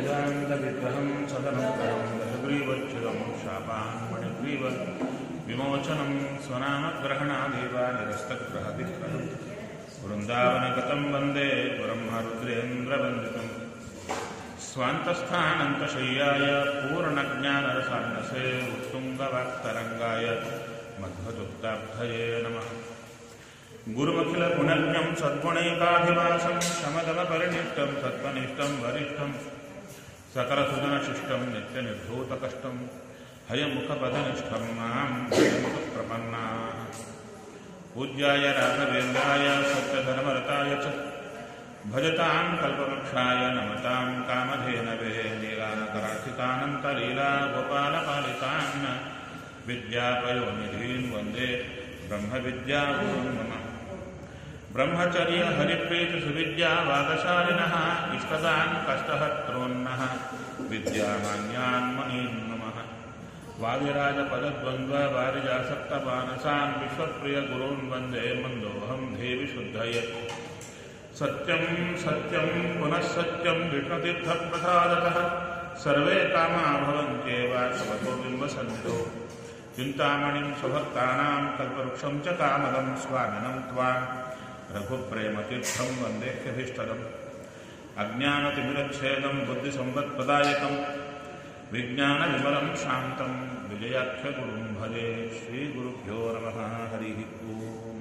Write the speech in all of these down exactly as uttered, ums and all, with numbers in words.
वेदान्तविग्रहं सदनुग्रहं दशग्रीवच्छिदं शापान् मणिग्रीव विमोचनं स्वनामग्रहणादेव निरस्तग्रहविग्रहं वृन्दावनगतं वन्दे ब्रह्मरुद्रेन्द्रवन्दितं स्वान्तस्थानन्तशय्याय पूर्णज्ञानरसान्नसे उत्तुङ्गवाक्तरङ्गाय मध्वदुक्ताब्धये नमः। गुरुमखिलगुणज्ञं सद्गुणैकाधिवासं शमदमपरिनिष्टं सत्त्वनिष्ठं वरिष्ठं सकलसुजनशिष्टं नित्यनिर्धूतकष्टं हयमुखपदनिष्ठं मां भजमुखप्रपन्नाः। पूज्याय राघवेन्द्राय सत्यधर्मरताय च भजतां कल्पवृक्षाय नमतां कामधेनवे लीलानकरार्थितानन्तलीला गोपालपालितान् विद्यापयोनिधीन् वन्दे ब्रह्मविद्यागुरुन् मम। ब्रह्मचर्य हरिप्रीति सुविद्या वादशालिनः इष्टदान् कष्टहर्तॄन्नः विद्यामान्यान् मुनीन् नमः। वादिराजपदद्वन्द्व वारिजासक्तमानसान् विश्वप्रियगुरून् वन्दे मन्दोऽहं देवि शुद्धये। सत्यं सत्यं पुनः सत्यं विष्णुतीर्थप्रसादतः सर्वे कामा भवन्त्येव तवतो बिम्बसन्तो। चिन्तामणिं स्वभक्तानां कल्पवृक्षं च कामदं स्वामिनं त्वां रघुप्रेमतीर्थं वन्देह्यभीष्टदम्। अज्ञानतिमिरच्छेदं बुद्धिसम्पत्प्रदायकं विज्ञानविमलं शान्तं विजयाख्यगुरुं भजे। श्रीगुरुभ्यो नमः। हरिः ओम्।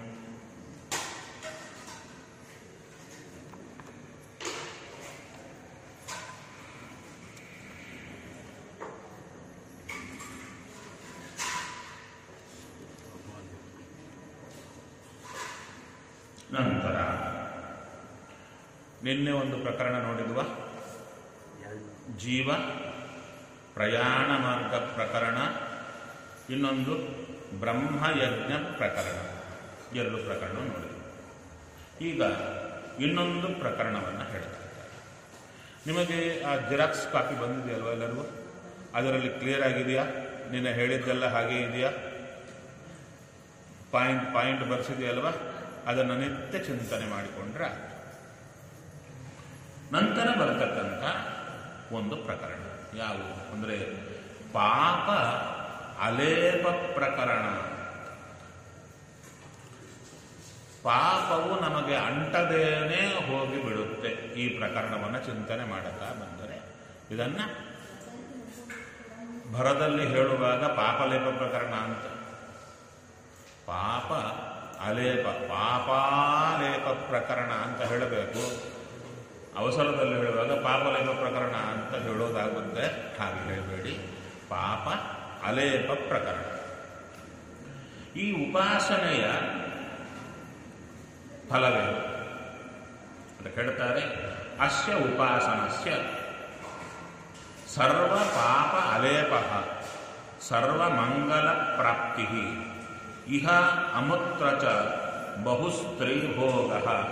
ನಂತರ ನಿನ್ನೆ ಒಂದು ಪ್ರಕರಣ ನೋಡಿದ್ವ, ಜೀವ ಪ್ರಯಾಣ ಮಾರ್ಗ ಪ್ರಕರಣ, ಇನ್ನೊಂದು ಬ್ರಹ್ಮಯಜ್ಞ ಪ್ರಕರಣ. ಎರಡು ಪ್ರಕರಣ ನೋಡಿದ್ವಿ. ಈಗ ಇನ್ನೊಂದು ಪ್ರಕರಣವನ್ನು ಹೇಳ್ತಾ ಇದ್ದಾರೆ. ನಿಮಗೆ ಆ ಜೆರಾಕ್ಸ್ ಕಾಪಿ ಬಂದಿದೆಯಲ್ವ ಎಲ್ಲರಿಗೂ? ಅದರಲ್ಲಿ ಕ್ಲಿಯರ್ ಆಗಿದೆಯಾ? ನಿನ್ನೆ ಹೇಳಿದ್ದೆಲ್ಲ ಹಾಗೆ ಇದೆಯಾ? ಪಾಯಿಂಟ್ ಪಾಯಿಂಟ್ ಬರ್ಸಿದೆಯಲ್ವಾ? ಅದನ್ನು ನಿತ್ಯ ಚಿಂತನೆ ಮಾಡಿಕೊಂಡ್ರೆ ಆಯ್ತು. ನಂತರ ಬರತಕ್ಕಂಥ ಒಂದು ಪ್ರಕರಣ ಯಾವುದು ಅಂದರೆ ಪಾಪ ಅಲೇಪ ಪ್ರಕರಣ. ಪಾಪವು ನಮಗೆ ಅಂಟದೇನೆ ಹೋಗಿ ಬಿಡುತ್ತೆ. ಈ ಪ್ರಕರಣವನ್ನು ಚಿಂತನೆ ಮಾಡುತ್ತಾ ಬಂದರೆ ಇದನ್ನ ಭರದಲ್ಲಿ ಹೇಳುವಾಗ ಪಾಪಲೇಪ ಪ್ರಕರಣ ಅಂತ, ಪಾಪ ಅಲೇಪ ಪಾಪಾಲೇಪ ಪ್ರಕರಣ ಅಂತ ಹೇಳಬೇಕು. ಅವಸರದಲ್ಲಿ ಹೇಳುವಾಗ ಪಾಪಲೇಪ ಪ್ರಕರಣ ಅಂತ ಹೇಳೋದಾಗುತ್ತೆ. ಹಾಗೆ ಹೇಳಬೇಡಿ, ಪಾಪ ಅಲೇಪ ಪ್ರಕರಣ. ಈ ಉಪಾಸನೆಯ ಫಲವೇನು ಅಂತ ಹೇಳ್ತಾರೆ. ಅಸ್ಯ ಉಪಾಸನಸ್ಯ ಸರ್ವ ಪಾಪ ಅಲೇಪ ಸರ್ವಮಂಗಲ ಪ್ರಾಪ್ತಿ ಇಹ ಅಮುತ್ರ ಚ ಬಹುಸ್ತ್ರೀಭೋಗ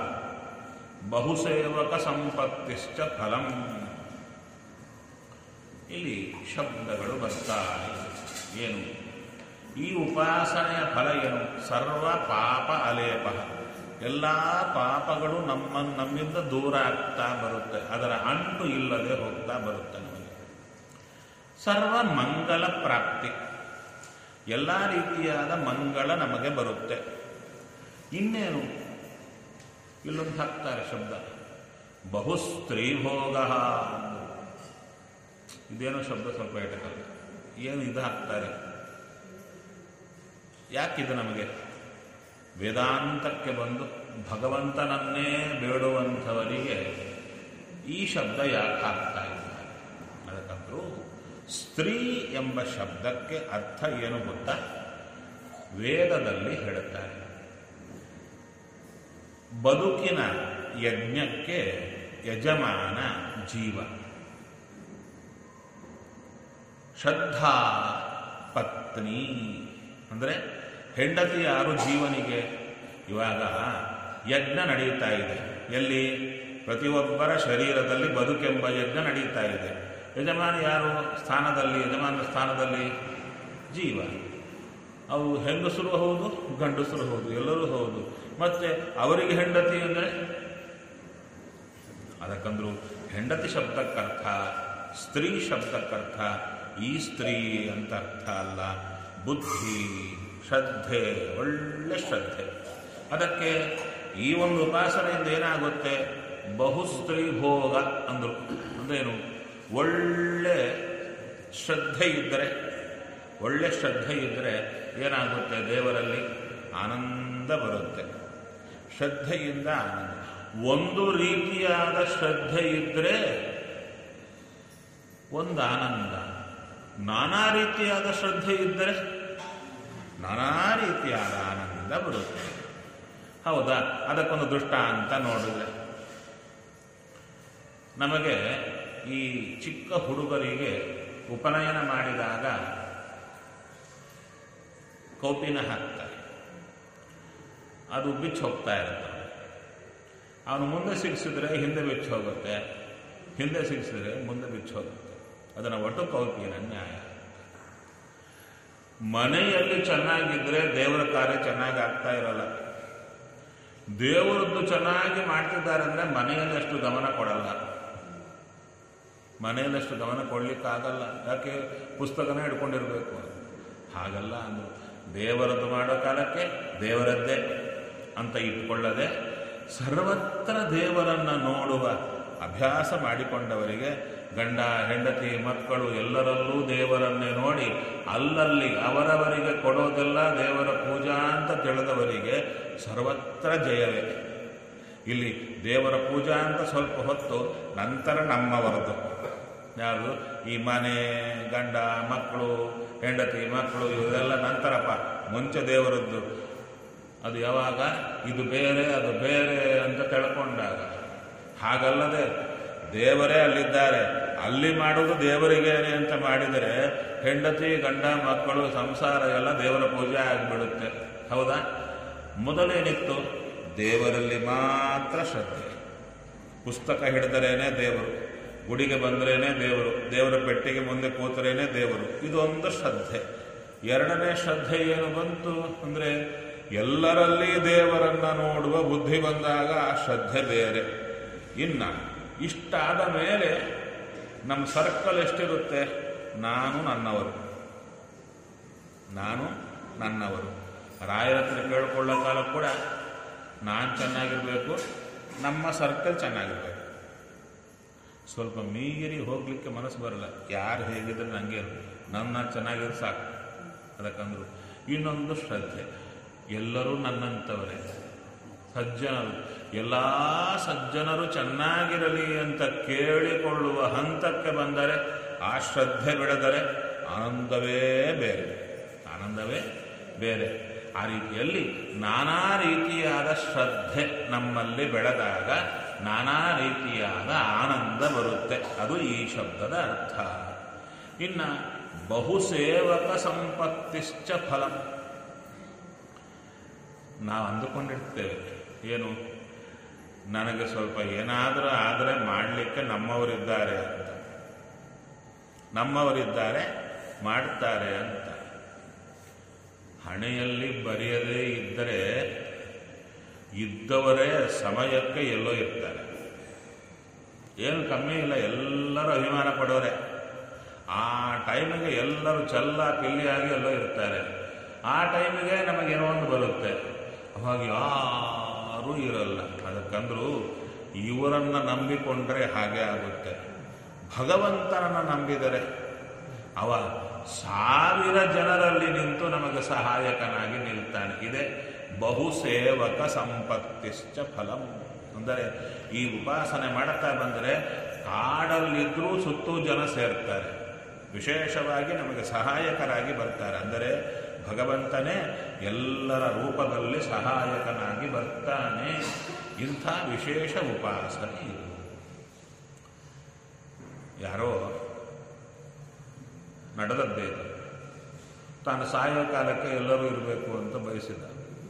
ಬಹುಸೇವಕ ಸಂಪತ್ತಿಶ್ಚ ಫಲಂ. ಇಲ್ಲಿ ಶಬ್ದಗಳು ಬರ್ತಾರೆ. ಏನು ಈ ಉಪಾಸನೆಯ ಫಲ ಏನು? ಸರ್ವ ಪಾಪ ಅಲೇಪ, ಎಲ್ಲ ಪಾಪಗಳು ನಮ್ಮ ನಮ್ಮಿಂದ ದೂರ ಆಗ್ತಾ ಬರುತ್ತೆ. ಅದರ ಅಂಟು ಇಲ್ಲದೆ ಹೋಗ್ತಾ ಬರುತ್ತೆ ನಮಗೆ. ಸರ್ವ ಮಂಗಲ ಪ್ರಾಪ್ತಿ, ಎಲ್ಲ ರೀತಿಯಾದ ಮಂಗಳ ನಮಗೆ ಬರುತ್ತೆ. ಇನ್ನೇನು ಇಲ್ಲೊಂದು ಹಾಕ್ತಾರೆ ಶಬ್ದ, ಬಹುಸ್ತ್ರೀಭೋಗ. ಇದೇನೋ ಶಬ್ದ ಸ್ವಲ್ಪ ಇಟ್ಟಕಲ್ಲ, ಏನು ಇದು ಹಾಕ್ತಾರೆ? ಯಾಕಿದು ನಮಗೆ? ವೇದಾಂತಕ್ಕೆ ಬಂದು ಭಗವಂತನನ್ನೇ ಬೇಡುವಂಥವರಿಗೆ ಈ ಶಬ್ದ ಯಾಕೆ ಹಾಕ್ತಾ ಇದ್ದಾರೆ? ಅದಕ್ಕಂತರೂ ಸ್ತ್ರೀ ಎಂಬ ಶಬ್ದಕ್ಕೆ ಅರ್ಥ ಏನು ಗೊತ್ತಾ? ವೇದದಲ್ಲಿ ಹೇಳುತ್ತಾರೆ, ಬದುಕಿನ ಯಜ್ಞಕ್ಕೆ ಯಜಮಾನ ಜೀವ, ಶ್ರದ್ಧಾ ಪತ್ನಿ ಅಂದರೆ ಹೆಂಡತಿ ಯಾರು ಜೀವನಿಗೆ? ಇವಾಗ ಯಜ್ಞ ನಡೆಯುತ್ತಾ ಇದೆ. ಎಲ್ಲಿ? ಪ್ರತಿಯೊಬ್ಬರ ಶರೀರದಲ್ಲಿ ಬದುಕೆಂಬ ಯಜ್ಞ ನಡೆಯುತ್ತಾ ಇದೆ. ಯಜಮಾನ ಯಾರು ಸ್ಥಾನದಲ್ಲಿ? ಯಜಮಾನ ಸ್ಥಾನದಲ್ಲಿ ಜೀವ. ಅವು ಹೆಂಗಸರು ಹೌದು, ಗಂಡಸರು ಹೌದು, ಎಲ್ಲರೂ ಹೌದು. ಮತ್ತೆ ಅವರಿಗೆ ಹೆಂಡತಿ ಅಂದರೆ ಅದಕ್ಕಂದ್ರು ಹೆಂಡತಿ ಶಬ್ದಕ್ಕರ್ಥ, ಸ್ತ್ರೀ ಶಬ್ದಕ್ಕರ್ಥ ಈ ಸ್ತ್ರೀ ಅಂತ ಅರ್ಥ ಅಲ್ಲ. ಬುದ್ಧಿ, ಶ್ರದ್ಧೆ, ಒಳ್ಳೆ ಶ್ರದ್ಧೆ. ಅದಕ್ಕೆ ಈ ಒಂದು ಉಪಾಸನೆಯಿಂದ ಏನಾಗುತ್ತೆ? ಬಹುಸ್ತ್ರೀ ಭೋಗ ಅಂದರು. ಅಂದ್ರೇನು? ಒಳ್ಳೆ ಶ್ರದ್ಧೆ ಇದ್ದರೆ, ಒಳ್ಳೆ ಶ್ರದ್ಧೆ ಇದ್ದರೆ ಏನಾಗುತ್ತೆ? ದೇವರಲ್ಲಿ ಆನಂದ ಬರುತ್ತೆ. ಶ್ರದ್ಧೆಯಿಂದ ಆನಂದ. ಒಂದು ರೀತಿಯಾದ ಶ್ರದ್ಧೆ ಇದ್ದರೆ ಒಂದು ಆನಂದ, ನಾನಾ ರೀತಿಯಾದ ಶ್ರದ್ಧೆ ಇದ್ದರೆ ನಾನಾ ರೀತಿಯಾದ ಆನಂದ ಬರುತ್ತೆ. ಹೌದಾ? ಅದಕ್ಕೊಂದು ದೃಷ್ಟಾಂತ ನೋಡಿದ್ರೆ, ನಮಗೆ ಈ ಚಿಕ್ಕ ಹುಡುಗರಿಗೆ ಉಪನಯನ ಮಾಡಿದಾಗ ಕೌಪಿನ ಹಾಕ್ತಾರೆ, ಅದು ಬಿಚ್ಚಿ ಹೋಗ್ತಾ ಇರುತ್ತೆ. ಅವನು ಮುಂದೆ ಸಿಗಿಸಿದ್ರೆ ಹಿಂದೆ ಬಿಚ್ಚಿ ಹೋಗುತ್ತೆ, ಹಿಂದೆ ಸಿಗಿಸಿದ್ರೆ ಮುಂದೆ ಬಿಚ್ಚಿ ಹೋಗುತ್ತೆ. ಅದನ್ನು ಒಟ್ಟು ಕೌಪಿನ ನ್ಯಾಯ. ಮನೆಯಲ್ಲಿ ಚೆನ್ನಾಗಿದ್ರೆ ದೇವರ ಕಾರ್ಯ ಚೆನ್ನಾಗಿ ಆಗ್ತಾ ಇರಲ್ಲ. ದೇವರದ್ದು ಚೆನ್ನಾಗಿ ಮಾಡ್ತಿದ್ದಾರೆ ಅಂದರೆ ಮನೆಯಲ್ಲಿ ಅಷ್ಟು ಗಮನ ಕೊಡಲ್ಲ. ಮನೆಯಲ್ಲಷ್ಟು ಗಮನ ಕೊಡ್ಲಿಕ್ಕಾಗಲ್ಲ. ಯಾಕೆ? ಪುಸ್ತಕನೇ ಹಿಡ್ಕೊಂಡಿರ್ಬೇಕು. ಹಾಗಲ್ಲ ಅಂದರು. ದೇವರದ್ದು ಮಾಡೋ ಕಾಲಕ್ಕೆ ದೇವರದ್ದೇ ಅಂತ ಇಟ್ಟುಕೊಳ್ಳದೆ ಸರ್ವತ್ರ ದೇವರನ್ನು ನೋಡುವ ಅಭ್ಯಾಸ ಮಾಡಿಕೊಂಡವರಿಗೆ, ಗಂಡ ಹೆಂಡತಿ ಮಕ್ಕಳು ಎಲ್ಲರಲ್ಲೂ ದೇವರನ್ನೇ ನೋಡಿ ಅಲ್ಲಲ್ಲಿ ಅವರವರಿಗೆ ಕೊಡೋದೆಲ್ಲ ದೇವರ ಪೂಜಾ ಅಂತ ತಿಳಿದವರಿಗೆ ಸರ್ವತ್ರ ಜಯವೇ. ಇಲ್ಲಿ ದೇವರ ಪೂಜಾ ಅಂತ ಸ್ವಲ್ಪ ಹೊತ್ತು ನಂತರ ನಮ್ಮವರದು. ಯಾರು? ಈ ಮನೆ, ಗಂಡ ಮಕ್ಕಳು, ಹೆಂಡತಿ ಮಕ್ಕಳು ಇವರೆಲ್ಲ ನಂತರಪ್ಪ. ಮುಂಚೆ ದೇವರದ್ದು. ಅದು ಯಾವಾಗ? ಇದು ಬೇರೆ ಅದು ಬೇರೆ ಅಂತ ತಿಳ್ಕೊಂಡಾಗ. ಹಾಗಲ್ಲದೆ ದೇವರೇ ಅಲ್ಲಿದ್ದಾರೆ, ಅಲ್ಲಿ ಮಾಡೋದು ದೇವರಿಗೇನೆ ಅಂತ ಮಾಡಿದರೆ ಹೆಂಡತಿ ಗಂಡ ಮಕ್ಕಳು ಸಂಸಾರ ಎಲ್ಲ ದೇವರ ಪೂಜೆ ಆಗಿಬಿಡುತ್ತೆ. ಹೌದಾ? ಮೊದಲೇನಿತ್ತು? ದೇವರಲ್ಲಿ ಮಾತ್ರ ಶ್ರದ್ಧೆ. ಪುಸ್ತಕ ಹಿಡಿದರೇನೆ ದೇವರು, ಗುಡಿಗೆ ಬಂದ್ರೇನೆ ದೇವರು, ದೇವರ ಪೆಟ್ಟಿಗೆ ಮುಂದೆ ಕೂತರೇನೆ ದೇವರು. ಇದೊಂದು ಶ್ರದ್ಧೆ. ಎರಡನೇ ಶ್ರದ್ಧೆ ಏನು ಬಂತು ಅಂದರೆ, ಎಲ್ಲರಲ್ಲಿ ದೇವರನ್ನ ನೋಡುವ ಬುದ್ಧಿ ಬಂದಾಗ ಆ ಶ್ರದ್ಧೆ ಬೇರೆ. ಇನ್ನು ಇಷ್ಟಾದ ಮೇಲೆ ನಮ್ಮ ಸರ್ಕಲ್ ಎಷ್ಟಿರುತ್ತೆ? ನಾನು ನನ್ನವರು, ನಾನು ನನ್ನವರು. ರಾಯರ ಹತ್ರ ಕೇಳ್ಕೊಳ್ಳೋ ಕಾಲ ಕೂಡ ನಾನು ಚೆನ್ನಾಗಿರಬೇಕು, ನಮ್ಮ ಸರ್ಕಲ್ ಚೆನ್ನಾಗಿರ್ಬೇಕು. ಸ್ವಲ್ಪ ಮೀರಿ ಹೋಗ್ಲಿಕ್ಕೆ ಮನಸ್ಸು ಬರಲ್ಲ. ಯಾರು ಹೇಗಿದ್ರೆ ನನಗೆ ನನ್ನ ಚೆನ್ನಾಗಿರೋ ಸಾಕು. ಅದಕ್ಕಂದ್ರು ಇನ್ನೊಂದು ಶ್ರದ್ಧೆ. ಎಲ್ಲರೂ ನನ್ನಂಥವರೇ, ಸಜ್ಜನರು, ಎಲ್ಲ ಸಜ್ಜನರು ಚೆನ್ನಾಗಿರಲಿ ಅಂತ ಕೇಳಿಕೊಳ್ಳುವ ಹಂತಕ್ಕೆ ಬಂದರೆ, ಆ ಶ್ರದ್ಧೆ ಬೆಳೆದರೆ ಆನಂದವೇ ಬೇರೆ, ಆನಂದವೇ ಬೇರೆ. ಆ ರೀತಿಯಲ್ಲಿ ನಾನಾ ರೀತಿಯಾದ ಶ್ರದ್ಧೆ ನಮ್ಮಲ್ಲಿ ಬೆಳೆದಾಗ ನಾನಾ ರೀತಿಯಾದ ಆನಂದ ಬರುತ್ತೆ. ಅದು ಈ ಶಬ್ದದ ಅರ್ಥ. ಇನ್ನು ಬಹುಸೇವಕ ಸಂಪತ್ತಿಶ್ಚ ಫಲಂ. ನಾವು ಅಂದುಕೊಂಡಿರ್ತೇವೆ ಏನು, ನನಗೆ ಸ್ವಲ್ಪ ಏನಾದರೂ ಆದರೆ ಮಾಡಲಿಕ್ಕೆ ನಮ್ಮವರಿದ್ದಾರೆ ಅಂತ, ನಮ್ಮವರಿದ್ದಾರೆ ಮಾಡ್ತಾರೆ ಅಂತ. ಹಣೆಯಲ್ಲಿ ಬರೆಯದೇ ಇದ್ದರೆ ಇದ್ದವರೇ ಸಮಯಕ್ಕೆ ಎಲ್ಲೋ ಇರ್ತಾರೆ. ಏನು ಕಮ್ಮಿ ಇಲ್ಲ, ಎಲ್ಲರೂ ಅಭಿಮಾನ ಪಡೋರೆ. ಆ ಟೈಮಿಗೆ ಎಲ್ಲರೂ ಚಲ್ಲ ಪಿಲ್ಲಿಯಾಗಿ ಎಲ್ಲೋ ಇರ್ತಾರೆ. ಆ ಟೈಮಿಗೆ ನಮಗೇನೋ ಒಂದು ಬರುತ್ತೆ, ಅವಾಗ ಯಾರೂ ಇರಲ್ಲ. ಅದಕ್ಕಂದ್ರೂ ಇವರನ್ನು ನಂಬಿಕೊಂಡ್ರೆ ಹಾಗೆ ಆಗುತ್ತೆ. ಭಗವಂತನನ್ನು ನಂಬಿದರೆ ಅವ ಸಾವಿರ ಜನರಲ್ಲಿ ನಿಂತು ನಮಗೆ ಸಹಾಯಕನಾಗಿ ನಿಲ್ತಾನೆ. ಇದೆ ಬಹುಸೇವಕ ಸಂಪತ್ತಿಶ್ಚ ಫಲಂ. ಅಂದರೆ ಈ ಉಪಾಸನೆ ಮಾಡುತ್ತಾ ಬಂದರೆ ಕಾಡಲ್ಲಿದ್ದರೂ ಸುತ್ತೂ ಜನ ಸೇರ್ತಾರೆ, ವಿಶೇಷವಾಗಿ ನಮಗೆ ಸಹಾಯಕರಾಗಿ ಬರ್ತಾರೆ. ಅಂದರೆ ಭಗವಂತನೇ ಎಲ್ಲರ ರೂಪದಲ್ಲಿ ಸಹಾಯಕನಾಗಿ ಬರ್ತಾನೆ. ಇಂಥ ವಿಶೇಷ ಉಪಾಸನೆ ಇದು. ಯಾರೋ ನಡೆದದ್ದೇ ತಾನು ಸಾಯೋ ಕಾಲಕ್ಕೆ ಎಲ್ಲರೂ ಇರಬೇಕು ಅಂತ ಬಯಸಿದ.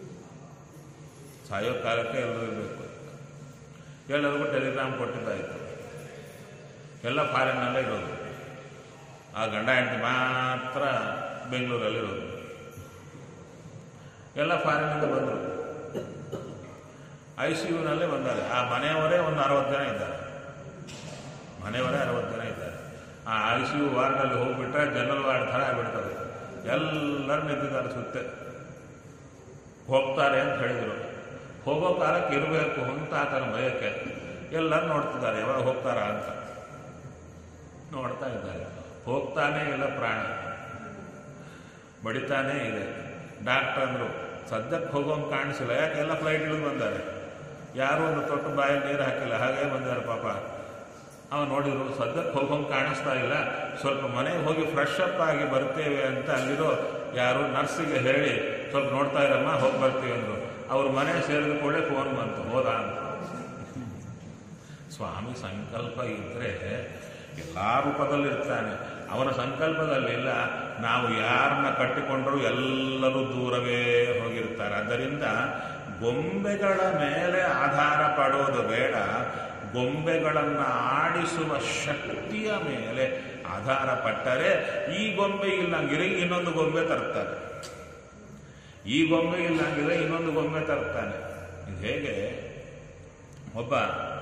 ಸಾಯೋ ಕಾಲಕ್ಕೆ ಎಲ್ಲರೂ ಇರಬೇಕು ಅಂತ ಎಲ್ಲರಿಗೂ ಟೆಲಿಗ್ರಾಮ್ ಕೊಟ್ಟಿದ್ದಾಯಿತು. ಎಲ್ಲ ಫಾರಿನ್ನಲ್ಲೇ ಇರೋದು, ಆ ಗಂಡ ಹೆಂಡತಿ ಮಾತ್ರ ಬೆಂಗಳೂರಲ್ಲಿರೋದು. ಎಲ್ಲ ಫಾರಿನಿಂದ ಬಂದರು, ಐ ಸಿ ಯುನಲ್ಲೇ ಬಂದಾರೆ. ಆ ಮನೆಯವರೇ ಒಂದು ಅರವತ್ತು ಜನ ಇದ್ದಾರೆ. ಮನೆಯವರೇ ಅರವತ್ತು ಜನ ಇದ್ದಾರೆ. ಆ ಐ ಸಿ ಯು ವಾರ್ಡಲ್ಲಿ ಹೋಗ್ಬಿಟ್ರೆ ಜನರಲ್ ವಾರ್ಡ್ ಥರ ಆಗ್ಬಿಡ್ತದೆ. ಎಲ್ಲರೂ ನಿಂತಿದ್ದಾರೆ ಸುತ್ತೆ. ಹೋಗ್ತಾರೆ ಅಂತ ಹೇಳಿದರು. ಹೋಗೋ ಕಾಲಕ್ಕೆ ಇರಬೇಕು ಅಂತ ಆತನ ಭಯಕ್ಕೆ ಎಲ್ಲರೂ ನೋಡ್ತಿದ್ದಾರೆ ಯಾವಾಗ ಹೋಗ್ತಾರ ಅಂತ ನೋಡ್ತಾ ಇದ್ದಾರೆ. ಹೋಗ್ತಾನೇ ಇಲ್ಲ, ಪ್ರಾಣ ಬಡಿತಾನೇ ಇದೆ. ಡಾಕ್ಟರ್ ಅಂದರು ಸದ್ಯಕ್ಕೆ ಹೋಗೋಂಗೆ ಕಾಣಿಸಿಲ್ಲ, ಯಾಕೆ ಎಲ್ಲ ಫ್ಲೈಟ್ ಇಳಿದು ಬಂದಾರೆ, ಯಾರೂ ಒಂದು ತೊಟ್ಟು ಬಾಯಲ್ಲಿ ನೀರು ಹಾಕಿಲ್ಲ, ಹಾಗೇ ಬಂದಾರೆ ಪಾಪ. ಅವ ನೋಡಿದ್ರು ಸದ್ಯಕ್ಕೆ ಹೋಗೋಂಗೆ ಕಾಣಿಸ್ತಾ ಇಲ್ಲ, ಸ್ವಲ್ಪ ಮನೆಗೆ ಹೋಗಿ ಫ್ರೆಶ್ ಅಪ್ ಆಗಿ ಬರ್ತೇವೆ ಅಂತ ಅಲ್ಲಿರೋ ಯಾರು ನರ್ಸಿಗೆ ಹೇಳಿ ಸ್ವಲ್ಪ ನೋಡ್ತಾ ಇರಮ್ಮ ಹೋಗಿ ಬರ್ತೀವಿ ಅಂದರು. ಅವ್ರ ಮನೆ ಸೇರಿದ ಕೂಡಲೇ ಫೋನ್ ಬಂತು, ಹೋದ ಅಂತ. ಸ್ವಾಮಿ ಸಂಕಲ್ಪ ಇದ್ದರೆ ಎಲ್ಲ ರೂಪದಲ್ಲಿರ್ತಾನೆ. ಅವನ ಸಂಕಲ್ಪದಲ್ಲಿಲ್ಲ. ನಾವು ಯಾರನ್ನ ಕಟ್ಟಿಕೊಂಡ್ರೂ ಎಲ್ಲರೂ ದೂರವೇ ಹೋಗಿರ್ತಾರೆ. ಆದ್ದರಿಂದ ಗೊಂಬೆಗಳ ಮೇಲೆ ಆಧಾರ ಪಡೋದು ಬೇಡ, ಗೊಂಬೆಗಳನ್ನು ಆಡಿಸುವ ಶಕ್ತಿಯ ಮೇಲೆ ಆಧಾರ ಪಟ್ಟರೆ ಈ ಗೊಂಬೆ ಇಲ್ಲಂಗಿದ್ರೆ ಇನ್ನೊಂದು ಗೊಂಬೆ ತರ್ತಾನೆ, ಈ ಗೊಂಬೆ ಇಲ್ಲಂಗಿದ್ರೆ ಇನ್ನೊಂದು ಗೊಂಬೆ ತರ್ತಾನೆ. ಇದು ಹೇಗೆ, ಒಬ್ಬ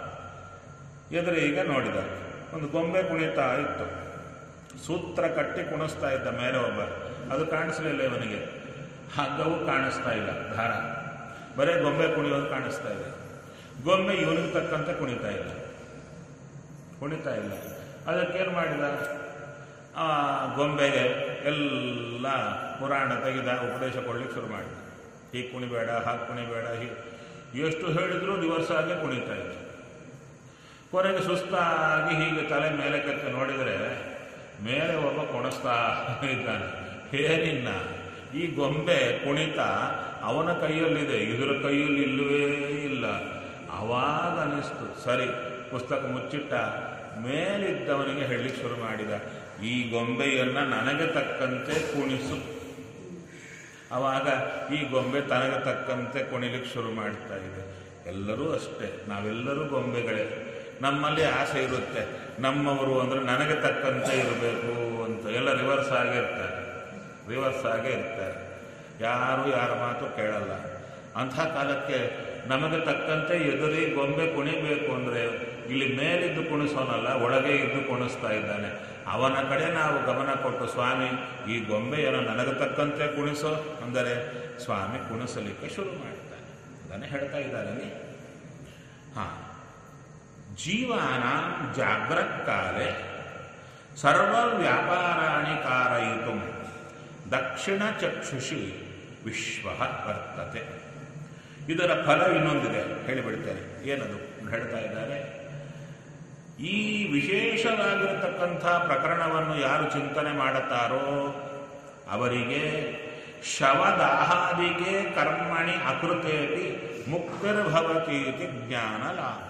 ಎದುರಿಗೆ ನೋಡಿದ ಒಂದು ಗೊಂಬೆ ಕುಣಿತಾ ಇತ್ತು, ಸೂತ್ರ ಕಟ್ಟಿ ಕುಣಿಸ್ತಾ ಇದ್ದ ಮೇಲೆ ಒಬ್ಬ. ಅದು ಕಾಣಿಸ್ಲಿಲ್ಲ ಇವನಿಗೆ, ಹಗ್ಗವೂ ಕಾಣಿಸ್ತಾ ಇಲ್ಲ, ದಾರ ಬರೇ ಗೊಂಬೆ ಕುಣಿಯೋದು ಕಾಣಿಸ್ತಾ ಇದೆ. ಗೊಂಬೆ ಇವನಿಗೆ ತಕ್ಕಂತೆ ಕುಣಿತಾ ಇಲ್ಲ ಕುಣಿತಾ ಇಲ್ಲ ಅದಕ್ಕೇನು ಮಾಡಿದ, ಆ ಗೊಂಬೆಗೆ ಎಲ್ಲ ಪುರಾಣ ತೆಗೆದ, ಉಪದೇಶ ಕೊಡ್ಲಿಕ್ಕೆ ಶುರು ಮಾಡಿದ. ಹೀಗೆ ಕುಣಿಬೇಡ, ಹಾಗೆ ಕುಣಿಬೇಡ, ಹೀಗೆ ಎಷ್ಟು ಹೇಳಿದ್ರು ದಿವಸ ಆಗಿ ಕುಣಿತಾ ಇತ್ತು. ಕೊನೆಗೆ ಸುಸ್ತಾಗಿ ಹೀಗೆ ತಲೆ ಮೇಲೆ ಕೆತ್ತಿ ನೋಡಿದರೆ ಮೇಲೆ ಒಬ್ಬ ಕುಣಿಸ್ತಾ ಇದ್ದಾನೆ. ಏನಿನ್ನ ಈ ಗೊಂಬೆ ಕುಣಿತ ಅವನ ಕೈಯಲ್ಲಿದೆ, ಇದರ ಕೈಯಲ್ಲಿ ಇಲ್ಲವೇ ಇಲ್ಲ. ಅವಾಗ ಅನಿಸ್ತು, ಸರಿ ಪುಸ್ತಕ ಮುಚ್ಚಿಟ್ಟ ಮೇಲಿದ್ದವನಿಗೆ ಹೇಳಲಿಕ್ಕೆ ಶುರು ಮಾಡಿದ, ಈ ಗೊಂಬೆಯನ್ನು ನನಗೆ ತಕ್ಕಂತೆ ಕುಣಿಸು. ಆವಾಗ ಈ ಗೊಂಬೆ ತನಗೆ ತಕ್ಕಂತೆ ಕುಣಿಲಿಕ್ಕೆ ಶುರು ಮಾಡ್ತಾ ಇದೆ. ಎಲ್ಲರೂ ಅಷ್ಟೇ, ನಾವೆಲ್ಲರೂ ಗೊಂಬೆಗಳೇ. ನಮ್ಮಲ್ಲಿ ಆಸೆ ಇರುತ್ತೆ, ನಮ್ಮವರು ಅಂದರೆ ನನಗೆ ತಕ್ಕಂತೆ ಇರಬೇಕು ಅಂತ. ಎಲ್ಲ ರಿವರ್ಸ್ ಆಗೇ ಇರ್ತಾರೆ ರಿವರ್ಸ್ ಆಗೇ ಇರ್ತಾರೆ ಯಾರು ಯಾರ ಮಾತು ಕೇಳಲ್ಲ. ಅಂಥ ಕಾಲಕ್ಕೆ ನಮಗೆ ತಕ್ಕಂತೆ ಎದುರಿ ಗೊಂಬೆ ಕುಣಿಬೇಕು ಅಂದರೆ ಇಲ್ಲಿ ಮೇಲಿದ್ದು ಕುಣಿಸೋನಲ್ಲ, ಒಳಗೆ ಇದ್ದು ಕುಣಿಸ್ತಾ ಇದ್ದಾನೆ. ಅವನ ಕಡೆ ನಾವು ಗಮನ ಕೊಟ್ಟು, ಸ್ವಾಮಿ ಈ ಗೊಂಬೆಯನ್ನು ನನಗೆ ತಕ್ಕಂತೆ ಕುಣಿಸೋ ಅಂದರೆ ಸ್ವಾಮಿ ಕುಣಿಸಲಿಕ್ಕೆ ಶುರು ಮಾಡ್ತಾನೆ. ಅದನ್ನೇ ಹೇಳ್ತಾ ಇದ್ದಾರೆ. ಹಾಂ, ಜೀವಾನ ಜಾಗ್ರತ್ ಕಾಲೇ ಸರ್ವ ವ್ಯಾಪಾರಾಣಿ ಕಾರಯಿತು ದಕ್ಷಿಣ ಚಕ್ಷುಷಿ ವಿಶ್ವ ವರ್ತತೆ. ಇದರ ಫಲ ಇನ್ನೊಂದಿದೆ, ಹೇಳಿಬಿಡ್ತಾರೆ. ಏನದು ಹೇಳ್ತಾ ಇದ್ದಾರೆ. ಈ ವಿಶೇಷವಾಗಿರತಕ್ಕಂಥ ಪ್ರಕರಣವನ್ನು ಯಾರು ಚಿಂತನೆ ಮಾಡುತ್ತಾರೋ ಅವರಿಗೆ ಶವದಾಹಾದಿಗೆ ಕರ್ಮಣಿ ಅಕೃತೇಪಿ ಮುಕ್ತಿರ್ಭವತೀತಿ ಜ್ಞಾನ ಲಾಭ.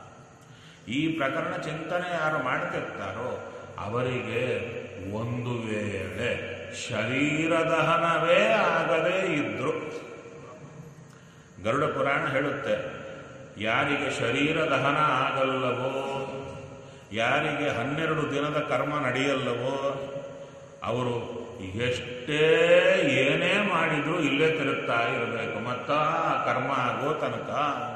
ಈ ಪ್ರಕರಣ ಚಿಂತನೆ ಯಾರು ಮಾಡ್ತಿರ್ತಾರೋ ಅವರಿಗೆ ಒಂದು ವೇಳೆ ಶರೀರ ದಹನವೇ ಆಗದೇ ಇದ್ರು, ಗರುಡ ಪುರಾಣ ಹೇಳುತ್ತೆ, ಯಾರಿಗೆ ಶರೀರ ದಹನ ಆಗಲ್ಲವೋ, ಯಾರಿಗೆ ಹನ್ನೆರಡು ದಿನದ ಕರ್ಮ ನಡೆಯಲ್ಲವೋ ಅವರು ಎಷ್ಟೇ ಏನೇ ಮಾಡಿದ್ರು ಇಲ್ಲೇ ತಿರುಗ್ತಾ ಇರಬೇಕು, ಮತ್ತ ಕರ್ಮ ಆಗೋ ತನಕ.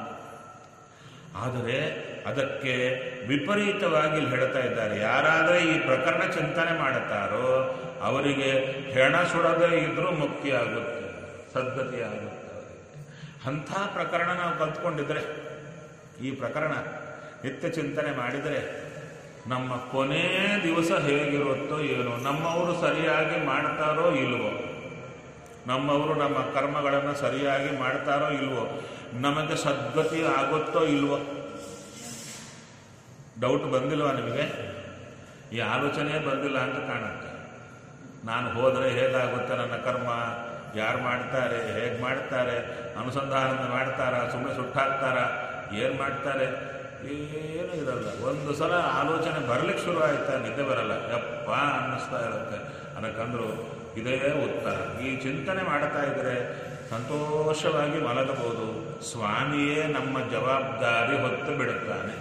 ಆದರೆ ಅದಕ್ಕೆ ವಿಪರೀತವಾಗಿ ಇಲ್ಲಿ ಹೇಳ್ತಾ ಇದ್ದಾರೆ, ಯಾರಾದರೆ ಈ ಪ್ರಕರಣ ಚಿಂತನೆ ಮಾಡುತ್ತಾರೋ ಅವರಿಗೆ ಹೆಣ ಸುಡದೇ ಇದ್ರೂ ಮುಕ್ತಿ ಆಗುತ್ತೆ, ಸದ್ಗತಿ ಆಗುತ್ತೆ. ಅಂಥ ಪ್ರಕರಣ ನಾವು ಕಲ್ತ್ಕೊಂಡಿದ್ರೆ, ಈ ಪ್ರಕರಣ ನಿತ್ಯ ಚಿಂತನೆ ಮಾಡಿದರೆ ನಮ್ಮ ಕೊನೇ ದಿವಸ ಹೇಗಿರುತ್ತೋ ಏನೋ, ನಮ್ಮವರು ಸರಿಯಾಗಿ ಮಾಡ್ತಾರೋ ಇಲ್ವೋ, ನಮ್ಮವರು ನಮ್ಮ ಕರ್ಮಗಳನ್ನು ಸರಿಯಾಗಿ ಮಾಡ್ತಾರೋ ಇಲ್ವೋ, ನಮಗೆ ಸದ್ಗತಿ ಆಗುತ್ತೋ ಇಲ್ವೋ. ಡೌಟ್ ಬಂದಿಲ್ವ ನಿಮಗೆ? ಈ ಆಲೋಚನೆ ಬಂದಿಲ್ಲ ಅಂತ ಕಾಣುತ್ತೆ. ನಾನು ಹೋದರೆ ಹೇಗಾಗುತ್ತೆ ನನ್ನ ಕರ್ಮ, ಯಾರು ಮಾಡ್ತಾರೆ, ಹೇಗೆ ಮಾಡ್ತಾರೆ, ಅನುಸಂಧಾನ ಮಾಡ್ತಾರ, ಸುಮ್ಮನೆ ಸುಟ್ಟಾಕ್ತಾರ, ಏನು ಮಾಡ್ತಾರೆ, ಏನೂ ಇರಲ್ಲ. ಒಂದು ಸಲ ಆಲೋಚನೆ ಬರಲಿಕ್ಕೆ ಶುರು ಆಯ್ತಾ ನಿದ್ದೆ ಬರಲ್ಲ, ಯಪ್ಪ ಅನ್ನಿಸ್ತಾ ಇರುತ್ತೆ. ಅದಕ್ಕಂದ್ರು ಇದೇ ಉತ್ತರ. ಈ ಚಿಂತನೆ ಮಾಡ್ತಾ ಇದ್ದರೆ ಸಂತೋಷವಾಗಿ ಮಲಗಬಹುದು. ಸ್ವಾಮಿಯೇ ನಮ್ಮ ಜವಾಬ್ದಾರಿ ಹೊತ್ತು ಬಿಡುತ್ತಾನೆ.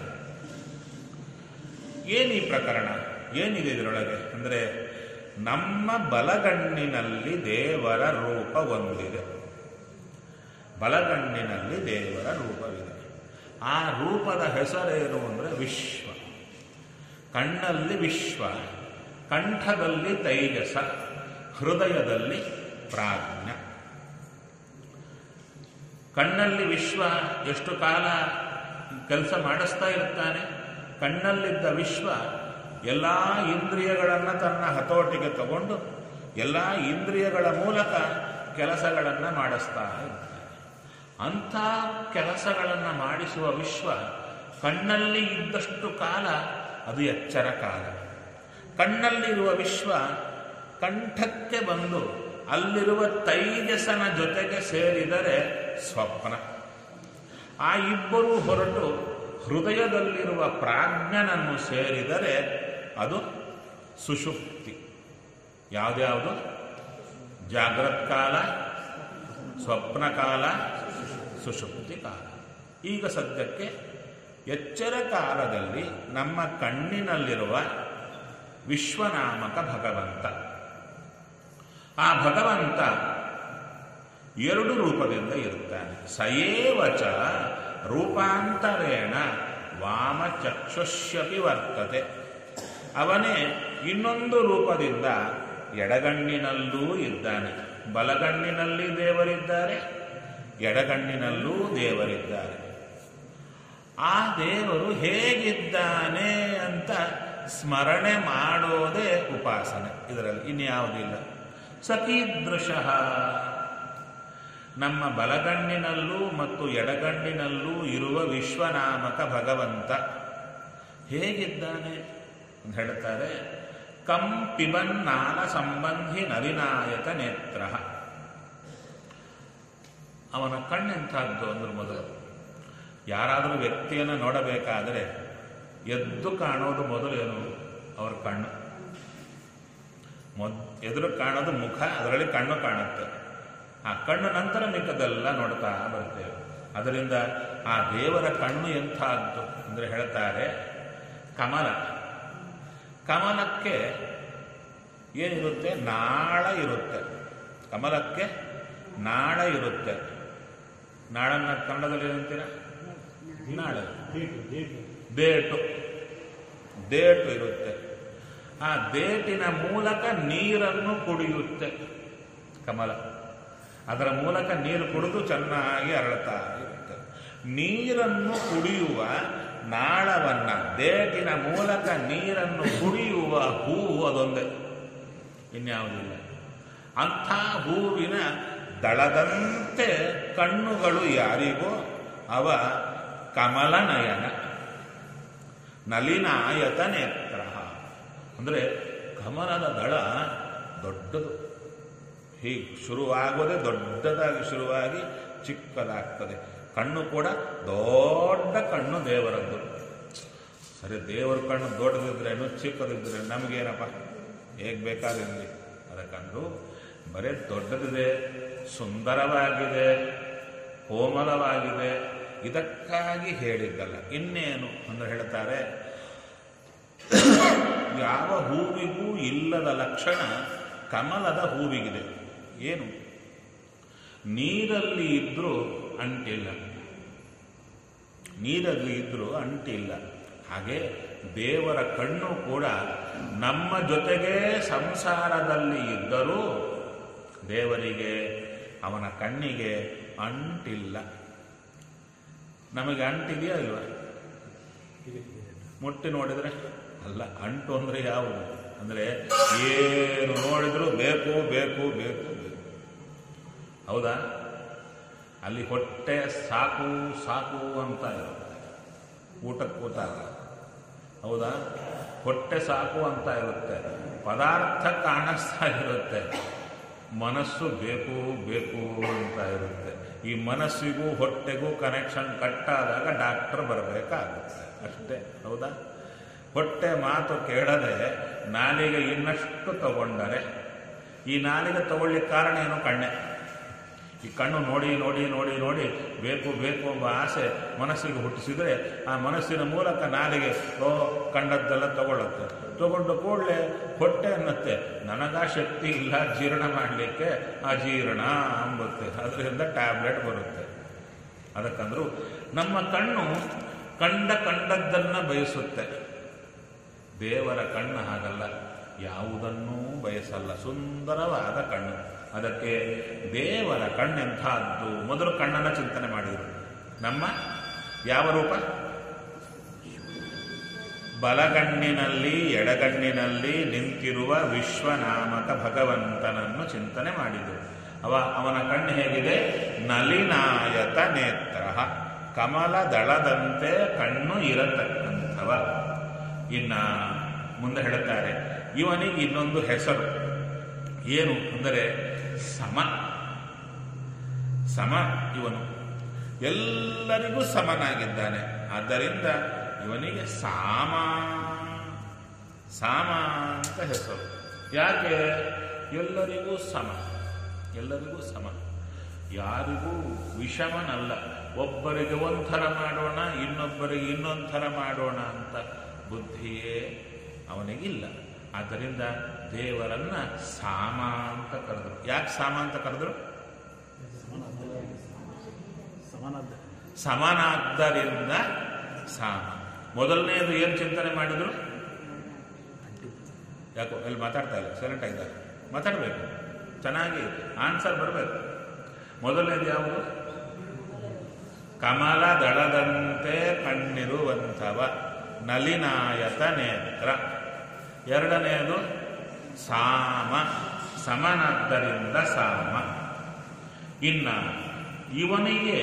ಏನು ಈ ಪ್ರಕರಣ, ಏನಿದೆ ಇದರೊಳಗೆ ಅಂದರೆ, ನಮ್ಮ ಬಲಗಣ್ಣಿನಲ್ಲಿ ದೇವರ ರೂಪ ಒಂದಿದೆ. ಬಲಗಣ್ಣಿನಲ್ಲಿ ದೇವರ ರೂಪವಿದೆ. ಆ ರೂಪದ ಹೆಸರೇನು ಅಂದರೆ ವಿಶ್ವ. ಕಣ್ಣಲ್ಲಿ ವಿಶ್ವ, ಕಂಠದಲ್ಲಿ ತೈಜಸ, ಹೃದಯದಲ್ಲಿ ಪ್ರಾಜ್ಞ. ಕಣ್ಣಲ್ಲಿ ವಿಶ್ವ ಎಷ್ಟು ಕಾಲ ಕೆಲಸ ಮಾಡಿಸ್ತಾ ಇರ್ತಾನೆ. ಕಣ್ಣಲ್ಲಿದ್ದ ವಿಶ್ವ ಎಲ್ಲ ಇಂದ್ರಿಯಗಳನ್ನು ತನ್ನ ಹತೋಟಿಗೆ ತಗೊಂಡು ಎಲ್ಲ ಇಂದ್ರಿಯಗಳ ಮೂಲಕ ಕೆಲಸಗಳನ್ನು ಮಾಡಿಸ್ತಾ ಇರ್ತಾನೆ. ಅಂಥ ಕೆಲಸಗಳನ್ನು ಮಾಡಿಸುವ ವಿಶ್ವ ಕಣ್ಣಲ್ಲಿ ಇದ್ದಷ್ಟು ಕಾಲ ಅದು ಎಚ್ಚರ ಕಾಲ. ಕಣ್ಣಲ್ಲಿರುವ ವಿಶ್ವ ಕಂಠಕ್ಕೆ ಬಂದು ಅಲ್ಲಿರುವ ತೈಜಸನ ಜೊತೆಗೆ ಸೇರಿದರೆ ಸ್ವಪ್ನ. ಆ ಇಬ್ಬರು ಹೊರಟು ಹೃದಯದಲ್ಲಿರುವ ಪ್ರಾಜ್ಞನನ್ನು ಸೇರಿದರೆ ಅದು ಸುಷುಪ್ತಿ. ಯಾವುದ್ಯಾವುದು? ಜಾಗ್ರತ್ ಕಾಲ, ಸ್ವಪ್ನ ಕಾಲ, ಸುಷುಪ್ತಿ ಕಾಲ. ಈಗ ಸದ್ಯಕ್ಕೆ ಎಚ್ಚರ ಕಾಲದಲ್ಲಿ ನಮ್ಮ ಕಣ್ಣಿನಲ್ಲಿರುವ ವಿಶ್ವನಾಮಕ ಭಗವಂತ, ಆ ಭಗವಂತ ಎರಡು ರೂಪದಿಂದ ಇರುತ್ತಾನೆ. ಸಯೇವಚ ರೂಪಾಂತರೇಣ ವಾಮಚಕ್ಷುಷ್ಯಪಿ ವರ್ತತೆ. ಅವನೇ ಇನ್ನೊಂದು ರೂಪದಿಂದ ಎಡಗಣ್ಣಿನಲ್ಲೂ ಇದ್ದಾನೆ. ಬಲಗಣ್ಣಿನಲ್ಲಿ ದೇವರಿದ್ದಾರೆ, ಎಡಗಣ್ಣಿನಲ್ಲೂ ದೇವರಿದ್ದಾರೆ. ಆ ದೇವರು ಹೇಗಿದ್ದಾನೆ ಅಂತ ಸ್ಮರಣೆ ಮಾಡೋದೇ ಉಪಾಸನೆ. ಇದರಲ್ಲಿ ಇನ್ಯಾವುದಿಲ್ಲ. ಸಕೀದೃಶಃ, ನಮ್ಮ ಬಲಗಣ್ಣಿನಲ್ಲೂ ಮತ್ತು ಎಡಗಣ್ಣಿನಲ್ಲೂ ಇರುವ ವಿಶ್ವನಾಮಕ ಭಗವಂತ ಹೇಗಿದ್ದಾನೆ ಅಂತ ಹೇಳ್ತಾರೆ. ಕಂ ಪಿಬನ್ನಾಲ ಸಂಬಂಧಿ ನಲಿನಾಯಕ ನೇತ್ರ. ಅವನ ಕಣ್ಣೆಂಥದ್ದು ಅಂದ್ರೆ, ಮೊದಲು ಯಾರಾದರೂ ವ್ಯಕ್ತಿಯನ್ನು ನೋಡಬೇಕಾದರೆ ಎದ್ದು ಕಾಣೋದು ಮೊದಲು ಏನು? ಅವರ ಕಣ್ಣು. ಮೊದ್ ಎದುರು ಕಾಣೋದು ಮುಖ, ಅದರಲ್ಲಿ ಕಣ್ಣು ಕಾಣುತ್ತೆ. ಆ ಕಣ್ಣು ನಂತರ ಮಿಕ್ಕದೆಲ್ಲ ನೋಡ್ತಾ ಬರ್ತೇವೆ. ಅದರಿಂದ ಆ ದೇವರ ಕಣ್ಣು ಎಂಥದ್ದು ಅಂದರೆ ಹೇಳ್ತಾರೆ, ಕಮಲ. ಕಮಲಕ್ಕೆ ಏನಿರುತ್ತೆ? ನಾಳ ಇರುತ್ತೆ. ಕಮಲಕ್ಕೆ ನಾಳ ಇರುತ್ತೆ. ನಾಳನ್ನ ಕನ್ನಡದಲ್ಲಿ ಏನಂತೀರ? ನಾಳೆ ದೇಟು. ದೇಟು ಇರುತ್ತೆ. ಆ ದೇಟಿನ ಮೂಲಕ ನೀರನ್ನು ಕುಡಿಯುತ್ತೆ ಕಮಲ. ಅದರ ಮೂಲಕ ನೀರು ಕುಡಿದು ಚೆನ್ನಾಗಿ ಅರಳ್ತಾ ಇರುತ್ತೆ. ನೀರನ್ನು ಕುಡಿಯುವ ನಾಳವನ್ನ, ದೇಟಿನ ಮೂಲಕ ನೀರನ್ನು ಕುಡಿಯುವ ಹೂವು ಅದೊಂದೇ, ಇನ್ಯಾವುದಿಲ್ಲ. ಅಂಥ ಹೂವಿನ ದಳದಂತೆ ಕಣ್ಣುಗಳು ಯಾರಿಗೋ ಅವ ಕಮಲನಯನ ನಲಿನಾಯತ ನೇತ್ರ. ಅಂದರೆ ಕಮಲದ ದಳ ದೊಡ್ಡದು. ಹೀಗೆ ಶುರುವಾಗೋದೇ ದೊಡ್ಡದಾಗಿ ಶುರುವಾಗಿ ಚಿಕ್ಕದಾಗ್ತದೆ. ಕಣ್ಣು ಕೂಡ ದೊಡ್ಡ ಕಣ್ಣು ದೇವರದ್ದು. ಸರಿ, ದೇವರ ಕಣ್ಣು ದೊಡ್ಡದಿದ್ರೇನು ಚಿಕ್ಕದಿದ್ರೆ ನಮಗೇನಪ್ಪ, ಹೇಗೆ ಬೇಕಾದಿರಲಿ. ಅದಕ್ಕಂದ್ರು ಬರೀ ದೊಡ್ಡದಿದೆ, ಸುಂದರವಾಗಿದೆ, ಕೋಮಲವಾಗಿದೆ, ಇದಕ್ಕಾಗಿ ಹೇಳಿದ್ದಲ್ಲ. ಇನ್ನೇನು ಅಂದ್ರೆ ಹೇಳ್ತಾರೆ, ಯಾವ ಹೂವಿಗೂ ಇಲ್ಲದ ಲಕ್ಷಣ ಕಮಲದ ಹೂವಿಗಿದೆ. ಏನು? ನೀರಲ್ಲಿ ಇದ್ರೂ ಅಂಟಿಲ್ಲ, ನೀರಲ್ಲಿ ಇದ್ರೂ ಅಂಟಿಲ್ಲ. ಹಾಗೆ ದೇವರ ಕಣ್ಣು ಕೂಡ ನಮ್ಮ ಜೊತೆಗೇ ಸಂಸಾರದಲ್ಲಿ ಇದ್ದರೂ ದೇವರಿಗೆ, ಅವನ ಕಣ್ಣಿಗೆ ಅಂಟಿಲ್ಲ. ನಮಗೆ ಅಂಟಿದೆಯಾ ಇಲ್ವಾ? ಮುಟ್ಟಿ ನೋಡಿದರೆ ಅಲ್ಲ. ಅಂಟು ಅಂದರೆ ಯಾವುದು ಅಂದರೆ ಏನು ನೋಡಿದ್ರು ಬೇಕು ಬೇಕು ಬೇಕು ಬೇಕು. ಹೌದಾ? ಅಲ್ಲಿ ಹೊಟ್ಟೆ ಸಾಕು ಸಾಕು ಅಂತ ಇರುತ್ತೆ ಊಟಕ್ಕೆ ಕೂತಾಗ. ಹೌದಾ? ಹೊಟ್ಟೆ ಸಾಕು ಅಂತ ಇರುತ್ತೆ, ಪದಾರ್ಥ ಕಾಣಿಸ್ತಾ ಇರುತ್ತೆ, ಮನಸ್ಸು ಬೇಕು ಬೇಕು ಅಂತ ಇರುತ್ತೆ. ಈ ಮನಸ್ಸಿಗೂ ಹೊಟ್ಟೆಗೂ ಕನೆಕ್ಷನ್ ಕಟ್ಟಾದಾಗ ಡಾಕ್ಟರ್ ಬರಬೇಕಾಗುತ್ತೆ ಅಷ್ಟೇ. ಹೌದಾ? ಹೊಟ್ಟೆ ಮಾತು ಕೇಳದೆ ನಾಲಿಗೆ ಇನ್ನಷ್ಟು ತಗೊಂಡರೆ, ಈ ನಾಲಿಗೆ ತಗೊಳ್ಳಿಕ್ಕೆ ಕಾರಣ ಏನು? ಕಣ್ಣೆ. ಈ ಕಣ್ಣು ನೋಡಿ ನೋಡಿ ನೋಡಿ ನೋಡಿ ಬೇಕು ಬೇಕು ಎಂಬ ಆಸೆ ಮನಸ್ಸಿಗೆ ಹುಟ್ಟಿಸಿದರೆ ಆ ಮನಸ್ಸಿನ ಮೂಲಕ ನಾಲಿಗೆ ಓ ಕಂಡದ್ದೆಲ್ಲ ತಗೊಳ್ಳುತ್ತೆ. ತಗೊಂಡು ಕೂಡಲೇ ಹೊಟ್ಟೆ ಅನ್ನತ್ತೆ, ನನಗ ಶಕ್ತಿ ಇಲ್ಲ ಜೀರ್ಣ ಮಾಡಲಿಕ್ಕೆ, ಅಜೀರ್ಣ ಅಂಬುತ್ತೆ. ಅದರಿಂದ ಟ್ಯಾಬ್ಲೆಟ್ ಬರುತ್ತೆ. ಅದಕ್ಕಂದ್ರೂ ನಮ್ಮ ಕಣ್ಣು ಕಂಡ ಕಂಡದ್ದನ್ನು ಬಯಸುತ್ತೆ. ದೇವರ ಕಣ್ಣು ಹಾಗಲ್ಲ, ಯಾವುದನ್ನೂ ಬಯಸಲ್ಲ, ಸುಂದರವಾದ ಕಣ್ಣು. ಅದಕ್ಕೆ ದೇವರ ಕಣ್ಣೆಂಥದ್ದು. ಮೊದಲು ಕಣ್ಣನ್ನು ಚಿಂತನೆ ಮಾಡಿದರು. ನಮ್ಮ ಯಾವ ರೂಪ? ಬಲಗಣ್ಣಿನಲ್ಲಿ ಎಡಗಣ್ಣಿನಲ್ಲಿ ನಿಂತಿರುವ ವಿಶ್ವನಾಮಕ ಭಗವಂತನನ್ನು ಚಿಂತನೆ ಮಾಡಿದರು. ಅವ ಅವನ ಕಣ್ಣು ಹೇಗಿದೆ? ನಲಿನಾಯತ ನೇತ್ರ, ಕಮಲ ದಳದಂತೆ ಕಣ್ಣು ಇರತಕ್ಕಂಥವ. ಇನ್ನ ಮುಂದೆ ಹೇಳುತ್ತಾರೆ, ಇವನಿಗೆ ಇನ್ನೊಂದು ಹೆಸರು ಏನು ಅಂದರೆ ಸಮ. ಸಮ ಇವನು ಎಲ್ಲರಿಗೂ ಸಮನಾಗಿದ್ದಾನೆ. ಆದ್ದರಿಂದ ಇವನಿಗೆ ಸಾಮ ಸಾಮ ಅಂತ ಹೆಸರು. ಯಾಕೆ? ಎಲ್ಲರಿಗೂ ಸಮ, ಎಲ್ಲರಿಗೂ ಸಮ, ಯಾರಿಗೂ ವಿಷಮನಲ್ಲ. ಒಬ್ಬರಿಗೆ ಒಂಥರ ಮಾಡೋಣ, ಇನ್ನೊಬ್ಬರಿಗೆ ಇನ್ನೊಂದು ಥರ ಮಾಡೋಣ ಅಂತ ಬುದ್ಧಿಯೇ ಅವನಿಗಿಲ್ಲ. ಆದ್ದರಿಂದ ದೇವರನ್ನ ಸಾಮ ಅಂತ ಕರೆದರು. ಯಾಕೆ ಸಾಮ ಅಂತ ಕರೆದರು? ಸಮನಾದ್ದರಿಂದ ಸಾಮ. ಮೊದಲನೆಯದು ಏನು ಚಿಂತನೆ ಮಾಡಿದರು? ಯಾಕೋ ಇಲ್ಲಿ ಮಾತಾಡ್ತಾ ಇಲ್ಲ, ಸೈಲೆಂಟ್ ಆಗಿದ್ದಾರೆ. ಮಾತಾಡಬೇಕು, ಚೆನ್ನಾಗಿ ಆನ್ಸರ್ ಬರಬೇಕು. ಮೊದಲನೇದು ಯಾವುದು? ಕಮಲ ದಳದಂತೆ ಕಣ್ಣಿರುವಂಥವ, ನಲಿನಾಯತ ನೇತ್ರ. ಎರಡನೆಯದು ಸಾಮ, ಸಮನಾದ್ದರಿಂದ ಸಾಮ. ಇನ್ನ ಇವನಿಗೆ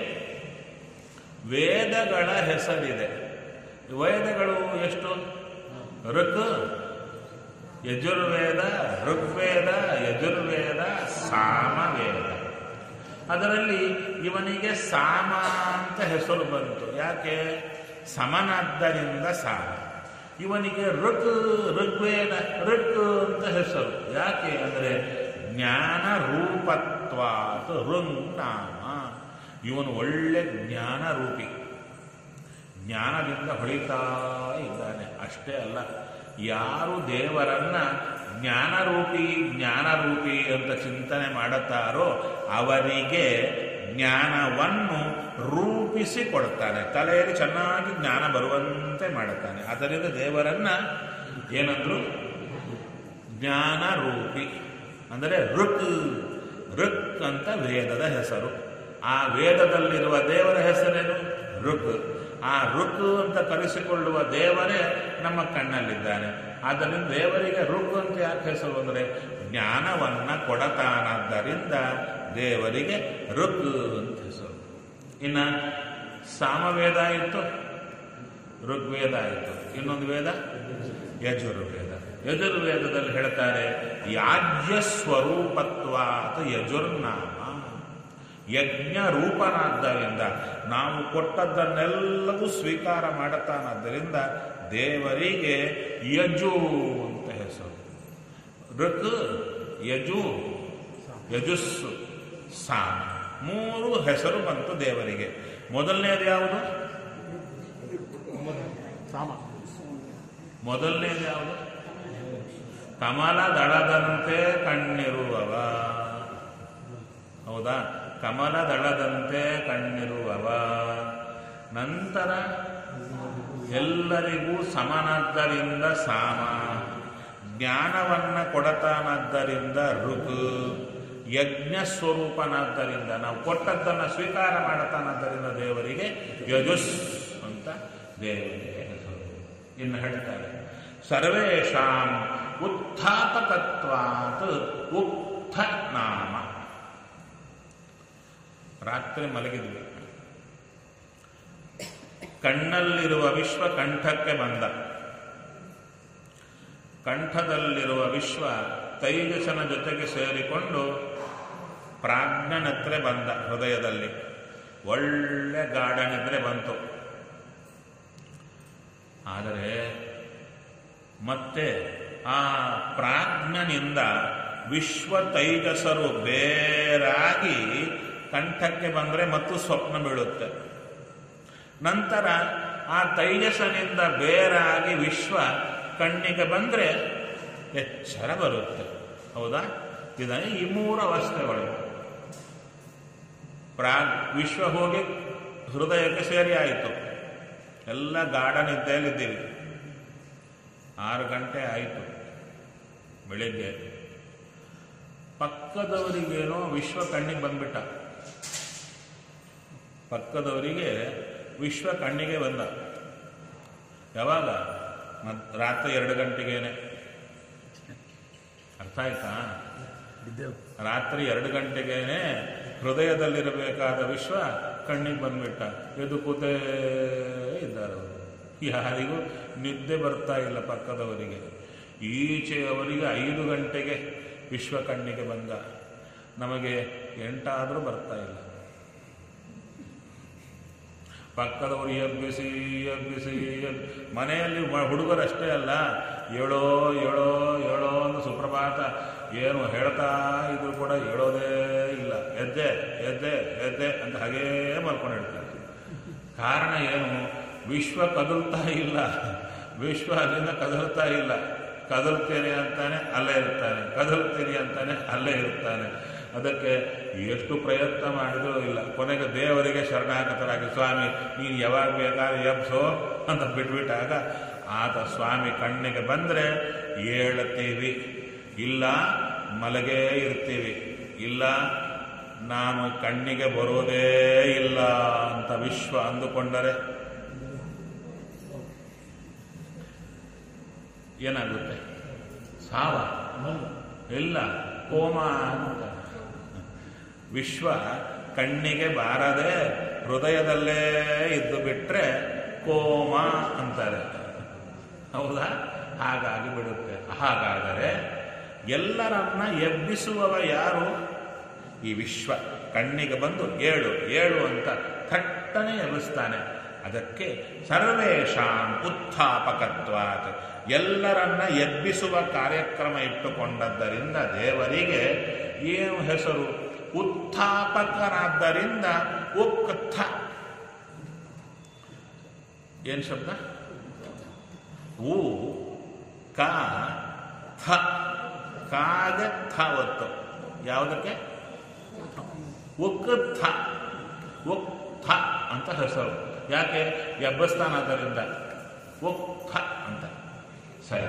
ವೇದಗಳ ಹೆಸರಿದೆ. ವೇದಗಳು ಎಷ್ಟು? ಋಕ್, ಯಜುರ್ವೇದ, ಋಗ್ವೇದ, ಯಜುರ್ವೇದ, ಸಾಮವೇದ. ಅದರಲ್ಲಿ ಇವನಿಗೆ ಸಾಮ ಅಂತ ಹೆಸರು ಬಂತು. ಯಾಕೆ? ಸಮನಾದ್ದರಿಂದ ಸಾಮ. ಇವನಿಗೆ ಋಕ್, ಋಗ್ವೇದ, ಋಕ್ ಅಂತ ಹೆಸರು. ಯಾಕೆ ಅಂದರೆ ಜ್ಞಾನ ರೂಪತ್ವಾತ್ ಋಂಗ್ನಾಮ. ಇವನು ಒಳ್ಳೆ ಜ್ಞಾನ ರೂಪಿ, ಜ್ಞಾನದಿಂದ ಹೊಳಿತಾ ಇದ್ದಾನೆ. ಅಷ್ಟೇ ಅಲ್ಲ, ಯಾರು ದೇವರನ್ನ ಜ್ಞಾನರೂಪಿ ಜ್ಞಾನರೂಪಿ ಅಂತ ಚಿಂತನೆ ಮಾಡುತ್ತಾರೋ ಅವರಿಗೆ ಜ್ಞಾನವನ್ನು ರೂಪಿಸಿ ಕೊಡ್ತಾನೆ. ತಲೆಯಲ್ಲಿ ಚೆನ್ನಾಗಿ ಜ್ಞಾನ ಬರುವಂತೆ ಮಾಡುತ್ತಾನೆ. ಅದರಿಂದ ದೇವರನ್ನ ಏನಂದ್ರು? ಜ್ಞಾನರೂಪಿ ಅಂದರೆ ಋಕ್. ಋಕ್ ಅಂತ ವೇದದ ಹೆಸರು. ಆ ವೇದದಲ್ಲಿರುವ ದೇವರ ಹೆಸರೇನು? ಋಕ್. ಆ ಋಕ್ ಅಂತ ಕರೆಸಿಕೊಳ್ಳುವ ದೇವರೇ ನಮ್ಮ ಕಣ್ಣಲ್ಲಿದ್ದಾನೆ. ಆದ್ದರಿಂದ ದೇವರಿಗೆ ಋಕ್ ಅಂತ ಯಾಕೆ ಹೆಸರು ಅಂದರೆ ಜ್ಞಾನವನ್ನ ಕೊಡತಾನಾದ್ದರಿಂದ ದೇವರಿಗೆ ಋಕ್ ಅಂತ ಹೆಸರು. ಇನ್ನು ಸಾಮವೇದ ಆಯಿತು, ಋಗ್ವೇದ ಆಯಿತು. ಇನ್ನೊಂದು ವೇದ ಯಜುರ್ವೇದ. ಯಜುರ್ವೇದದಲ್ಲಿ ಹೇಳ್ತಾರೆ ಯಾಜ್ಯ ಸ್ವರೂಪತ್ವಾತ್ ಯಜುರ್ನಾಮ. ಯಜ್ಞ ರೂಪನಾದ್ದರಿಂದ ನಾವು ಕೊಟ್ಟದ್ದನ್ನೆಲ್ಲವೂ ಸ್ವೀಕಾರ ಮಾಡುತ್ತಾನಾದ್ದರಿಂದ ದೇವರಿಗೆ ಯಜು ಅಂತ ಹೆಸರು. ಋಕ್, ಯಜು, ಯಜುಸ್ಸು, ಸಾಮ ಮೂರು ಹೆಸರು ಬಂತು ದೇವರಿಗೆ. ಮೊದಲನೇದು ಯಾವುದು? ಸಾಮ. ಮೊದಲನೇದು ಯಾವುದು? ಕಮಲ ದಳದಂತೆ ಕಣ್ಣಿರುವವ. ಹೌದಾ? ಕಮಲ ದಳದಂತೆ ಕಣ್ಣಿರುವವ. ನಂತರ ಎಲ್ಲರಿಗೂ ಸಮನಾದ್ದರಿಂದ ಸಾಮ, ಜ್ಞಾನವನ್ನ ಕೊಡತಾನಾದ್ದರಿಂದ ಋಕ್, ಯಜ್ಞ ಸ್ವರೂಪನಾದ್ದರಿಂದ ನಾವು ಕೊಟ್ಟದ್ದನ್ನು ಸ್ವೀಕಾರ ಮಾಡತಾನಾದ್ದರಿಂದ ದೇವರಿಗೆ ಯಜುಸ್ ಅಂತ ದೇವರಿಗೆ ಹೆಸರು. ಇನ್ನು ಹೇಳ್ತಾರೆ ಸರ್ವೇಷಾಂ ಉತ್ಥಾಪಕತ್ವಾತ್ ಉಕ್ಥ ನಾಮ. ರಾತ್ರಿ ಮಲಗಿದ್ವಿ, ಕಣ್ಣಲ್ಲಿರುವ ವಿಶ್ವ ಕಂಠಕ್ಕೆ ಬಂದ. ಕಂಠದಲ್ಲಿರುವ ವಿಶ್ವ ತೈಜಸನ ಜೊತೆಗೆ ಸೇರಿಕೊಂಡು ಪ್ರಾಜ್ಞನಿದ್ರೆ ಬಂದ. ಹೃದಯದಲ್ಲಿ ಒಳ್ಳೆ ಗಾಢನಿದ್ರೆ ಬಂತು. ಆದರೆ ಮತ್ತೆ ಆ ಪ್ರಾಜ್ಞನಿಂದ ವಿಶ್ವ ತೈಜಸರು ಬೇರಾಗಿ ಕಂಠಕ್ಕೆ ಬಂದರೆ ಮತ್ತು ಸ್ವಪ್ನ ಬೀಳುತ್ತೆ. ನಂತರ ಆ ತೈಜಸನಿಂದ ಬೇರಾಗಿ ವಿಶ್ವ ಕಣ್ಣಿಗೆ ಬಂದರೆ ಎಚ್ಚರ ಬರುತ್ತೆ. ಹೌದಾ? ಇದನ್ನು ಈ ಮೂರು ಅವಸ್ಥೆಗಳು. ಪ್ರಾಗ್ ವಿಶ್ವ ಹೋಗಿ ಹೃದಯಕ್ಕೆ ಸೇರಿ ಆಯಿತು, ಎಲ್ಲ ಗಾಢ ನಿದ್ದೆಯಲ್ಲಿದ್ದೀವಿ. ಆರು ಗಂಟೆ ಆಯಿತು ಬೆಳಿಗ್ಗೆ. ಪಕ್ಕದವರಿಗೇನೋ ವಿಶ್ವ ಕಣ್ಣಿಗೆ ಬಂದ್ಬಿಟ್ಟ. ಪಕ್ಕದವರಿಗೆ ವಿಶ್ವ ಕಣ್ಣಿಗೆ ಬಂದ. ಯಾವಾಗ? ಮತ್ತು ರಾತ್ರಿ ಎರಡು ಗಂಟೆಗೇನೆ. ಅರ್ಥ ಆಯ್ತಾ? ರಾತ್ರಿ ಎರಡು ಗಂಟೆಗೇನೆ ಹೃದಯದಲ್ಲಿರಬೇಕಾದ ವಿಶ್ವ ಕಣ್ಣಿಗೆ ಬಂದ್ಬಿಟ್ಟ. ಎದ್ದು ಕೂತೇ ಇದ್ದಾರೆ ಅವರು. ಯಾರಿಗೂ ನಿದ್ದೆ ಬರ್ತಾ ಇಲ್ಲ ಪಕ್ಕದವರಿಗೆ. ಈಚೆಯವರಿಗೆ ಐದು ಗಂಟೆಗೆ ವಿಶ್ವ ಕಣ್ಣಿಗೆ ಬಂದ. ನಮಗೆ ಎಂಟಾದರೂ ಬರ್ತಾ ಇಲ್ಲ. ಪಕ್ಕದವರು ಎಬ್ಬಿಸಿ ಎಬ್ಬಿಸಿ ಎಬ್ ಮನೆಯಲ್ಲಿ ಹುಡುಗರಷ್ಟೇ ಅಲ್ಲ, ಏಳೋ ಏಳೋ ಏಳೋ ಅಂತ ಸುಪ್ರಭಾತ ಏನು ಹೇಳ್ತಾ ಇದ್ರು ಕೂಡ ಹೇಳೋದೇ ಇಲ್ಲ. ಎದ್ದೆ ಎದ್ದೆ ಎದ್ದೆ ಅಂತ ಹಾಗೇ ಮಲ್ಕೊಂಡಿರ್ತಾರೆ. ಕಾರಣ ಏನು? ವಿಶ್ವ ಕದಲ್ತಾ ಇಲ್ಲ. ವಿಶ್ವ ಅಲ್ಲಿಂದ ಕದಲ್ತಾ ಇಲ್ಲ. ಕದಲ್ತೇನೆ ಅಂತಾನೆ ಅಲ್ಲೇ ಇರ್ತಾನೆ, ಕದಲ್ತೇನೆ ಅಂತಾನೆ ಅಲ್ಲೇ ಇರ್ತಾನೆ. ಅದಕ್ಕೆ ಎಷ್ಟು ಪ್ರಯತ್ನ ಮಾಡಿದರೂ ಇಲ್ಲ. ಕೊನೆಗೆ ದೇವರಿಗೆ ಶರಣಾಗತರಾಗಿ, ಸ್ವಾಮಿ ನೀನು ಯಾವಾಗ ಬೇಕಾದ್ರೆ ಎಬ್ಸೋ ಅಂತ ಬಿಟ್ಬಿಟ್ಟಾಗ ಆತ ಸ್ವಾಮಿ ಕಣ್ಣಿಗೆ ಬಂದರೆ ಏಳ್ತೀವಿ, ಇಲ್ಲ ಮಲಗೇ ಇರ್ತೀವಿ, ಇಲ್ಲ ನಾನು ಕಣ್ಣಿಗೆ ಬರೋದೇ ಇಲ್ಲ ಅಂತ ವಿಶ್ವ ಅಂದುಕೊಂಡರೆ ಏನಾಗುತ್ತೆ? ಸಾವ ಇಲ್ಲ, ಕೋಮ ಅಂತ. ವಿಶ್ವ ಕಣ್ಣಿಗೆ ಬಾರದೆ ಹೃದಯದಲ್ಲೇ ಇದ್ದು ಬಿಟ್ರೆ ಕೋಮ ಅಂತಾರೆ. ಹೌದಾ? ಹಾಗಾಗಿ ಬಿಡುತ್ತೆ. ಹಾಗಾದರೆ ಎಲ್ಲರನ್ನ ಎಬ್ಬಿಸುವವ ಯಾರು? ಈ ವಿಶ್ವ ಕಣ್ಣಿಗೆ ಬಂದು ಏಳು ಏಳು ಅಂತ ಥಟ್ಟನೆ ಎಬ್ಬಿಸ್ತಾನೆ. ಅದಕ್ಕೆ ಸರ್ವೇಷಾಂ ಉತ್ಥಾಪಕತ್ವಾತ್, ಎಲ್ಲರನ್ನ ಎಬ್ಬಿಸುವ ಕಾರ್ಯಕ್ರಮ ಇಟ್ಟುಕೊಂಡದ್ದರಿಂದ ದೇವರಿಗೆ ಏನು ಹೆಸರು? ಉತ್ಥಾಪಕನಾದ್ದರಿಂದ ಉಕ್ಥ. ಏನು ಶಬ್ದ? ಊ ಕಾ ಥ. ಕಾಗೆ ಥ ಒತ್ತು. ಯಾವುದಕ್ಕೆ? ಉಕ್ಥ. ಉಕ್ಥ ಅಂತ ಹೆಸರು. ಯಾಕೆ? ಎಬ್ಬಸ್ತಾನಾದ್ದರಿಂದ ಉಕ್ಥ ಅಂತ. ಸರಿ,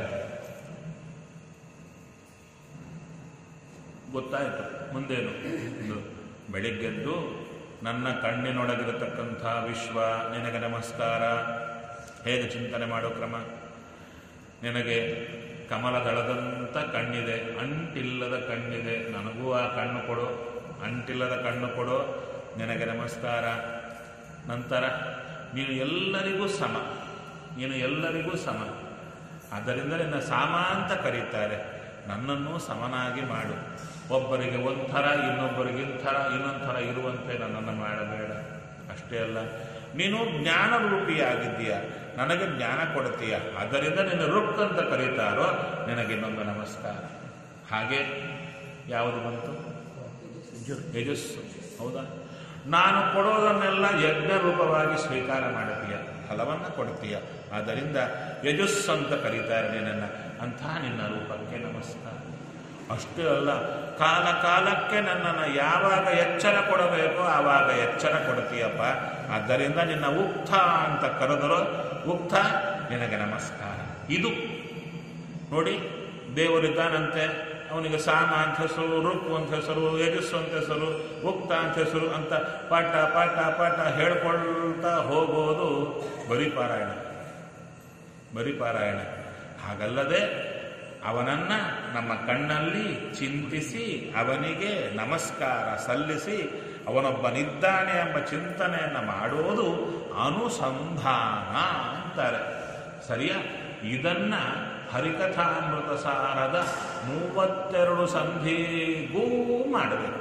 ಗೊತ್ತಾಯಿತು. ಮುಂದೇನು? ಬೆಳಿಗ್ಗೆದ್ದು ನನ್ನ ಕಣ್ಣಿನೊಳಗಿರತಕ್ಕಂಥ ವಿಶ್ವ ನಿನಗೆ ನಮಸ್ಕಾರ. ಹೇಗೆ ಚಿಂತನೆ ಮಾಡೋ ಕ್ರಮ? ನಿನಗೆ ಕಮಲದಳದಂಥ ಕಣ್ಣಿದೆ, ಅಂಟಿಲ್ಲದ ಕಣ್ಣಿದೆ, ನನಗೂ ಆ ಕಣ್ಣು ಕೊಡು, ಅಂಟಿಲ್ಲದ ಕಣ್ಣು ಕೊಡು, ನಿನಗೆ ನಮಸ್ಕಾರ. ನಂತರ ನೀನು ಎಲ್ಲರಿಗೂ ಸಮ, ನೀನು ಎಲ್ಲರಿಗೂ ಸಮ, ಆದ್ದರಿಂದ ನಿನ್ನ ಸಾಮ ಅಂತ ಕರೀತಾರೆ. ನನ್ನನ್ನು ಸಮನಾಗಿ ಮಾಡು. ಒಬ್ಬರಿಗೆ ಒಂಥರ, ಇನ್ನೊಬ್ಬರಿಗೆ ಇಂಥರ, ಇನ್ನೊಂದು ಥರ ಇರುವಂತೆ ನನ್ನನ್ನು ಮಾಡಬೇಡ. ಅಷ್ಟೇ ಅಲ್ಲ, ನೀನು ಜ್ಞಾನರೂಪಿಯಾಗಿದ್ದೀಯ, ನನಗೆ ಜ್ಞಾನ ಕೊಡ್ತೀಯ, ಆದ್ದರಿಂದ ನಿನ್ನ ರುಕ್ ಅಂತ ಕರೀತಾರೋ, ನಿನಗೆ ಇನ್ನೊಂದು ನಮಸ್ಕಾರ. ಹಾಗೆ ಯಾವುದು ಬಂತು? ಯಜಸ್ಸು. ಹೌದಾ? ನಾನು ಕೊಡೋದನ್ನೆಲ್ಲ ಯಜ್ಞ ರೂಪವಾಗಿ ಸ್ವೀಕಾರ ಮಾಡುತ್ತೀಯ, ಫಲವನ್ನು ಕೊಡ್ತೀಯ, ಆದ್ದರಿಂದ ಯಜಸ್ಸು ಅಂತ ಕರೀತಾರೆ ನಿನ್ನನ್ನು. ಅಂಥ ನಿನ್ನ ರೂಪಕ್ಕೆ ನಮಸ್ಕಾರ. ಅಷ್ಟೇ ಅಲ್ಲ, ಕಾಲ ಕಾಲಕ್ಕೆ ನನ್ನನ್ನು ಯಾವಾಗ ಎಚ್ಚರ ಕೊಡಬೇಕೋ ಆವಾಗ ಎಚ್ಚರ ಕೊಡ್ತೀಯಪ್ಪ, ಆದ್ದರಿಂದ ನಿನ್ನ ಉಕ್ಥ ಅಂತ ಕರೆದರೂ ಉಕ್ಥ, ನಿನಗೆ ನಮಸ್ಕಾರ. ಇದು ನೋಡಿ, ದೇವರಿದ್ದಾನಂತೆ, ಅವನಿಗೆ ಸಾಮ ಅಂತ ಹೆಸರು, ರುಕ್ ಅಂತ ಹೆಸರು, ಯಜಸ್ಸು ಅಂತ ಹೆಸರು, ಉಕ್ತ ಅಂತ ಹೆಸರು ಅಂತ ಪಾಠ ಪಾಠ ಪಾಠ ಹೇಳ್ಕೊಳ್ತಾ ಹೋಗೋದು ಬರೀ ಪಾರಾಯಣ, ಬರೀ ಪಾರಾಯಣ. ಹಾಗಲ್ಲದೆ ಅವನನ್ನ ನಮ್ಮ ಕಣ್ಣಲ್ಲಿ ಚಿಂತಿಸಿ ಅವನಿಗೆ ನಮಸ್ಕಾರ ಸಲ್ಲಿಸಿ ಅವನೊಬ್ಬನಿದ್ದಾನೆ ಎಂಬ ಚಿಂತನೆಯನ್ನು ಮಾಡೋದು ಅನುಸಂಧಾನ ಅಂತಾರೆ. ಸರಿಯಾ? ಇದನ್ನ ಹರಿಕಥಾಮೃತ ಸಾರದ ಮೂವತ್ತೆರಡು ಸಂಧಿಗೂ ಮಾಡಬೇಕು.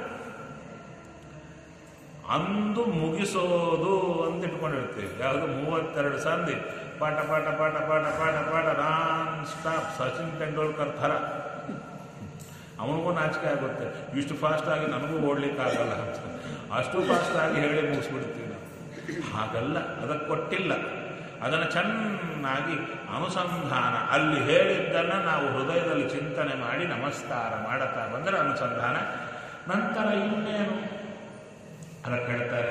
ಅಂದು ಮುಗಿಸೋದು ಅಂತ ಇಟ್ಕೊಂಡಿರ್ತೀವಿ. ಯಾವುದು? ಮೂವತ್ತೆರಡು ಸಂಧಿ ಪಾಠ ಪಾಠ ಪಾಠ ಪಾಠ ಪಾಠ ಪಾಠ ನಾನ್ ಸ್ಟಾಪ್. ಸಚಿನ್ ತೆಂಡೂಲ್ಕರ್ ಥರ. ಅವನಿಗೂ ನಾಚಿಕೆ ಆಗುತ್ತೆ, ಇಷ್ಟು ಫಾಸ್ಟಾಗಿ ನನಗೂ ಓಡ್ಲಿಕ್ಕಾಗಲ್ಲ ಅಂತ. ಅಷ್ಟು ಫಾಸ್ಟಾಗಿ ಹೇಳಿ ಮುಗಿಸ್ಬಿಡ್ತೀವಿ ನಾವು. ಹಾಗಲ್ಲ, ಅದಕ್ಕೆ ಕೊಟ್ಟಿಲ್ಲ. ಅದನ್ನು ಚೆನ್ನಾಗಿ ಅನುಸಂಧಾನ, ಅಲ್ಲಿ ಹೇಳಿದ್ದನ್ನು ನಾವು ಹೃದಯದಲ್ಲಿ ಚಿಂತನೆ ಮಾಡಿ ನಮಸ್ಕಾರ ಮಾಡುತ್ತಾ ಬಂದರೆ ಅನುಸಂಧಾನ. ನಂತರ ಇನ್ನೇನು ಅದಕ್ಕೆ ಹೇಳ್ತಾರೆ,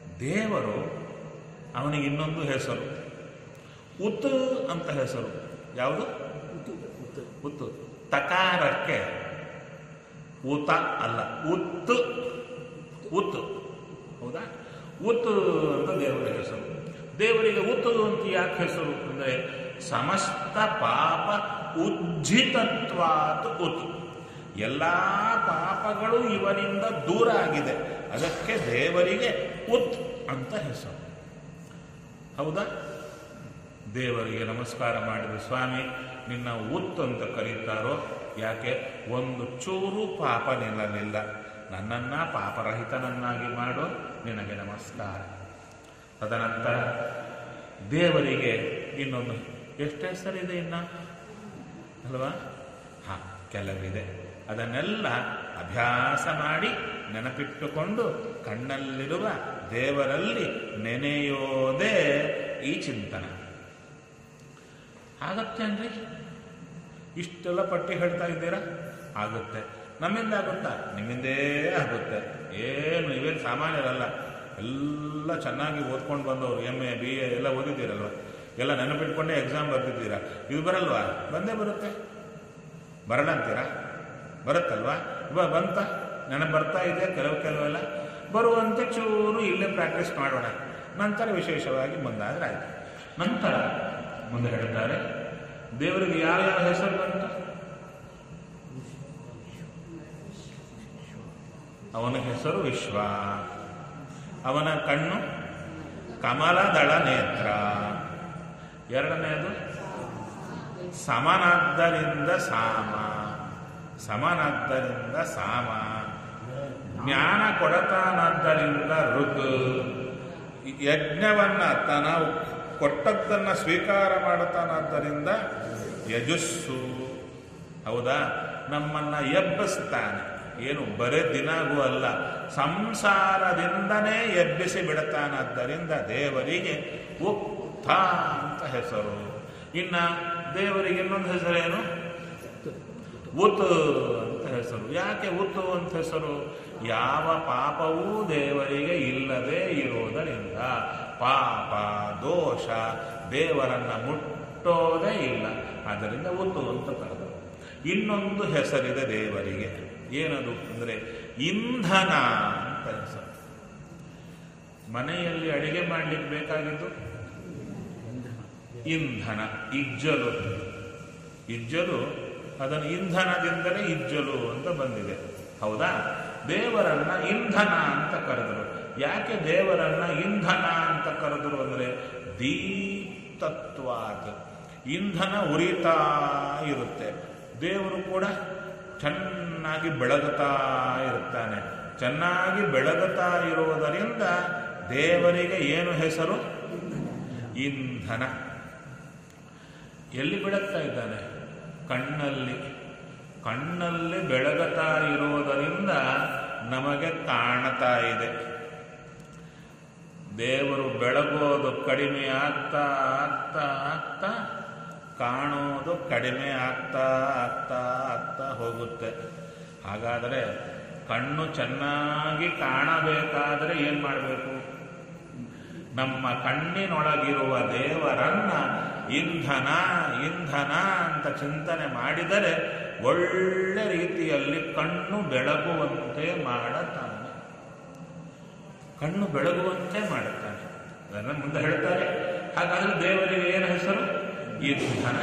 ದೇವರು ಅವನಿಗೆ ಇನ್ನೊಂದು ಹೆಸರು ಉತ್ ಅಂತ ಹೆಸರು. ಯಾವುದು? ಉತ್ತು. ತಕಾರಕ್ಕೆ ಉತ ಅಲ್ಲ, ಉತ್ತು. ಉತ್ತು ಹೌದಾ? ಉತ್ತು ಅಂತ ದೇವರ ಹೆಸರು. ದೇವರಿಗೆ ಉತ್ತು ಅಂತ ಯಾಕೆ ಹೆಸರು ಅಂದರೆ ಸಮಸ್ತ ಪಾಪ ಉಜ್ಜಿತತ್ವಾತ್ ಉತ್ತು. ಎಲ್ಲ ಪಾಪಗಳು ಇವನಿಂದ ದೂರ ಆಗಿದೆ, ಅದಕ್ಕೆ ದೇವರಿಗೆ ಉತ್ ಅಂತ ಹೆಸರು. ಹೌದಾ? ದೇವರಿಗೆ ನಮಸ್ಕಾರ ಮಾಡಿದ ಸ್ವಾಮಿ ನಿನ್ನ ಉತ್ ಅಂತ ಕರೀತಾರೋ ಯಾಕೆ? ಒಂದು ಚೂರು ಪಾಪ ನಿಲ್ಲಲಿಲ್ಲ, ನನ್ನನ್ನು ಪಾಪರಹಿತನನ್ನಾಗಿ ಮಾಡು, ನಿನಗೆ ನಮಸ್ಕಾರ. ತದನಂತರ ದೇವರಿಗೆ ಇನ್ನೊಂದು ಎಷ್ಟು ಹೆಸರಿದೆ ಇನ್ನ ಅಲ್ವಾ? ಹಾ, ಕೆಲವಿದೆ. ಅದನ್ನೆಲ್ಲ ಅಭ್ಯಾಸ ಮಾಡಿ ನೆನಪಿಟ್ಟುಕೊಂಡು ಕಣ್ಣಲ್ಲಿರುವ ದೇವರಲ್ಲಿ ನೆನೆಯೋದೇ ಈ ಚಿಂತನ. ಆಗತ್ತೆ ಅನ್ರಿ? ಇಷ್ಟೆಲ್ಲ ಪಟ್ಟಿ ಹೇಳ್ತಾ ಇದ್ದೀರಾ? ಆಗುತ್ತೆ. ನಮ್ಮಿಂದ ಆಗುತ್ತಾ? ನಿಮ್ಮಿಂದೇ ಆಗುತ್ತೆ. ಏನು ಇವೇನು ಸಾಮಾನ್ಯರಲ್ಲ, ಎಲ್ಲ ಚೆನ್ನಾಗಿ ಓದ್ಕೊಂಡು ಬಂದವರು, ಎಮ್ ಎ ಬಿ ಎ ಎಲ್ಲ ಓದಿದ್ದೀರಲ್ವ, ಎಲ್ಲ ನೆನಪಿಟ್ಕೊಂಡೇ ಎಕ್ಸಾಮ್ ಬರ್ತಿದ್ದೀರಾ. ಇದು ಬರಲ್ವಾ? ಬಂದೇ ಬರುತ್ತೆ. ಬರಲ್ಲ ಅಂತೀರಾ? ಬರುತ್ತಲ್ವಾ? ಇವಾಗ ಬಂತ, ನೆನಪು ಬರ್ತಾ ಇದೆ ಕೆಲವು ಕೆಲವೆಲ್ಲ ಬರುವಂತೆ ಚೂರು ಇಲ್ಲೇ ಪ್ರಾಕ್ಟೀಸ್ ಮಾಡೋಣ, ನಂತರ ವಿಶೇಷವಾಗಿ ಮುಂದಾದ್ರೆ ಆಯ್ತು. ನಂತರ ಮುಂದೆ ಹೇಳ್ತಾರೆ ದೇವರಿಗೆ ಯಾವ್ಯಾವ ಹೆಸರು ಬಂತು? ಅವನ ಹೆಸರು ವಿಶ್ವ, ಅವನ ಕಣ್ಣು ಕಮಲದಳ ನೇತ್ರ, ಎರಡನೆಯದು ಸಮನಾದ್ದರಿಂದ ಸಾಮ, ಸಮನಾದ್ದರಿಂದ ಸಾಮ, ಜ್ಞಾನ ಕೊಡತಾನಾದ್ದರಿಂದ ಋಗ್, ಯಜ್ಞವನ್ನ ತನ ಕೊಟ್ಟದ್ದನ್ನು ಸ್ವೀಕಾರ ಮಾಡುತ್ತಾನಾದ್ದರಿಂದ ಯಜಸ್ಸು. ಹೌದಾ? ನಮ್ಮನ್ನ ಎಬ್ಬಿಸ್ತಾನೆ. ಏನು ಬರೇ ದಿನಾಗೂ ಅಲ್ಲ, ಸಂಸಾರದಿಂದನೇ ಎಬ್ಬಿಸಿ ಬಿಡುತ್ತಾನಾದ್ದರಿಂದ ದೇವರಿಗೆ ಉಕ್ತ ಅಂತ ಹೆಸರು. ಇನ್ನ ದೇವರಿಗೆ ಇನ್ನೊಂದು ಹೆಸರೇನು? ಉತ್ ಅಂತ ಹೆಸರು. ಯಾಕೆ ಉತ್ತು ಅಂತ ಹೆಸರು? ಯಾವ ಪಾಪವೂ ದೇವರಿಗೆ ಇಲ್ಲದೆ ಇರೋದರಿಂದ ಪಾಪ ದೋಷ ದೇವರನ್ನ ಮುಟ್ಟೋದೇ ಇಲ್ಲ, ಆದ್ದರಿಂದ ಉತ್ತು ಅಂತ ಕರೆದರು. ಇನ್ನೊಂದು ಹೆಸರಿದೆ ದೇವರಿಗೆ. ಏನದು ಅಂದರೆ ಇಂಧನ ಅಂತ ಹೆಸರು. ಮನೆಯಲ್ಲಿ ಅಡಿಗೆ ಮಾಡಲಿಕ್ಕೆ ಬೇಕಾಗಿದ್ದು ಇಂಧನ, ಇಜ್ಜಲು. ಇಜ್ಜಲು ಅದನ್ನು ಇಂಧನದಿಂದಲೇ ಇಜ್ಜಲು ಅಂತ ಬಂದಿದೆ. ಹೌದಾ? ದೇವರನ್ನ ಇಂಧನ ಅಂತ ಕರೆದರು. ಯಾಕೆ ದೇವರನ್ನ ಇಂಧನ ಅಂತ ಕರೆದರು ಅಂದರೆ ದೀಪ್ತತ್ವಾತ್, ಇಂಧನ ಉರಿತಾ ಇರುತ್ತೆ. ದೇವರು ಕೂಡ ಚೆನ್ನಾಗಿ ಬೆಳಗುತ್ತಾ ಇರುತ್ತಾನೆ. ಚೆನ್ನಾಗಿ ಬೆಳಗುತ್ತಾ ಇರುವುದರಿಂದ ದೇವರಿಗೆ ಏನು ಹೆಸರು? ಇಂಧನ. ಎಲ್ಲಿ ಬೆಳಗ್ತಾ ಇದ್ದಾನೆ? ಕಣ್ಣಲ್ಲಿ. ಕಣ್ಣಲ್ಲಿ ಬೆಳಗುತ್ತಾ ಇರುವುದರಿಂದ ನಮಗೆ ಕಾಣ್ತಾ ಇದೆ. ದೇವರು ಬೆಳಗೋದು ಕಡಿಮೆ ಆಗ್ತಾ ಆಗ್ತಾ ಆಗ್ತಾ ಕಾಣೋದು ಕಡಿಮೆ ಆಗ್ತಾ ಆಗ್ತಾ ಆಗ್ತಾ ಹೋಗುತ್ತೆ. ಹಾಗಾದರೆ ಕಣ್ಣು ಚೆನ್ನಾಗಿ ಕಾಣಬೇಕಾದರೆ ಏನು ಮಾಡಬೇಕು? ನಮ್ಮ ಕಣ್ಣಿನೊಳಗಿರುವ ದೇವರನ್ನ ಇಂಧನ ಇಂಧನ ಅಂತ ಚಿಂತನೆ ಮಾಡಿದರೆ ಒಳ್ಳೆ ರೀತಿಯಲ್ಲಿ ಕಣ್ಣು ಬೆಳಗುವಂತೆ ಮಾಡುತ್ತಾನೆ. ಕಣ್ಣು ಬೆಳಗುವಂತೆ ಮಾಡುತ್ತಾನೆ. ಅದನ್ನು ಮುಂದೆ ಹೇಳ್ತಾರೆ. ಹಾಗಾದರೆ ದೇವರಿಗೆ ಏನು ಹೆಸರು? ಇಂಧನ.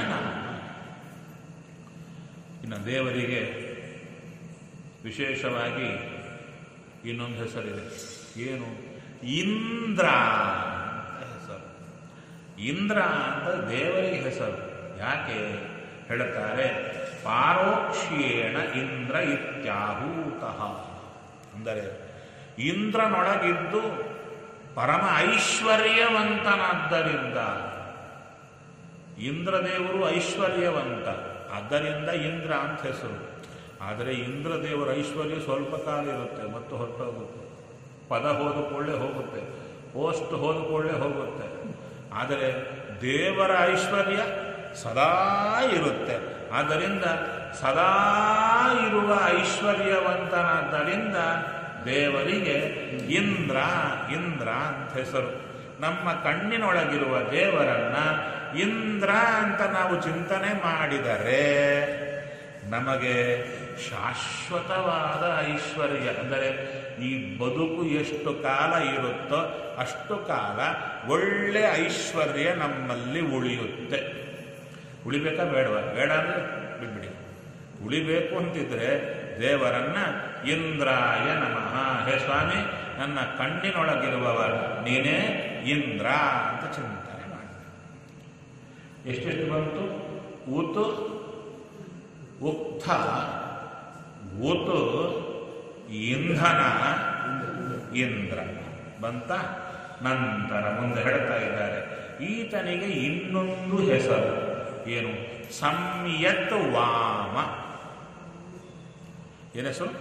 ಇನ್ನು ದೇವರಿಗೆ ವಿಶೇಷವಾಗಿ ಇನ್ನೊಂದು ಹೆಸರಿದೆ. ಏನು? ಇಂದ್ರ ಅಂತ ಹೆಸರು. ಇಂದ್ರ ಅಂತ ದೇವರಿಗೆ ಹೆಸರು. ಯಾಕೆ ಹೇಳುತ್ತಾರೆ? ಪಾರೋಕ್ಷ್ಯೇಣ ಇಂದ್ರ ಇತ್ಯಾಹೂತಃ. ಅಂದರೆ ಇಂದ್ರನೊಳಗಿದ್ದು ಪರಮ ಐಶ್ವರ್ಯವಂತನಾದ್ದರಿಂದ. ಇಂದ್ರದೇವರು ಐಶ್ವರ್ಯವಂತ, ಆದ್ದರಿಂದ ಇಂದ್ರ ಅಂತ ಹೆಸರು. ಆದರೆ ಇಂದ್ರದೇವರ ಐಶ್ವರ್ಯ ಸ್ವಲ್ಪ ಕಾಲ ಇರುತ್ತೆ, ಮತ್ತು ಹೊರಟೋಗುತ್ತೆ. ಪದ ಹೋದುಕೊಳ್ಳೆ ಹೋಗುತ್ತೆ, ಪೋಸ್ಟ್ ಹೋದುಕೊಳ್ಳೆ ಹೋಗುತ್ತೆ. ಆದರೆ ದೇವರ ಐಶ್ವರ್ಯ ಸದಾ ಇರುತ್ತೆ. ಆದ್ದರಿಂದ ಸದಾ ಇರುವ ಐಶ್ವರ್ಯವಂತನಾದ್ದರಿಂದ ದೇವರಿಗೆ ಇಂದ್ರ ಇಂದ್ರ ಅಂತ ಹೆಸರು. ನಮ್ಮ ಕಣ್ಣಿನೊಳಗಿರುವ ದೇವರನ್ನ ಇಂದ್ರ ಅಂತ ನಾವು ಚಿಂತನೆ ಮಾಡಿದರೆ ನಮಗೆ ಶಾಶ್ವತವಾದ ಐಶ್ವರ್ಯ, ಅಂದರೆ ಈ ಬದುಕು ಎಷ್ಟು ಕಾಲ ಇರುತ್ತೋ ಅಷ್ಟು ಕಾಲ ಒಳ್ಳೆ ಐಶ್ವರ್ಯ ನಮ್ಮಲ್ಲಿ ಉಳಿಯುತ್ತೆ. ಉಳಿಬೇಕಾ ಬೇಡವಾ? ಬೇಡ ಅಂದರೆ ಬಿಟ್ಬಿಡಿ. ಉಳಿಬೇಕು ಅಂತಿದ್ರೆ ದೇವರನ್ನ ಇಂದ್ರಾಯ ನಮಃ, ಹೇ ಸ್ವಾಮಿ ನನ್ನ ಕಣ್ಣಿನೊಳಗಿರುವವ ನೀನೇ ಇಂದ್ರ ಅಂತ ಚಿಂತನೆ ಮಾಡಿ. ಎಷ್ಟೆಷ್ಟು ಬಂತು? ಊತು ಉಕ್ತ ಊತು ಇಂಧನ ಇಂದ್ರ ಬಂತ. ನಂತರ ಮುಂದೆ ಹೇಳ್ತಾ ಇದ್ದಾರೆ, ಈತನಿಗೆ ಇನ್ನೊಂದು ಹೆಸರು ಏನು? ಸಂಯತ್ ವಾಮ. ಏನ ಹೆಸರು?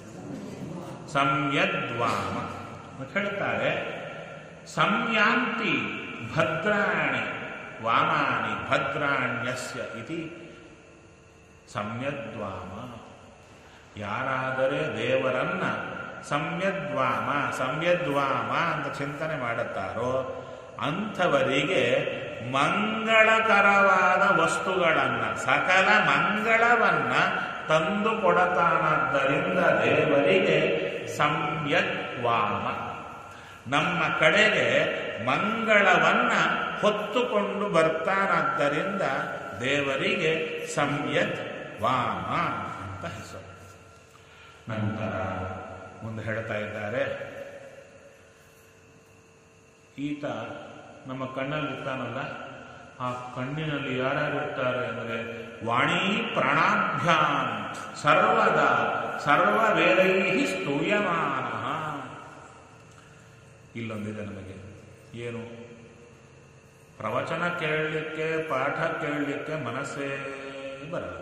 ಸಂಯದ್ವಾಮ ಹೇಳ್ತಾರೆ. ಸಂಯಾಂತಿ ಭದ್ರಾಣಿ ವಾಮಾನಿ ಭದ್ರಾಣ್ಯಸ್ಯ ಇತಿ ಸಂಯದ್ವಾಮ. ಯಾರಾದರೆ ದೇವರನ್ನ ಸಂಯದ್ವಾಮ ಸಂಯದ್ವಾಮ ಅಂತ ಚಿಂತನೆ ಮಾಡುತ್ತಾರೋ ಅಂಥವರಿಗೆ ಮಂಗಳಕರವಾದ ವಸ್ತುಗಳನ್ನ, ಸಕಲ ಮಂಗಳವನ್ನ ತಂದು ಕೊಡತಾನಾದ್ದರಿಂದ ದೇವರಿಗೆ ಸಂಯದ್ವಾಮ. ನಮ್ಮ ಕಡೆಗೆ ಮಂಗಳವನ್ನ ಹೊತ್ತುಕೊಂಡು ಬರ್ತಾನಾದ್ದರಿಂದ ದೇವರಿಗೆ ಸಂಯದ್ ವಾಮ ಅಂತ ಹೆಸರು. ನಂತರ ಮುಂದೆ ಹೇಳ್ತಾ ಇದ್ದಾರೆ, ಈತ ನಮ್ಮ ಕಣ್ಣಲ್ಲಿ ಇರ್ತಾನಲ್ಲ, ಆ ಕಣ್ಣಿನಲ್ಲಿ ಯಾರ್ಯಾರು ಇರ್ತಾರೆ ಅಂದರೆ ವಾಣಿ ಪ್ರಾಣಾಭ್ಯಾಂ ಸರ್ವದಾ ಸರ್ವ ವೇದೈ ಸ್ತೂಯಮಾನ. ಇಲ್ಲೊಂದಿದೆ ನಮಗೆ, ಏನು? ಪ್ರವಚನ ಕೇಳಲಿಕ್ಕೆ ಪಾಠ ಕೇಳಲಿಕ್ಕೆ ಮನಸ್ಸೇ ಬರಲ್ಲ.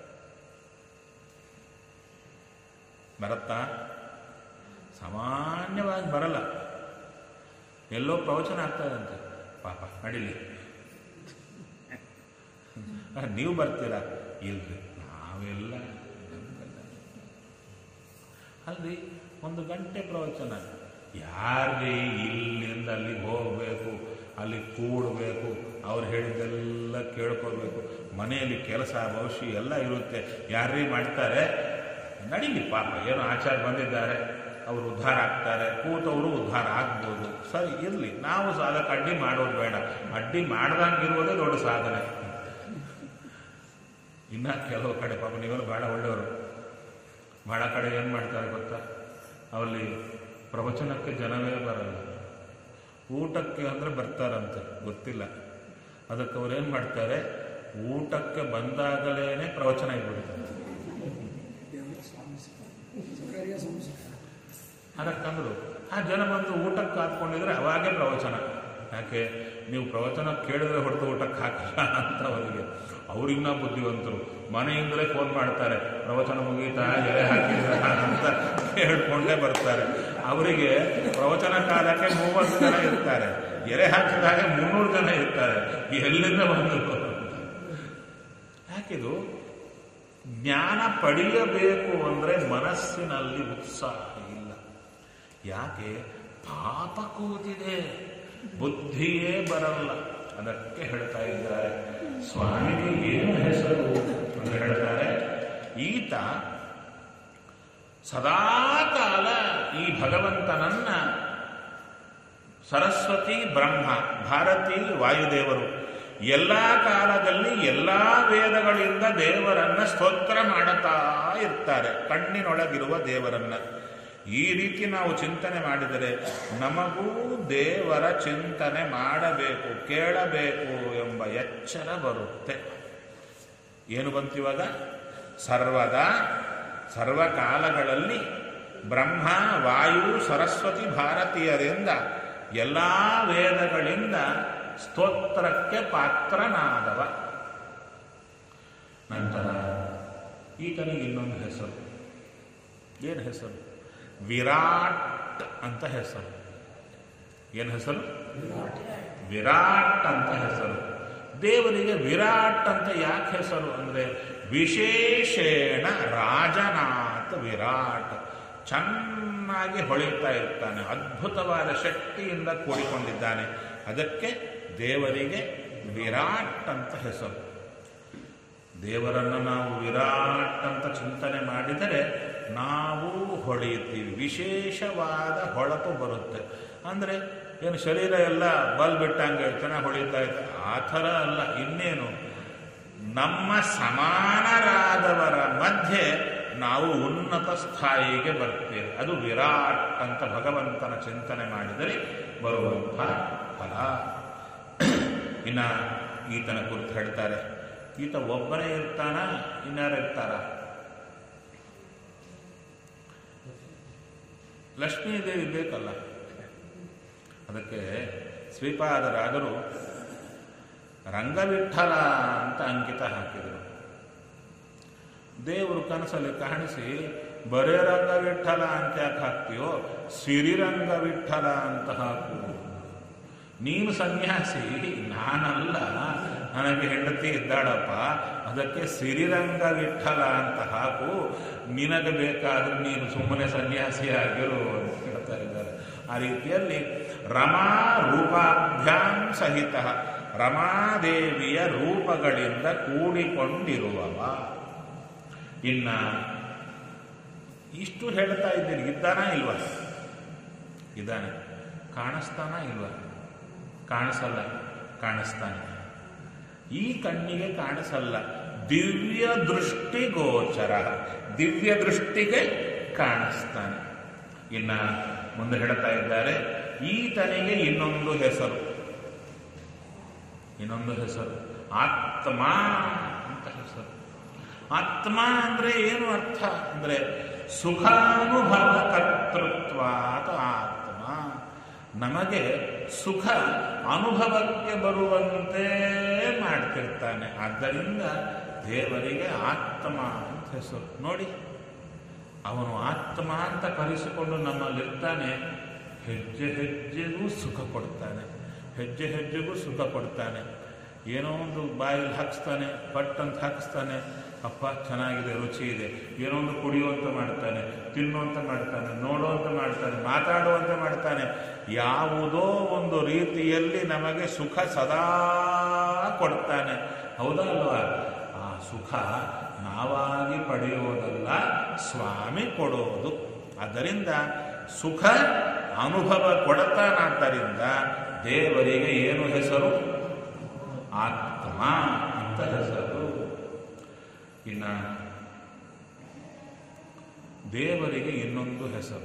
ಬರುತ್ತಾ? ಸಾಮಾನ್ಯವಾಗಿ ಬರಲ್ಲ. ಎಲ್ಲೋ ಪ್ರವಚನ ಆಗ್ತದಂತೆ, ಪಾಪ ನಡೀಲಿ, ನೀವು ಬರ್ತೀರಾ? ಇಲ್ರಿ, ನಾವೆಲ್ಲ ಅಲ್ರಿ ಒಂದು ಗಂಟೆ ಪ್ರವಚನ, ಯಾರ್ರಿ ಇಲ್ಲಿಂದ ಅಲ್ಲಿಗೆ ಹೋಗಬೇಕು, ಅಲ್ಲಿ ಕೂಡಬೇಕು, ಅವ್ರು ಹೇಳಿದ್ದೆಲ್ಲ ಕೇಳ್ಕೋಬೇಕು, ಮನೆಯಲ್ಲಿ ಕೆಲಸ ಭವಿಷ್ಯ ಎಲ್ಲ ಇರುತ್ತೆ, ಯಾರ್ರೀ ಮಾಡ್ತಾರೆ? ನಡೀಲಿ ಪಾಪ, ಏನೋ ಆಚಾರ ಬಂದಿದ್ದಾರೆ, ಅವರು ಉದ್ಧಾರ ಆಗ್ತಾರೆ, ಕೂತವರು ಉದ್ಧಾರ ಆಗ್ಬೋದು, ಸರಿ ಇರಲಿ, ನಾವು ಅದಕ್ಕೆ ಅಡ್ಡಿ ಮಾಡೋದು ಬೇಡ. ಅಡ್ಡಿ ಮಾಡ್ದಂಗಿರುವುದೇ ದೊಡ್ಡ ಸಾಧನೆ. ಇನ್ನು ಕೆಲವು ಕಡೆ ಪಾಪ ನೀವೆಲ್ಲ ಭಾಳ ಒಳ್ಳೆಯವರು, ಭಾಳ ಕಡೆ ಏನು ಮಾಡ್ತಾರೆ ಗೊತ್ತಾ? ಅವಲ್ಲಿ ಪ್ರವಚನಕ್ಕೆ ಜನವೇ ಬರಲ್ಲ, ಊಟಕ್ಕೆ ಅಂದರೆ ಬರ್ತಾರಂತೆ, ಗೊತ್ತಿಲ್ಲ. ಅದಕ್ಕೆ ಅವ್ರೇನು ಮಾಡ್ತಾರೆ, ಊಟಕ್ಕೆ ಬಂದಾಗಲೇ ಪ್ರವಚನ ಇಟ್ಬಿಡ್ತಾರೆ. ಅದಕ್ಕಂದ್ರು ಆ ಜನ ಬಂದು ಊಟಕ್ಕೆ ಹಾಕ್ಕೊಂಡಿದ್ರೆ ಅವಾಗೇ ಪ್ರವಚನ. ಯಾಕೆ? ನೀವು ಪ್ರವಚನ ಕೇಳಿದ್ರೆ ಹೊರತು ಊಟಕ್ಕೆ ಹಾಕಲ್ಲ ಅಂತ ಅವರಿಗೆ. ಅವ್ರಿಗಿನ್ನ ಬುದ್ಧಿವಂತರು, ಮನೆಯಿಂದಲೇ ಫೋನ್ ಮಾಡ್ತಾರೆ, ಪ್ರವಚನ ಮುಗೀತಾ, ಎಲೆ ಹಾಕಿದ್ರ ಅಂತ ಹೇಳ್ಕೊಂಡೇ ಬರ್ತಾರೆ. ಅವರಿಗೆ ಪ್ರವಚನ ಕಾಲಕ್ಕೆ ಮೂವತ್ತು ಜನ ಇರ್ತಾರೆ, ಎಲೆ ಹಾಕಿದಾಗ ಮುನ್ನೂರು ಜನ ಇರ್ತಾರೆ. ಎಲ್ಲಿಂದ ಬಂದರು? ಯಾಕಿದು? ಜ್ಞಾನ ಪಡೆಯಬೇಕು ಅಂದರೆ ಮನಸ್ಸಿನಲ್ಲಿ ಉತ್ಸಾಹ ಇಲ್ಲ. ಯಾಕೆ? ಪಾಪ ಕೂತಿದೆ, ಬುದ್ಧಿಯೇ ಬರಲ್ಲ. ಅದಕ್ಕೆ ಹೇಳ್ತಾ ಇದ್ದಾರೆ, ಸ್ವಾಮಿಗೆ ಏನು ಹೆಸರು ಅಂತ ಹೇಳ್ತಾರೆ, ಈತ ಸದಾಕಾಲ ಈ ಭಗವಂತನನ್ನ ಸರಸ್ವತಿ ಬ್ರಹ್ಮ, ಭಾರತಿ ವಾಯುದೇವರು ಎಲ್ಲ ಕಾಲದಲ್ಲಿ ಎಲ್ಲ ವೇದಗಳಿಂದ ದೇವರನ್ನ ಸ್ತೋತ್ರ ಮಾಡುತ್ತಾ ಇರ್ತಾರೆ, ಕಣ್ಣಿನೊಳಗಿರುವ ದೇವರನ್ನ. ಈ ರೀತಿ ನಾವು ಚಿಂತನೆ ಮಾಡಿದರೆ ನಮಗೂ ದೇವರ ಚಿಂತನೆ ಮಾಡಬೇಕು, ಕೇಳಬೇಕು ಎಂಬ ಎಚ್ಚರ ಬರುತ್ತೆ. ಏನು ಬಂತಿವಾಗ? ಸರ್ವದಾ ಸರ್ವಕಾಲಗಳಲ್ಲಿ ಬ್ರಹ್ಮ, ವಾಯು, ಸರಸ್ವತಿ, ಭಾರತೀಯರಿಂದ ಎಲ್ಲ ವೇದಗಳಿಂದ ಸ್ತೋತ್ರಕ್ಕೆ ಪಾತ್ರನಾದವ. ನಂತರ ಈತನಿಗೆ ಇನ್ನೊಂದು ಹೆಸರು. ಏನು ಹೆಸರು? ವಿರಾಟ್ ಅಂತ ಹೆಸರು. ಏನು ಹೆಸರು? ವಿರಾಟ್ ಅಂತ ಹೆಸರು. ದೇವರಿಗೆ ವಿರಾಟ್ ಅಂತ ಯಾಕೆ ಹೆಸರು ಅಂದರೆ, ವಿಶೇಷೇಣ ರಾಜನಾಥ ವಿರಾಟ್, ಚೆನ್ನಾಗಿ ಹೊಳಿತಾ ಇರ್ತಾನೆ, ಅದ್ಭುತವಾದ ಶಕ್ತಿಯಿಂದ ಕೂಡಿಕೊಂಡಿದ್ದಾನೆ. ಅದಕ್ಕೆ ದೇವರಿಗೆ ವಿರಾಟ್ ಅಂತ ಹೆಸರು. ದೇವರನ್ನು ನಾವು ವಿರಾಟ್ ಅಂತ ಚಿಂತನೆ ಮಾಡಿದರೆ ನಾವು ಹೊಳೆಯುತ್ತೀವಿ, ವಿಶೇಷವಾದ ಹೊಳಪು ಬರುತ್ತೆ. ಅಂದರೆ ಏನು ಶರೀರ ಎಲ್ಲ ಬಲ್ ಬಿಟ್ಟಂಗೆ ಚೆನ್ನಾಗಿ ಹೊಳಿತಾ ಇತ್ತು ಆ ಥರ ಅಲ್ಲ. ಇನ್ನೇನು ನಮ್ಮ ಸಮಾನರಾದವರ ಮಧ್ಯೆ ನಾವು ಉನ್ನತ ಸ್ಥಾಯಿಗೆ ಬರ್ತೇವೆ. ಅದು ವಿರಾಟ್ ಅಂತ ಭಗವಂತನ ಚಿಂತನೆ ಮಾಡಿದರೆ ಬರುವಂಥ ಫಲ. ಇನ್ನು ಈತನ ಕುರಿತು ಹೇಳ್ತಾರೆ, ಈತ ಒಬ್ಬನೇ ಇರ್ತಾನ, ಇನ್ಯಾರು ಇರ್ತಾರ? ಲಕ್ಷ್ಮೀದೇವಿ ಬೇಕಲ್ಲ. ಅದಕ್ಕೆ ಶ್ರೀಪಾದರಾದರು ರಂಗವಿಠಲ ಅಂತ ಅಂಕಿತ ಹಾಕಿದರು. ದೇವರು ಕನಸಲ್ಲಿ ಕಾಣಿಸಿ ಬರೇ ರಂಗವಿಠಲ ಅಂತ ಯಾಕೆ ಹಾಕ್ತೀಯೋ, ಸಿರಿರಂಗವಿಠಲ ಅಂತ ಹಾಕು. ನೀನು ಸನ್ಯಾಸಿ, ನಾನಲ್ಲ, ನನಗೆ ಹೆಂಡತಿ ಇದ್ದಾಳಪ್ಪ, ಅದಕ್ಕೆ ಸಿರಿರಂಗ ವಿಠಲ ಅಂತ ಹಾಕು, ನಿನಗೆ ಬೇಕಾದ್ರೆ ನೀನು ಸುಮ್ಮನೆ ಸನ್ಯಾಸಿಯಾಗಿರು ಅಂತ ಹೇಳ್ತಾ ಇದ್ದಾರೆ. ಆ ರೀತಿಯಲ್ಲಿ ರಮಾ ರೂಪಾಭ್ಯಾಂ ಸಹಿತ, ರಮಾದೇವಿಯ ರೂಪಗಳಿಂದ ಕೂಡಿಕೊಂಡಿರುವವ. ಇನ್ನ ಇಷ್ಟು ಹೇಳ್ತಾ ಇದ್ದೀರಿ, ಇದ್ದಾನ ಇಲ್ವ? ಇದ್ದಾನೆ. ಕಾಣಿಸ್ತಾನ ಇಲ್ವ? ಕಾಣಿಸಲ್ಲ. ಕಾಣಿಸ್ತಾನೆ. ಈ ಕಣ್ಣಿಗೆ ಕಾಣಿಸಲ್ಲ, ದಿವ್ಯ ದೃಷ್ಟಿ ಗೋಚರ, ದಿವ್ಯ ದೃಷ್ಟಿಗೆ ಕಾಣಿಸ್ತಾನೆ. ಇನ್ನ ಮುಂದೆ ಹೇಳ್ತಾ ಇದ್ದಾರೆ, ಈತನಿಗೆ ಇನ್ನೊಂದು ಹೆಸರು, ಇನ್ನೊಂದು ಹೆಸರು ಆತ್ಮ ಅಂತ ಹೆಸರು. ಆತ್ಮ ಅಂದ್ರೆ ಏನು ಅರ್ಥ ಅಂದ್ರೆ ಸುಖಾನುಭವ ಕರ್ತೃತ್ವಾತ ಆತ್ಮ. ನಮಗೆ ಸುಖ ಅನುಭವಕ್ಕೆ ಬರುವಂತೆ ಮಾಡ್ತಿರ್ತಾನೆ. ಆದ್ದರಿಂದ ದೇವರಿಗೆ ಆತ್ಮ ಅಂತ ಹೆಸರು. ನೋಡಿ, ಅವನು ಆತ್ಮ ಅಂತ ಕರೆಸಿಕೊಂಡು ನಮ್ಮಲ್ಲಿರ್ತಾನೆ. ಹೆಜ್ಜೆ ಹೆಜ್ಜೆಗೂ ಸುಖ ಕೊಡ್ತಾನೆ, ಹೆಜ್ಜೆ ಹೆಜ್ಜೆಗೂ ಸುಖ ಕೊಡ್ತಾನೆ. ಏನೋ ಒಂದು ಬಾಯಲ್ಲಿ ಹಾಕಿಸ್ತಾನೆ, ಪಟ್ಟಂತ ಹಾಕಿಸ್ತಾನೆ, ಅಪ್ಪ ಚೆನ್ನಾಗಿದೆ, ರುಚಿ ಇದೆ. ಏನೋ ಒಂದು ಕುಡಿಯುವಂತ ಮಾಡ್ತಾನೆ, ತಿನ್ನುವಂತ ಮಾಡ್ತಾನೆ, ನೋಡುವಂತ ಮಾಡ್ತಾನೆ, ಮಾತಾಡುವಂತೆ ಮಾಡ್ತಾನೆ. ಯಾವುದೋ ಒಂದು ರೀತಿಯಲ್ಲಿ ನಮಗೆ ಸುಖ ಸದಾ ಕೊಡ್ತಾನೆ. ಹೌದಾ ಅಲ್ವಾ? ಆ ಸುಖ ನಾವಾಗಿ ಪಡೆಯುವುದಲ್ಲ, ಸ್ವಾಮಿ ಕೊಡೋದು. ಆದ್ದರಿಂದ ಸುಖ ಅನುಭವ ಕೊಡತಾನಾದ್ದರಿಂದ ದೇವರಿಗೆ ಏನು ಹೆಸರು? ಆತ್ಮ ಅಂತ ಹೆಸರು. ಇನ್ನ ದೇವರಿಗೆ ಇನ್ನೊಂದು ಹೆಸರು.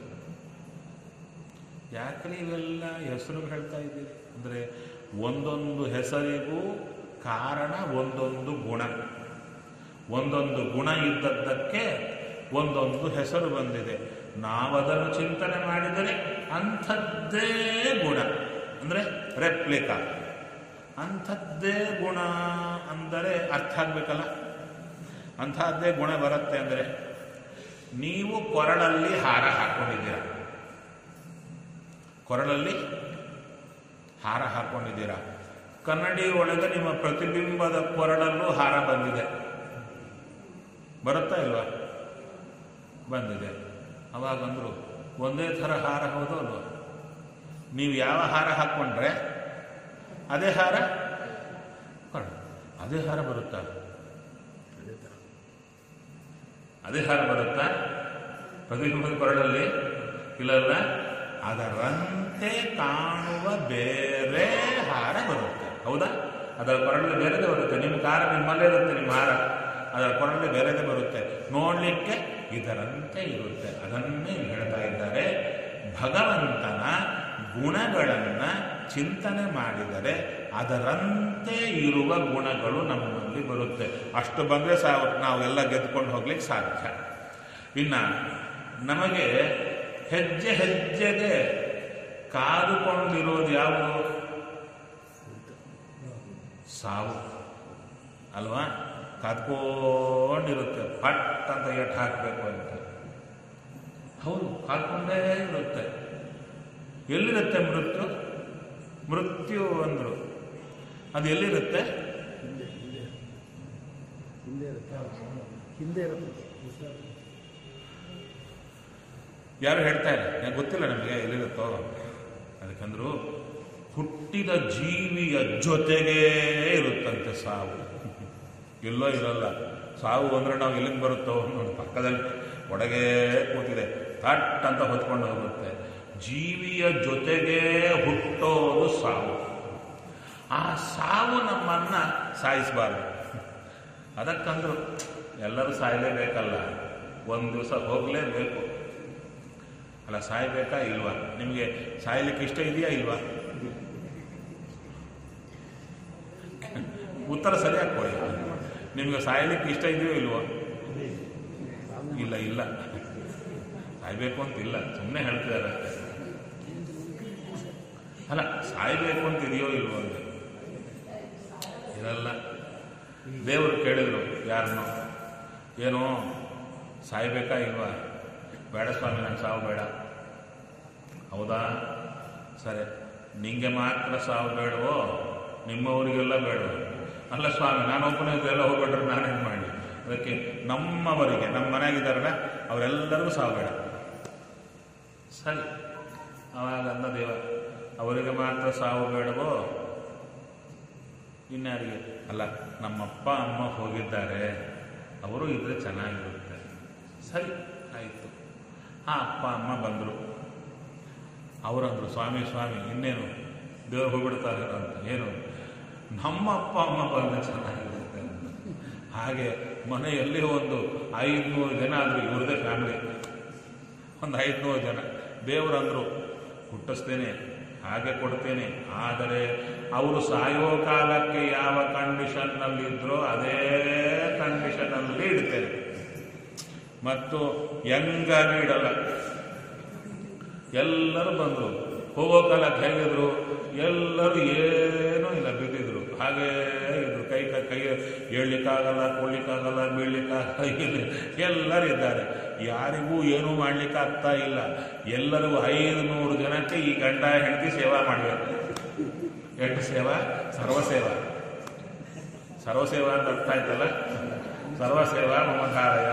ಯಾಕ್ರಿ ಇವೆಲ್ಲ ಹೆಸರು ಹೇಳ್ತಾ ಇದ್ದೀರಿ ಅಂದರೆ, ಒಂದೊಂದು ಹೆಸರಿಗೂ ಕಾರಣ ಒಂದೊಂದು ಗುಣ. ಒಂದೊಂದು ಗುಣ ಇದ್ದದ್ದಕ್ಕೆ ಒಂದೊಂದು ಹೆಸರು ಬಂದಿದೆ. ನಾವದನ್ನು ಚಿಂತನೆ ಮಾಡಿದರೆ ಅಂಥದ್ದೇ ಗುಣ ಅಂದರೆ ರೆಪ್ಲಿಕಾ. ಅಂಥದ್ದೇ ಗುಣ ಅಂದರೆ ಅರ್ಥ ಆಗ್ಬೇಕಲ್ಲ. ಅಂಥದ್ದೇ ಗುಣ ಬರುತ್ತೆ ಅಂದರೆ, ನೀವು ಕೊರಳಲ್ಲಿ ಹಾರ ಹಾಕೊಂಡಿದ್ದೀರ, ಕೊರಳಲ್ಲಿ ಹಾರ ಹಾಕೊಂಡಿದ್ದೀರಾ, ಕನ್ನಡಿ ಒಳಗೆ ನಿಮ್ಮ ಪ್ರತಿಬಿಂಬದ ಕೊರಳಲ್ಲೂ ಹಾರ ಬಂದಿದೆ. ಬರುತ್ತಾ ಇಲ್ವಾ? ಬಂದಿದೆ. ಅವಾಗಂದ್ರು ಒಂದೇ ಥರ ಹಾರ ಹೌದು ಅಲ್ವ? ನೀವು ಯಾವ ಹಾರ ಹಾಕ್ಕೊಂಡ್ರೆ ಅದೇ ಹಾರ ಅದೇ ಹಾರ ಬರುತ್ತಾ? ಅದೇ ಹಾರ ಬರುತ್ತಾ ಪ್ರತಿಬಿಂಬದ ಕೊರಳಲ್ಲಿ? ಇಲ್ಲಲ್ಲ, ಅದರಂತೆ ಕಾಣುವ ಬೇರೆ ಹಾರ ಬರುತ್ತೆ. ಹೌದಾ? ಅದರ ಕೊರಳಲ್ಲಿ ಬೇರೆದೇ ಬರುತ್ತೆ. ನಿಮ್ಮ ಕಾರ ನಿಮ್ಮಲ್ಲೇ ಇರುತ್ತೆ, ನಿಮ್ಮ ಹಾರ ಅದರ ಕೊರಳಲ್ಲಿ ಬೇರೆದೇ ಬರುತ್ತೆ. ನೋಡಲಿಕ್ಕೆ ಇದರಂತೆ ಇರುತ್ತೆ. ಅದನ್ನೇ ಹೇಳ್ತಾ ಇದ್ದಾರೆ. ಭಗವಂತನ ಗುಣಗಳನ್ನು ಚಿಂತನೆ ಮಾಡಿದರೆ ಅದರಂತೆ ಇರುವ ಗುಣಗಳು ನಮ್ಮಲ್ಲಿ ಬರುತ್ತೆ. ಅಷ್ಟು ಬಂದರೆ ಸಾಕು, ನಾವೆಲ್ಲ ಗೆದ್ದುಕೊಂಡು ಹೋಗ್ಲಿಕ್ಕೆ ಸಾಧ್ಯ. ಇನ್ನು ನಮಗೆ ಹೆಜ್ಜೆ ಹೆಜ್ಜೆಗೆ ಕಾದುಕೊಂಡಿರೋದು ಯಾವುದು? ಸಾವು ಅಲ್ವಾ? ಕಾದ್ಕೊಂಡಿರುತ್ತೆ, ಪಟ್ ಅಂತ ಎಟ್ಟು ಹಾಕಬೇಕು ಅಂತ. ಹೌದು, ಕಾದ್ಕೊಂಡೇ ಇರುತ್ತೆ. ಎಲ್ಲಿರುತ್ತೆ ಮೃತ್ಯು? ಮೃತ್ಯು ಅಂದ್ರು ಅದು ಎಲ್ಲಿರುತ್ತೆ? ಯಾರು ಹೇಳ್ತಾ ಇಲ್ಲ, ನನಗೆ ಗೊತ್ತಿಲ್ಲ ನಮಗೆ ಎಲ್ಲಿರುತ್ತೋ. ಅದಕ್ಕಂದ್ರು ಹುಟ್ಟಿದ ಜೀವಿಯ ಜೊತೆಗೇ ಇರುತ್ತಂತೆ ಸಾವು. ಎಲ್ಲೋ ಇರಲ್ಲ. ಸಾವು ಅಂದರೆ ನಾವು ಎಲ್ಲಿಂದ ಬರುತ್ತೋ ನೋಡಿ, ಪಕ್ಕದಲ್ಲಿ ಒಳಗೆ ಕೂತಿದೆ, ತಟ್ ಅಂತ ಹೊತ್ಕೊಂಡು ಹೋಗುತ್ತೆ. ಜೀವಿಯ ಜೊತೆಗೇ ಹುಟ್ಟೋದು ಸಾವು. ಆ ಸಾವು ನಮ್ಮನ್ನ ಸಾಯಿಸಬಾರ್ದು. ಅದಕ್ಕಂದ್ರು ಎಲ್ಲರೂ ಸಾಯಲೇಬೇಕಲ್ಲ, ಒಂದು ದಿವಸ ಹೋಗಲೇಬೇಕು ಅಲ್ಲ. ಸಾಯ್ಬೇಕಾ ಇಲ್ವಾ? ನಿಮಗೆ ಸಾಯ್ಲಿಕ್ಕೆ ಇಷ್ಟ ಇದೆಯಾ ಇಲ್ವಾ? ಉತ್ತರ ಸರಿಯಾಗಿ ಕೊಡಿ. ನಿಮ್ಗೆ ಸಾಯ್ಲಿಕ್ಕೆ ಇಷ್ಟ ಇದೆಯೋ ಇಲ್ವೋ? ಇಲ್ಲ ಇಲ್ಲ ಸಾಯ್ಬೇಕು ಅಂತ ಇಲ್ಲ, ಸುಮ್ಮನೆ ಹೇಳ್ತಿದ್ದಾರೆ ಅಲ್ಲ. ಸಾಯ್ಬೇಕು ಅಂತ ಇದೆಯೋ ಇಲ್ವೋ ಅಂತ ಇರಲ್ಲ. ದೇವರು ಕೇಳಿದ್ರು ಯಾರನ್ನೋ, ಏನೋ ಸಾಯ್ಬೇಕಾ ಇಲ್ವಾ? ಬೇಡ ಸ್ವಾಮಿ, ನಂಗೆ ಸಾವು ಬೇಡ. ಹೌದಾ, ಸರಿ, ನಿಂಗೆ ಮಾತ್ರ ಸಾವು ಬೇಡವೋ, ನಿಮ್ಮವರಿಗೆಲ್ಲ ಬೇಡವೋ? ಅಲ್ಲ ಸ್ವಾಮಿ, ನಾನೊಬ್ಬನೇ ಎಲ್ಲ ಹೋಗ್ಬಿಟ್ರೆ ನಾನೇನು ಮಾಡಿ? ಅದಕ್ಕೆ ನಮ್ಮವರಿಗೆ, ನಮ್ಮ ಮನೆಯಾಗಿದ್ದಾರಲ್ಲ ಅವರೆಲ್ಲರಿಗೂ ಸಾವು ಬೇಡ. ಸರಿ, ಅವಾಗ ಅಂದ ದೇವ, ಅವರಿಗೆ ಮಾತ್ರ ಸಾವು ಬೇಡವೋ, ಇನ್ಯಾರಿಗೆ? ಅಲ್ಲ, ನಮ್ಮಪ್ಪ ಅಮ್ಮ ಹೋಗಿದ್ದಾರೆ, ಅವರು ಇದ್ರೆ ಚೆನ್ನಾಗಿರುತ್ತೆ. ಸರಿ ಆಯಿತು. ಆ ಅಪ್ಪ ಅಮ್ಮ ಬಂದರು. ಅವರಂದರು, ಸ್ವಾಮಿ ಸ್ವಾಮಿ ಇನ್ನೇನು ದೇವ್ರು ಹೋಗ್ಬಿಡ್ತಾರೆ ಅಂತ. ಏನು, ನಮ್ಮ ಅಪ್ಪ ಅಮ್ಮ ಬಂದರೆ ಚೆನ್ನಾಗಿರುತ್ತೆ ಅಂತ. ಹಾಗೆ ಮನೆಯಲ್ಲಿ ಒಂದು ಐದುನೂರು ಜನ ಆದರೂ ಇವ್ರದೇ ಫ್ಯಾಮಿಲಿ, ಒಂದು ಐದುನೂರು ಜನ. ದೇವರಂದರು, ಹುಟ್ಟಿಸ್ತೇನೆ, ಹಾಗೆ ಕೊಡ್ತೇನೆ, ಆದರೆ ಅವರು ಸಾಯೋ ಕಾಲಕ್ಕೆ ಯಾವ ಕಂಡೀಷನ್ನಲ್ಲಿದ್ದರೋ ಅದೇ ಕಂಡೀಷನ್ನಲ್ಲಿ ಇಡ್ತೇನೆ, ಮತ್ತು ಹೆಂಗಾಗಿ ಇಡಲ್ಲ. ಎಲ್ಲರೂ ಬಂದರು, ಹೋಗೋ ಕಾಲಕ್ಕೆ ಹೇಗಿದ್ರು, ಎಲ್ಲರೂ ಏನೂ ಇಲ್ಲ, ಬಿದ್ದಿದ್ರು, ಹಾಗೇ ಇದ್ರು. ಕೈ ಕೈ ಏಳ್ಲಿಕ್ಕಾಗಲ್ಲ, ಕೊಳ್ಳಿಕ್ಕಾಗಲ್ಲ, ಬೀಳ್ಲಿಕ್ಕಾಗಲ್ಲ, ಎಲ್ಲರೂ ಇದ್ದಾರೆ. ಯಾರಿಗೂ ಏನೂ ಮಾಡ್ಲಿಕ್ಕಾಗ್ತಾ ಇಲ್ಲ. ಎಲ್ಲರಿಗೂ ಐದು ನೂರು ಜನಕ್ಕೆ ಈ ಗಂಡ ಹೆಂಡತಿ ಸೇವಾ ಮಾಡಬೇಕು. ಎಷ್ಟು ಸೇವಾ? ಸರ್ವಸೇವಾ. ಸರ್ವಸೇವಾ ಅಂತ ಅರ್ಥ ಆಯ್ತಲ್ಲ, ಸರ್ವಸೇವಾ ಮಮಧಾರಯ.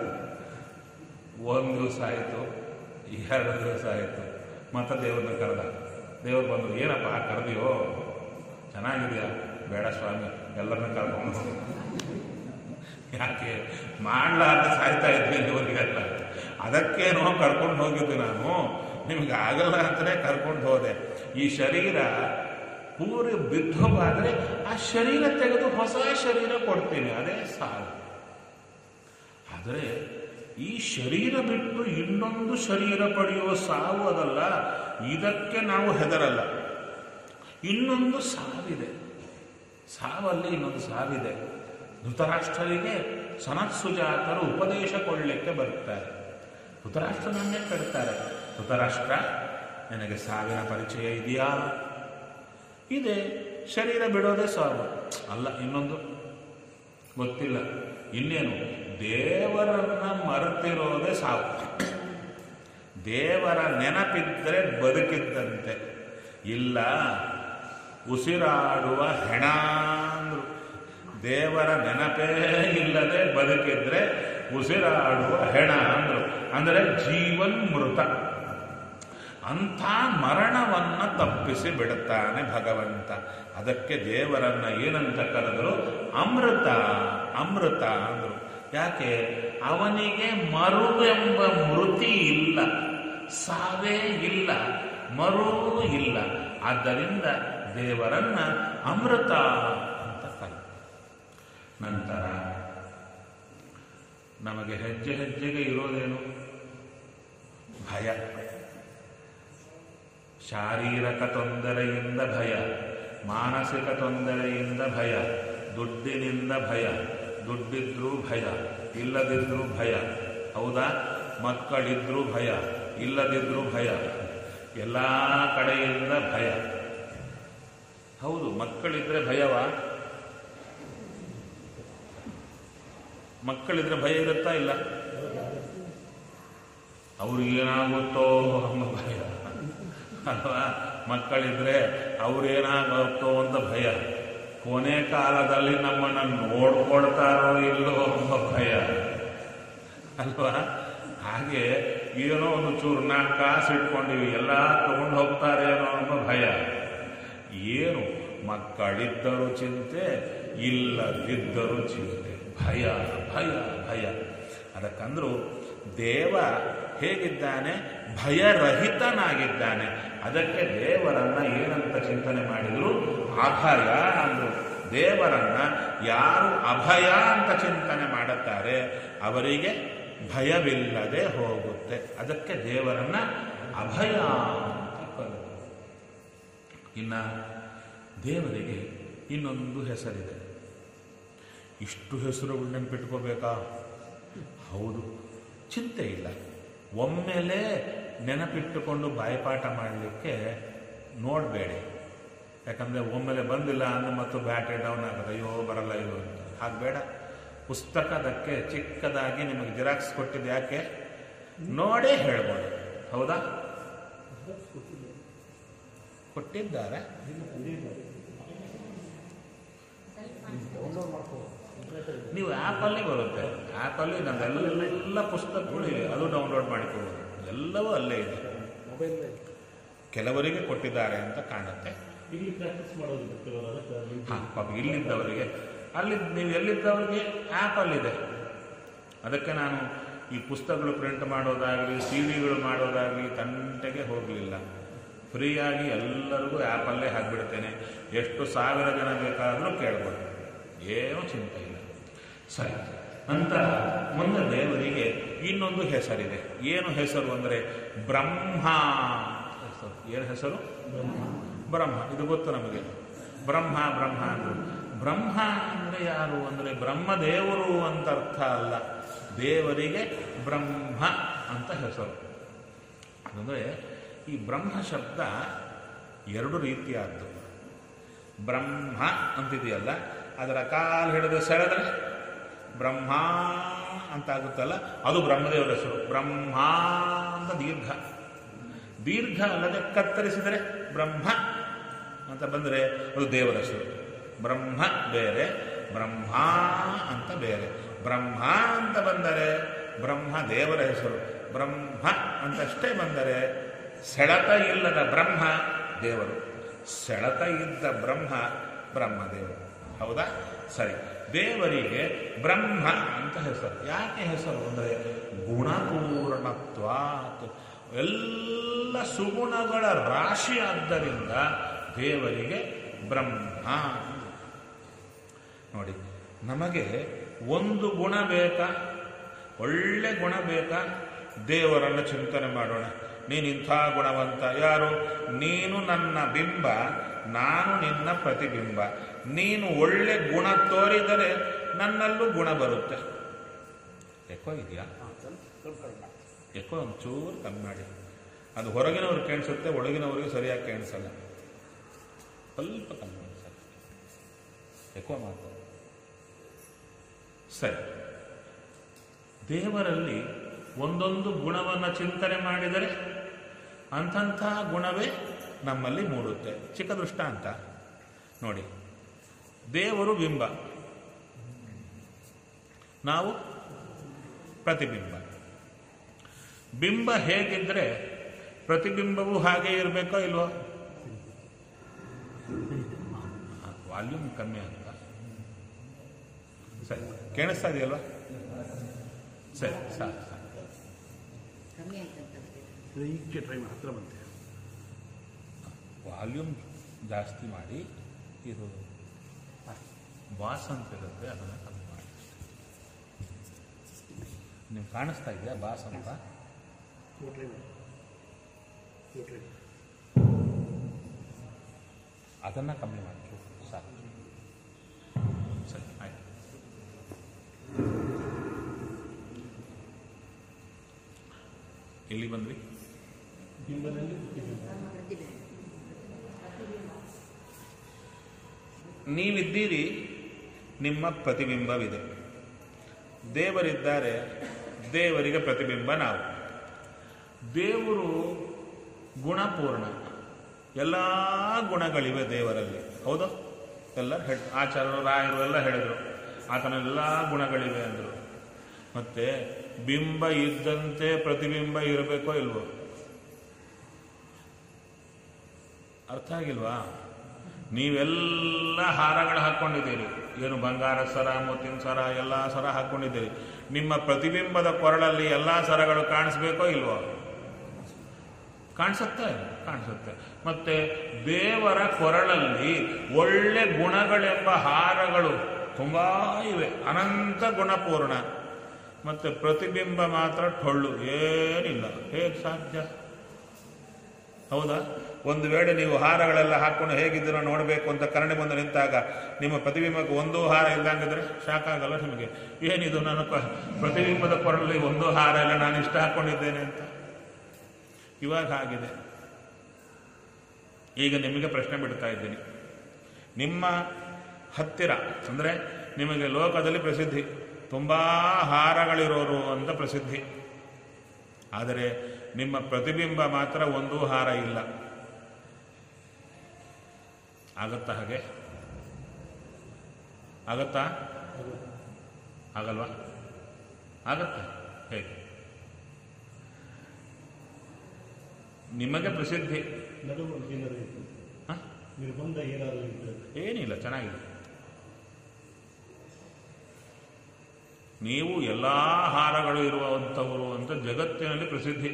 ಒಂದು ದಿವಸ ಆಯಿತು, ಎರಡು ದಿವಸ ಆಯಿತು, ಮತ್ತೆ ದೇವ್ರನ್ನ ಕರೆದ. ದೇವ್ರು ಬಂದರು, ಏನಪ್ಪ ಕರೆದಿಯೋ, ಚೆನ್ನಾಗಿದೆಯಾ? ಬೇಡ ಸ್ವಾಮಿ, ಎಲ್ಲರನ್ನ ಕರ್ಕೊಂಡು. ಯಾಕೆ? ಮಾಡಲಾರ್ದ ಸಾಯ್ತಾ ಇದ್ದೇನೆ ಇವರಿಗೆಲ್ಲ, ಅದಕ್ಕೇನೋ ಕರ್ಕೊಂಡು ಹೋಗಿದ್ದು ನಾನು, ನಿಮ್ಗೆ ಆಗಲ್ಲ ಅಂತಲೇ ಕರ್ಕೊಂಡು ಹೋದೆ. ಈ ಶರೀರ ಪೂರಿ ಬಿದ್ದೋಗಾದರೆ ಆ ಶರೀರ ತೆಗೆದು ಹೊಸ ಶರೀರ ಕೊಡ್ತೀನಿ, ಅದೇ ಸಾವು. ಆದರೆ ಈ ಶರೀರ ಬಿಟ್ಟು ಇನ್ನೊಂದು ಶರೀರ ಪಡೆಯುವ ಸಾವು ಅದಲ್ಲ, ಇದಕ್ಕೆ ನಾವು ಹೆದರಲ್ಲ. ಇನ್ನೊಂದು ಸಾವಿದೆ, ಸಾವಲ್ಲಿ ಇನ್ನೊಂದು ಸಾವಿದೆ. ಧೃತರಾಷ್ಟ್ರರಿಗೆ ಸನತ್ಸುಜಾತರು ಉಪದೇಶ ಕೊಡಲಿಕ್ಕೆ ಬರುತ್ತಾರೆ. ಧೃತರಾಷ್ಟ್ರನನ್ನೇ ಕರೀತಾರೆ, ಧೃತರಾಷ್ಟ್ರ ನಿನಗೆ ಸಾವಿನ ಪರಿಚಯ ಇದೆಯಾ? ಇದೆ, ಶರೀರ ಬಿಡೋದೇ ಸಾವು ಅಲ್ಲ, ಇನ್ನೊಂದು ಗೊತ್ತಿಲ್ಲ. ಇನ್ನೇನು? ದೇವರನ್ನ ಮರೆತಿರೋದೇ ಸಾವು. ದೇವರ ನೆನಪಿದ್ದರೆ ಬದುಕಿದ್ದಂತೆ. ಇಲ್ಲ, ಉಸಿರಾಡುವ ಹೆಣ ಅಂದ್ರು. ದೇವರ ನೆನಪೇ ಇಲ್ಲದೆ ಬದುಕಿದ್ರೆ ಉಸಿರಾಡುವ ಹೆಣ ಅಂದ್ರು. ಅಂದರೆ ಜೀವನ್ಮೃತ. ಅಂಥ ಮರಣವನ್ನ ತಪ್ಪಿಸಿ ಬಿಡುತ್ತಾನೆ ಭಗವಂತ. ಅದಕ್ಕೆ ದೇವರನ್ನ ಏನಂತ ಕರೆದರು? ಅಮೃತ. ಅಮೃತ ಅಂದರು. ಯಾಕೆ? ಅವನಿಗೆ ಮರುವೆಂಬ ಮೃತಿ ಇಲ್ಲ, ಸಾವೇ ಇಲ್ಲ, ಮರು ಇಲ್ಲ. ಆದ್ದರಿಂದ ದೇವರನ್ನ ಅಮೃತ ಅಂತ ಕರೆ. ನಂತರ ನಮಗೆ ಹೆಜ್ಜೆ ಹೆಜ್ಜೆಗೆ ಇರೋದೇನು? ಭಯ. ಶಾರೀರಿಕ ತೊಂದರೆಯಿಂದ ಭಯ, ಮಾನಸಿಕ ತೊಂದರೆಯಿಂದ ಭಯ, ದುಡ್ಡಿನಿಂದ ಭಯ, ದುಡ್ಡಿದ್ರೂ ಭಯ, ಇಲ್ಲದಿದ್ರೂ ಭಯ. ಹೌದಾ? ಮಕ್ಕಳಿದ್ರೂ ಭಯ, ಇಲ್ಲದಿದ್ರೂ ಭಯ, ಎಲ್ಲ ಕಡೆಯಿಂದ ಭಯ. ಹೌದು, ಮಕ್ಕಳಿದ್ರೆ ಭಯವಾ? ಮಕ್ಕಳಿದ್ರೆ ಭಯ ಇರುತ್ತಾ? ಇಲ್ಲ. ಅವ್ರಿಗೇನಾಗುತ್ತೋ ಅನ್ನೋ ಭಯ ಅಲ್ವಾ? ಮಕ್ಕಳಿದ್ರೆ ಅವ್ರೇನಾಗುತ್ತೋ ಅಂತ ಭಯ. ಕೊನೆ ಕಾಲದಲ್ಲಿ ನಮ್ಮನ್ನು ನೋಡ್ಕೊಳ್ತಾರೋ ಇಲ್ಲೋ ಅನ್ನೋ ಭಯ ಅಲ್ವಾ? ಹಾಗೆ ಏನೋ ಒಂದು ಚೂರು ನಾಲ್ಕು ಕಾಸು ಇಟ್ಕೊಂಡಿವಿ, ಎಲ್ಲ ತಗೊಂಡು ಹೋಗ್ತಾರೇನೋ ಅನ್ನೋ ಭಯ. ಏನು ಮಕ್ಕಳಿದ್ದರೂ ಚಿಂತೆ, ಇಲ್ಲದಿದ್ದರೂ ಚಿಂತೆ, ಭಯ ಭಯ ಭಯ. ಅದಕ್ಕಂದ್ರೂ ದೇವ ಹೇಗಿದ್ದಾನೆ? ಭಯರಹಿತನಾಗಿದ್ದಾನೆ. ಅದಕ್ಕೆ ದೇವರನ್ನ ಏನಂತ ಚಿಂತನೆ ಮಾಡಿದ್ರು? ಅಭಯ ಅಂದ್ರು. ದೇವರನ್ನ ಯಾರು ಅಭಯ ಅಂತ ಚಿಂತನೆ ಮಾಡುತ್ತಾರೆ ಅವರಿಗೆ ಭಯವಿಲ್ಲದೆ ಹೋಗುತ್ತೆ. ಅದಕ್ಕೆ ದೇವರನ್ನ ಅಭಯ ಅಂತ ಕರೆದರು. ಇನ್ನು ದೇವರಿಗೆ ಇನ್ನೊಂದು ಹೆಸರಿದೆ. ಇಷ್ಟು ಹೆಸರುಗಳು ನೆನಪಿಟ್ಕೋಬೇಕಾ? ಹೌದು, ಚಿಂತೆ ಇಲ್ಲ. ಒಮ್ಮೆಲೆ ನೆನಪಿಟ್ಟುಕೊಂಡು ಬಾಯಿಪಾಠ ಮಾಡಲಿಕ್ಕೆ ನೋಡಬೇಡಿ. ಯಾಕಂದರೆ ಒಮ್ಮೆಲೆ ಬಂದಿಲ್ಲ ಅಂದರೆ ಮತ್ತು ಬ್ಯಾಟ್ರಿ ಡೌನ್ ಆಗೋದು, ಅಯ್ಯೋ ಬರಲ್ಲ ಇದು ಅಂತ. ಹಾಗೆ ಬೇಡ. ಪುಸ್ತಕದಕ್ಕೆ ಚಿಕ್ಕದಾಗಿ ನಿಮಗೆ ಜಿರಾಕ್ಸ್ ಕೊಟ್ಟಿದ್ದು ಯಾಕೆ? ನೋಡೇ ಹೇಳ್ಬೋದು. ಹೌದಾ? ಕೊಟ್ಟಿದ್ದಾರೆ. ನೀವು ಆ್ಯಪಲ್ಲಿ ಬರುತ್ತೆ. ಆ್ಯಪಲ್ಲಿ ನಮ್ಮೆಲ್ಲ ಪುಸ್ತಕಗಳು ಇವೆ, ಅದು ಡೌನ್ಲೋಡ್ ಮಾಡಿಕೊಳ್ಳೋದು. ಎಲ್ಲವೂ ಅಲ್ಲೇ ಇದೆ. ಕೆಲವರಿಗೆ ಕೊಟ್ಟಿದ್ದಾರೆ ಅಂತ ಕಾಣುತ್ತೆ. ಇಲ್ಲಿ ಪ್ರಾಕ್ಟೀಸ್ ಮಾಡೋದು ಹಾಂ, ಪಾಪ ಇಲ್ಲಿದ್ದವರಿಗೆ, ಅಲ್ಲಿ ನೀವು ಎಲ್ಲಿದ್ದವರಿಗೆ ಆ್ಯಪಲ್ಲಿದೆ. ಅದಕ್ಕೆ ನಾನು ಈ ಪುಸ್ತಕಗಳು ಪ್ರಿಂಟ್ ಮಾಡೋದಾಗಲಿ, ಸಿ ಡಿಗಳು ಮಾಡೋದಾಗಲಿ ತಂಟೆಗೆ ಹೋಗಲಿಲ್ಲ. ಫ್ರೀಯಾಗಿ ಎಲ್ಲರಿಗೂ ಆ್ಯಪಲ್ಲೇ ಹಾಕಿಬಿಡ್ತೇನೆ. ಎಷ್ಟು ಸಾವಿರ ಜನ ಬೇಕಾದರೂ ಕೇಳ್ಬೋದು, ಏನೂ ಚಿಂತೆ ಇಲ್ಲ. ಸರಿ. ನಂತರ ಮುಂದೆ ದೇವರಿಗೆ ಇನ್ನೊಂದು ಹೆಸರಿದೆ. ಏನು ಹೆಸರು ಅಂದರೆ ಬ್ರಹ್ಮ ಹೆಸರು. ಏನು ಹೆಸರು? ಬ್ರಹ್ಮ. ಇದು ಗೊತ್ತು ನಮಗೆ. ಬ್ರಹ್ಮ ಬ್ರಹ್ಮ ಅಂದರು. ಬ್ರಹ್ಮ ಅಂದರೆ ಯಾರು ಅಂದರೆ ಬ್ರಹ್ಮದೇವರು ಅಂತ ಅರ್ಥ ಅಲ್ಲ. ದೇವರಿಗೆ ಬ್ರಹ್ಮ ಅಂತ ಹೆಸರು. ಅಂದರೆ ಈ ಬ್ರಹ್ಮ ಶಬ್ದ ಎರಡು ರೀತಿಯಾದ್ದು. ಬ್ರಹ್ಮ ಅಂತಿದೆಯಲ್ಲ, ಅದರ ಕಾಲು ಹಿಡಿದು ಸೆಳೆದ್ರೆ ಬ್ರಹ್ಮ ಅಂತ ಆಗುತ್ತಲ್ಲ, ಅದು ಬ್ರಹ್ಮದೇವರ ಹೆಸರು. ಬ್ರಹ್ಮ ಅಂತ ದೀರ್ಘ. ದೀರ್ಘ ಅಲ್ಲದೆ ಕತ್ತರಿಸಿದರೆ ಬ್ರಹ್ಮ ಅಂತ ಬಂದರೆ ಅದು ದೇವರ ಹೆಸರು. ಬ್ರಹ್ಮ ಬೇರೆ, ಬ್ರಹ್ಮ ಅಂತ ಬೇರೆ. ಬ್ರಹ್ಮ ಅಂತ ಬಂದರೆ ಬ್ರಹ್ಮ ದೇವರ ಹೆಸರು. ಬ್ರಹ್ಮ ಅಂತಷ್ಟೇ ಬಂದರೆ ಸೆಳೆತ ಇಲ್ಲದ ಬ್ರಹ್ಮ ದೇವರು, ಸೆಳೆತ ಇದ್ದ ಬ್ರಹ್ಮ ಬ್ರಹ್ಮದೇವರು. ಹೌದಾ? ಸರಿ. ದೇವರಿಗೆ ಬ್ರಹ್ಮ ಅಂತ ಹೆಸರು. ಯಾಕೆ ಹೆಸರು ಅಂದರೆ ಗುಣಪೂರ್ಣತ್ವಾತ್, ಎಲ್ಲ ಸುಗುಣಗಳ ರಾಶಿ ಆದ್ದರಿಂದ ದೇವರಿಗೆ ಬ್ರಹ್ಮ. ನೋಡಿ, ನಮಗೆ ಒಂದು ಗುಣ ಬೇಕಾ? ಒಳ್ಳೆ ಗುಣ ಬೇಕಾ? ದೇವರನ್ನು ಚಿಂತನೆ ಮಾಡೋಣ. ನೀನಿಂಥ ಗುಣವಂತ. ಯಾರು? ನೀನು ನನ್ನ ಬಿಂಬ, ನಾನು ನಿನ್ನ ಪ್ರತಿಬಿಂಬ. ನೀನು ಒಳ್ಳೆ ಗುಣ ತೋರಿದರೆ ನನ್ನಲ್ಲೂ ಗುಣ ಬರುತ್ತೆ. ಎಕೋ ಇದೆಯಾ? ಎಕೋ ಒಂಚೂರು ಕಮ್ಮಿ ಮಾಡಿ. ಅದು ಹೊರಗಿನವ್ರಿಗೆ ಕೇಳಿಸುತ್ತೆ, ಒಳಗಿನವ್ರಿಗೆ ಸರಿಯಾಗಿ ಕೇಳಿಸಲ್ಲ. ಸ್ವಲ್ಪ ಕಮ್ಮಿ ಮಾಡಿ ಸರ್. ಎಕೋ ಮಾತು. ಸರಿ. ದೇವರಲ್ಲಿ ಒಂದೊಂದು ಗುಣವನ್ನು ಚಿಂತನೆ ಮಾಡಿದರೆ ಅಂಥ ಗುಣವೇ ನಮ್ಮಲ್ಲಿ ಮೂಡುತ್ತೆ. ಚಿಕ್ಕ ದೃಷ್ಟಾಂತ ನೋಡಿ. ದೇವರು ಬಿಂಬ, ನಾವು ಪ್ರತಿಬಿಂಬ. ಬಿಂಬ ಹೇಗಿದ್ರೆ ಪ್ರತಿಬಿಂಬವೂ ಹಾಗೆ ಇರಬೇಕೋ ಇಲ್ವೋ? ವಾಲ್ಯೂಮ್ ಕಮ್ಮಿ ಅಂತ. ಸರಿ, ಕೇಳಿಸ್ತಾ ಇದೆಯಲ್ವಾ? ಸರಿ, ಸಾಕು ಸಾಕು. ಟ್ರೈ ಹತ್ರ ಬಂತೆ. ವಾಲ್ಯೂಮ್ ಜಾಸ್ತಿ ಮಾಡಿ. ಇದು ಬಾಸ್ ಅಂತ ಇರುತ್ತೆ, ಅದನ್ನು ಕಮ್ಮಿ ಮಾಡಿ. ನೀವು ಕಾಣಿಸ್ತಾ ಇದೆಯಾ ಬಾಸ್ ಅಂತ? ಅದನ್ನು ಕಮ್ಮಿ ಮಾಡಿ ಸಾಕು. ಸರಿ, ಆಯ್ತು. ಎಲ್ಲಿ ಬಂದ್ವಿ? ನೀವಿದ್ದೀರಿ, ನಿಮ್ಮ ಪ್ರತಿಬಿಂಬವಿದೆ. ದೇವರಿದ್ದಾರೆ, ದೇವರಿಗೆ ಪ್ರತಿಬಿಂಬ ನಾವು. ದೇವರು ಗುಣಪೂರ್ಣ, ಎಲ್ಲ ಗುಣಗಳಿವೆ ದೇವರಲ್ಲಿ. ಹೌದು? ಎಲ್ಲ ಹೇಳ ಆಚಾರ್ಯರು, ರಾಯರು ಎಲ್ಲ ಹೇಳಿದರು ಆತನೆಲ್ಲ ಗುಣಗಳಿವೆ ಅಂದರು. ಮತ್ತೆ ಬಿಂಬ ಇದ್ದಂತೆ ಪ್ರತಿಬಿಂಬ ಇರಬೇಕೋ ಇಲ್ವೋ? ಅರ್ಥ ಆಗಿಲ್ವಾ? ನೀವೆಲ್ಲ ಹಾರಗಳು ಹಾಕ್ಕೊಂಡಿದ್ದೀರಿ, ಏನು ಬಂಗಾರ ಸರ, ಮುತ್ತಿನ ಸರ, ಎಲ್ಲ ಸರ ಹಾಕ್ಕೊಂಡಿದ್ದೀರಿ. ನಿಮ್ಮ ಪ್ರತಿಬಿಂಬದ ಕೊರಳಲ್ಲಿ ಎಲ್ಲ ಸರಗಳು ಕಾಣಿಸ್ಬೇಕೋ ಇಲ್ವೋ? ಕಾಣಿಸುತ್ತೆ, ಕಾಣಿಸುತ್ತೆ. ಮತ್ತೆ ದೇವರ ಕೊರಳಲ್ಲಿ ಒಳ್ಳೆ ಗುಣಗಳೆಂಬ ಹಾರಗಳು ತುಂಬ ಇವೆ, ಅನಂತ ಗುಣಪೂರ್ಣ. ಮತ್ತೆ ಪ್ರತಿಬಿಂಬ ಮಾತ್ರ ಟೊಳ್ಳು, ಏನಿಲ್ಲ. ಹೇಗೆ ಸಾಧ್ಯ? ಹೌದಾ? ಒಂದು ವೇಳೆ ನೀವು ಹಾರಗಳೆಲ್ಲ ಹಾಕ್ಕೊಂಡು ಹೇಗಿದ್ದೀರೋ ನೋಡಬೇಕು ಅಂತ ಕನ್ನಡಿ ಮುಂದೆ ನಿಂತಾಗ ನಿಮ್ಮ ಪ್ರತಿಬಿಂಬಕ್ಕೆ ಒಂದೂ ಹಾರ ಇಲ್ಲಂಗಿದ್ರೆ ಶಾಕ್ ಆಗಲ್ಲ ನಿಮಗೆ? ಏನಿದು, ನನ್ನ ಪ್ರತಿಬಿಂಬದ ಕೊರಳಲ್ಲಿ ಒಂದೂ ಹಾರ ಇಲ್ಲ, ನಾನು ಇಷ್ಟ ಹಾಕ್ಕೊಂಡಿದ್ದೇನೆ ಅಂತ. ಇವಾಗ ಆಗಿದೆ. ಈಗ ನಿಮಗೆ ಪ್ರಶ್ನೆ ಬಿಡ್ತಾ ಇದ್ದೀನಿ. ನಿಮ್ಮ ಹತ್ತಿರ ಅಂದರೆ ನಿಮಗೆ ಲೋಕದಲ್ಲಿ ಪ್ರಸಿದ್ಧಿ, ತುಂಬ ಹಾರಗಳಿರೋರು ಅಂತ ಪ್ರಸಿದ್ಧಿ. ಆದರೆ ನಿಮ್ಮ ಪ್ರತಿಬಿಂಬ ಮಾತ್ರ ಒಂದೂ ಹಾರ ಇಲ್ಲ. ಆಗತ್ತಾ? ಹಾಗೆ ಆಗತ್ತಾ? ಆಗಲ್ವಾ? ಆಗತ್ತೆ. ಹೇಗೆ? ನಿಮಗೆ ಪ್ರಸಿದ್ಧಿ, ನಿರ್ಬಂಧ ಏನಾದರೂ ಏನಿಲ್ಲ, ಚೆನ್ನಾಗಿದೆ. ನೀವು ಎಲ್ಲ ಹಾರಗಳು ಇರುವಂಥವರು ಅಂತ ಜಗತ್ತಿನಲ್ಲಿ ಪ್ರಸಿದ್ಧಿ.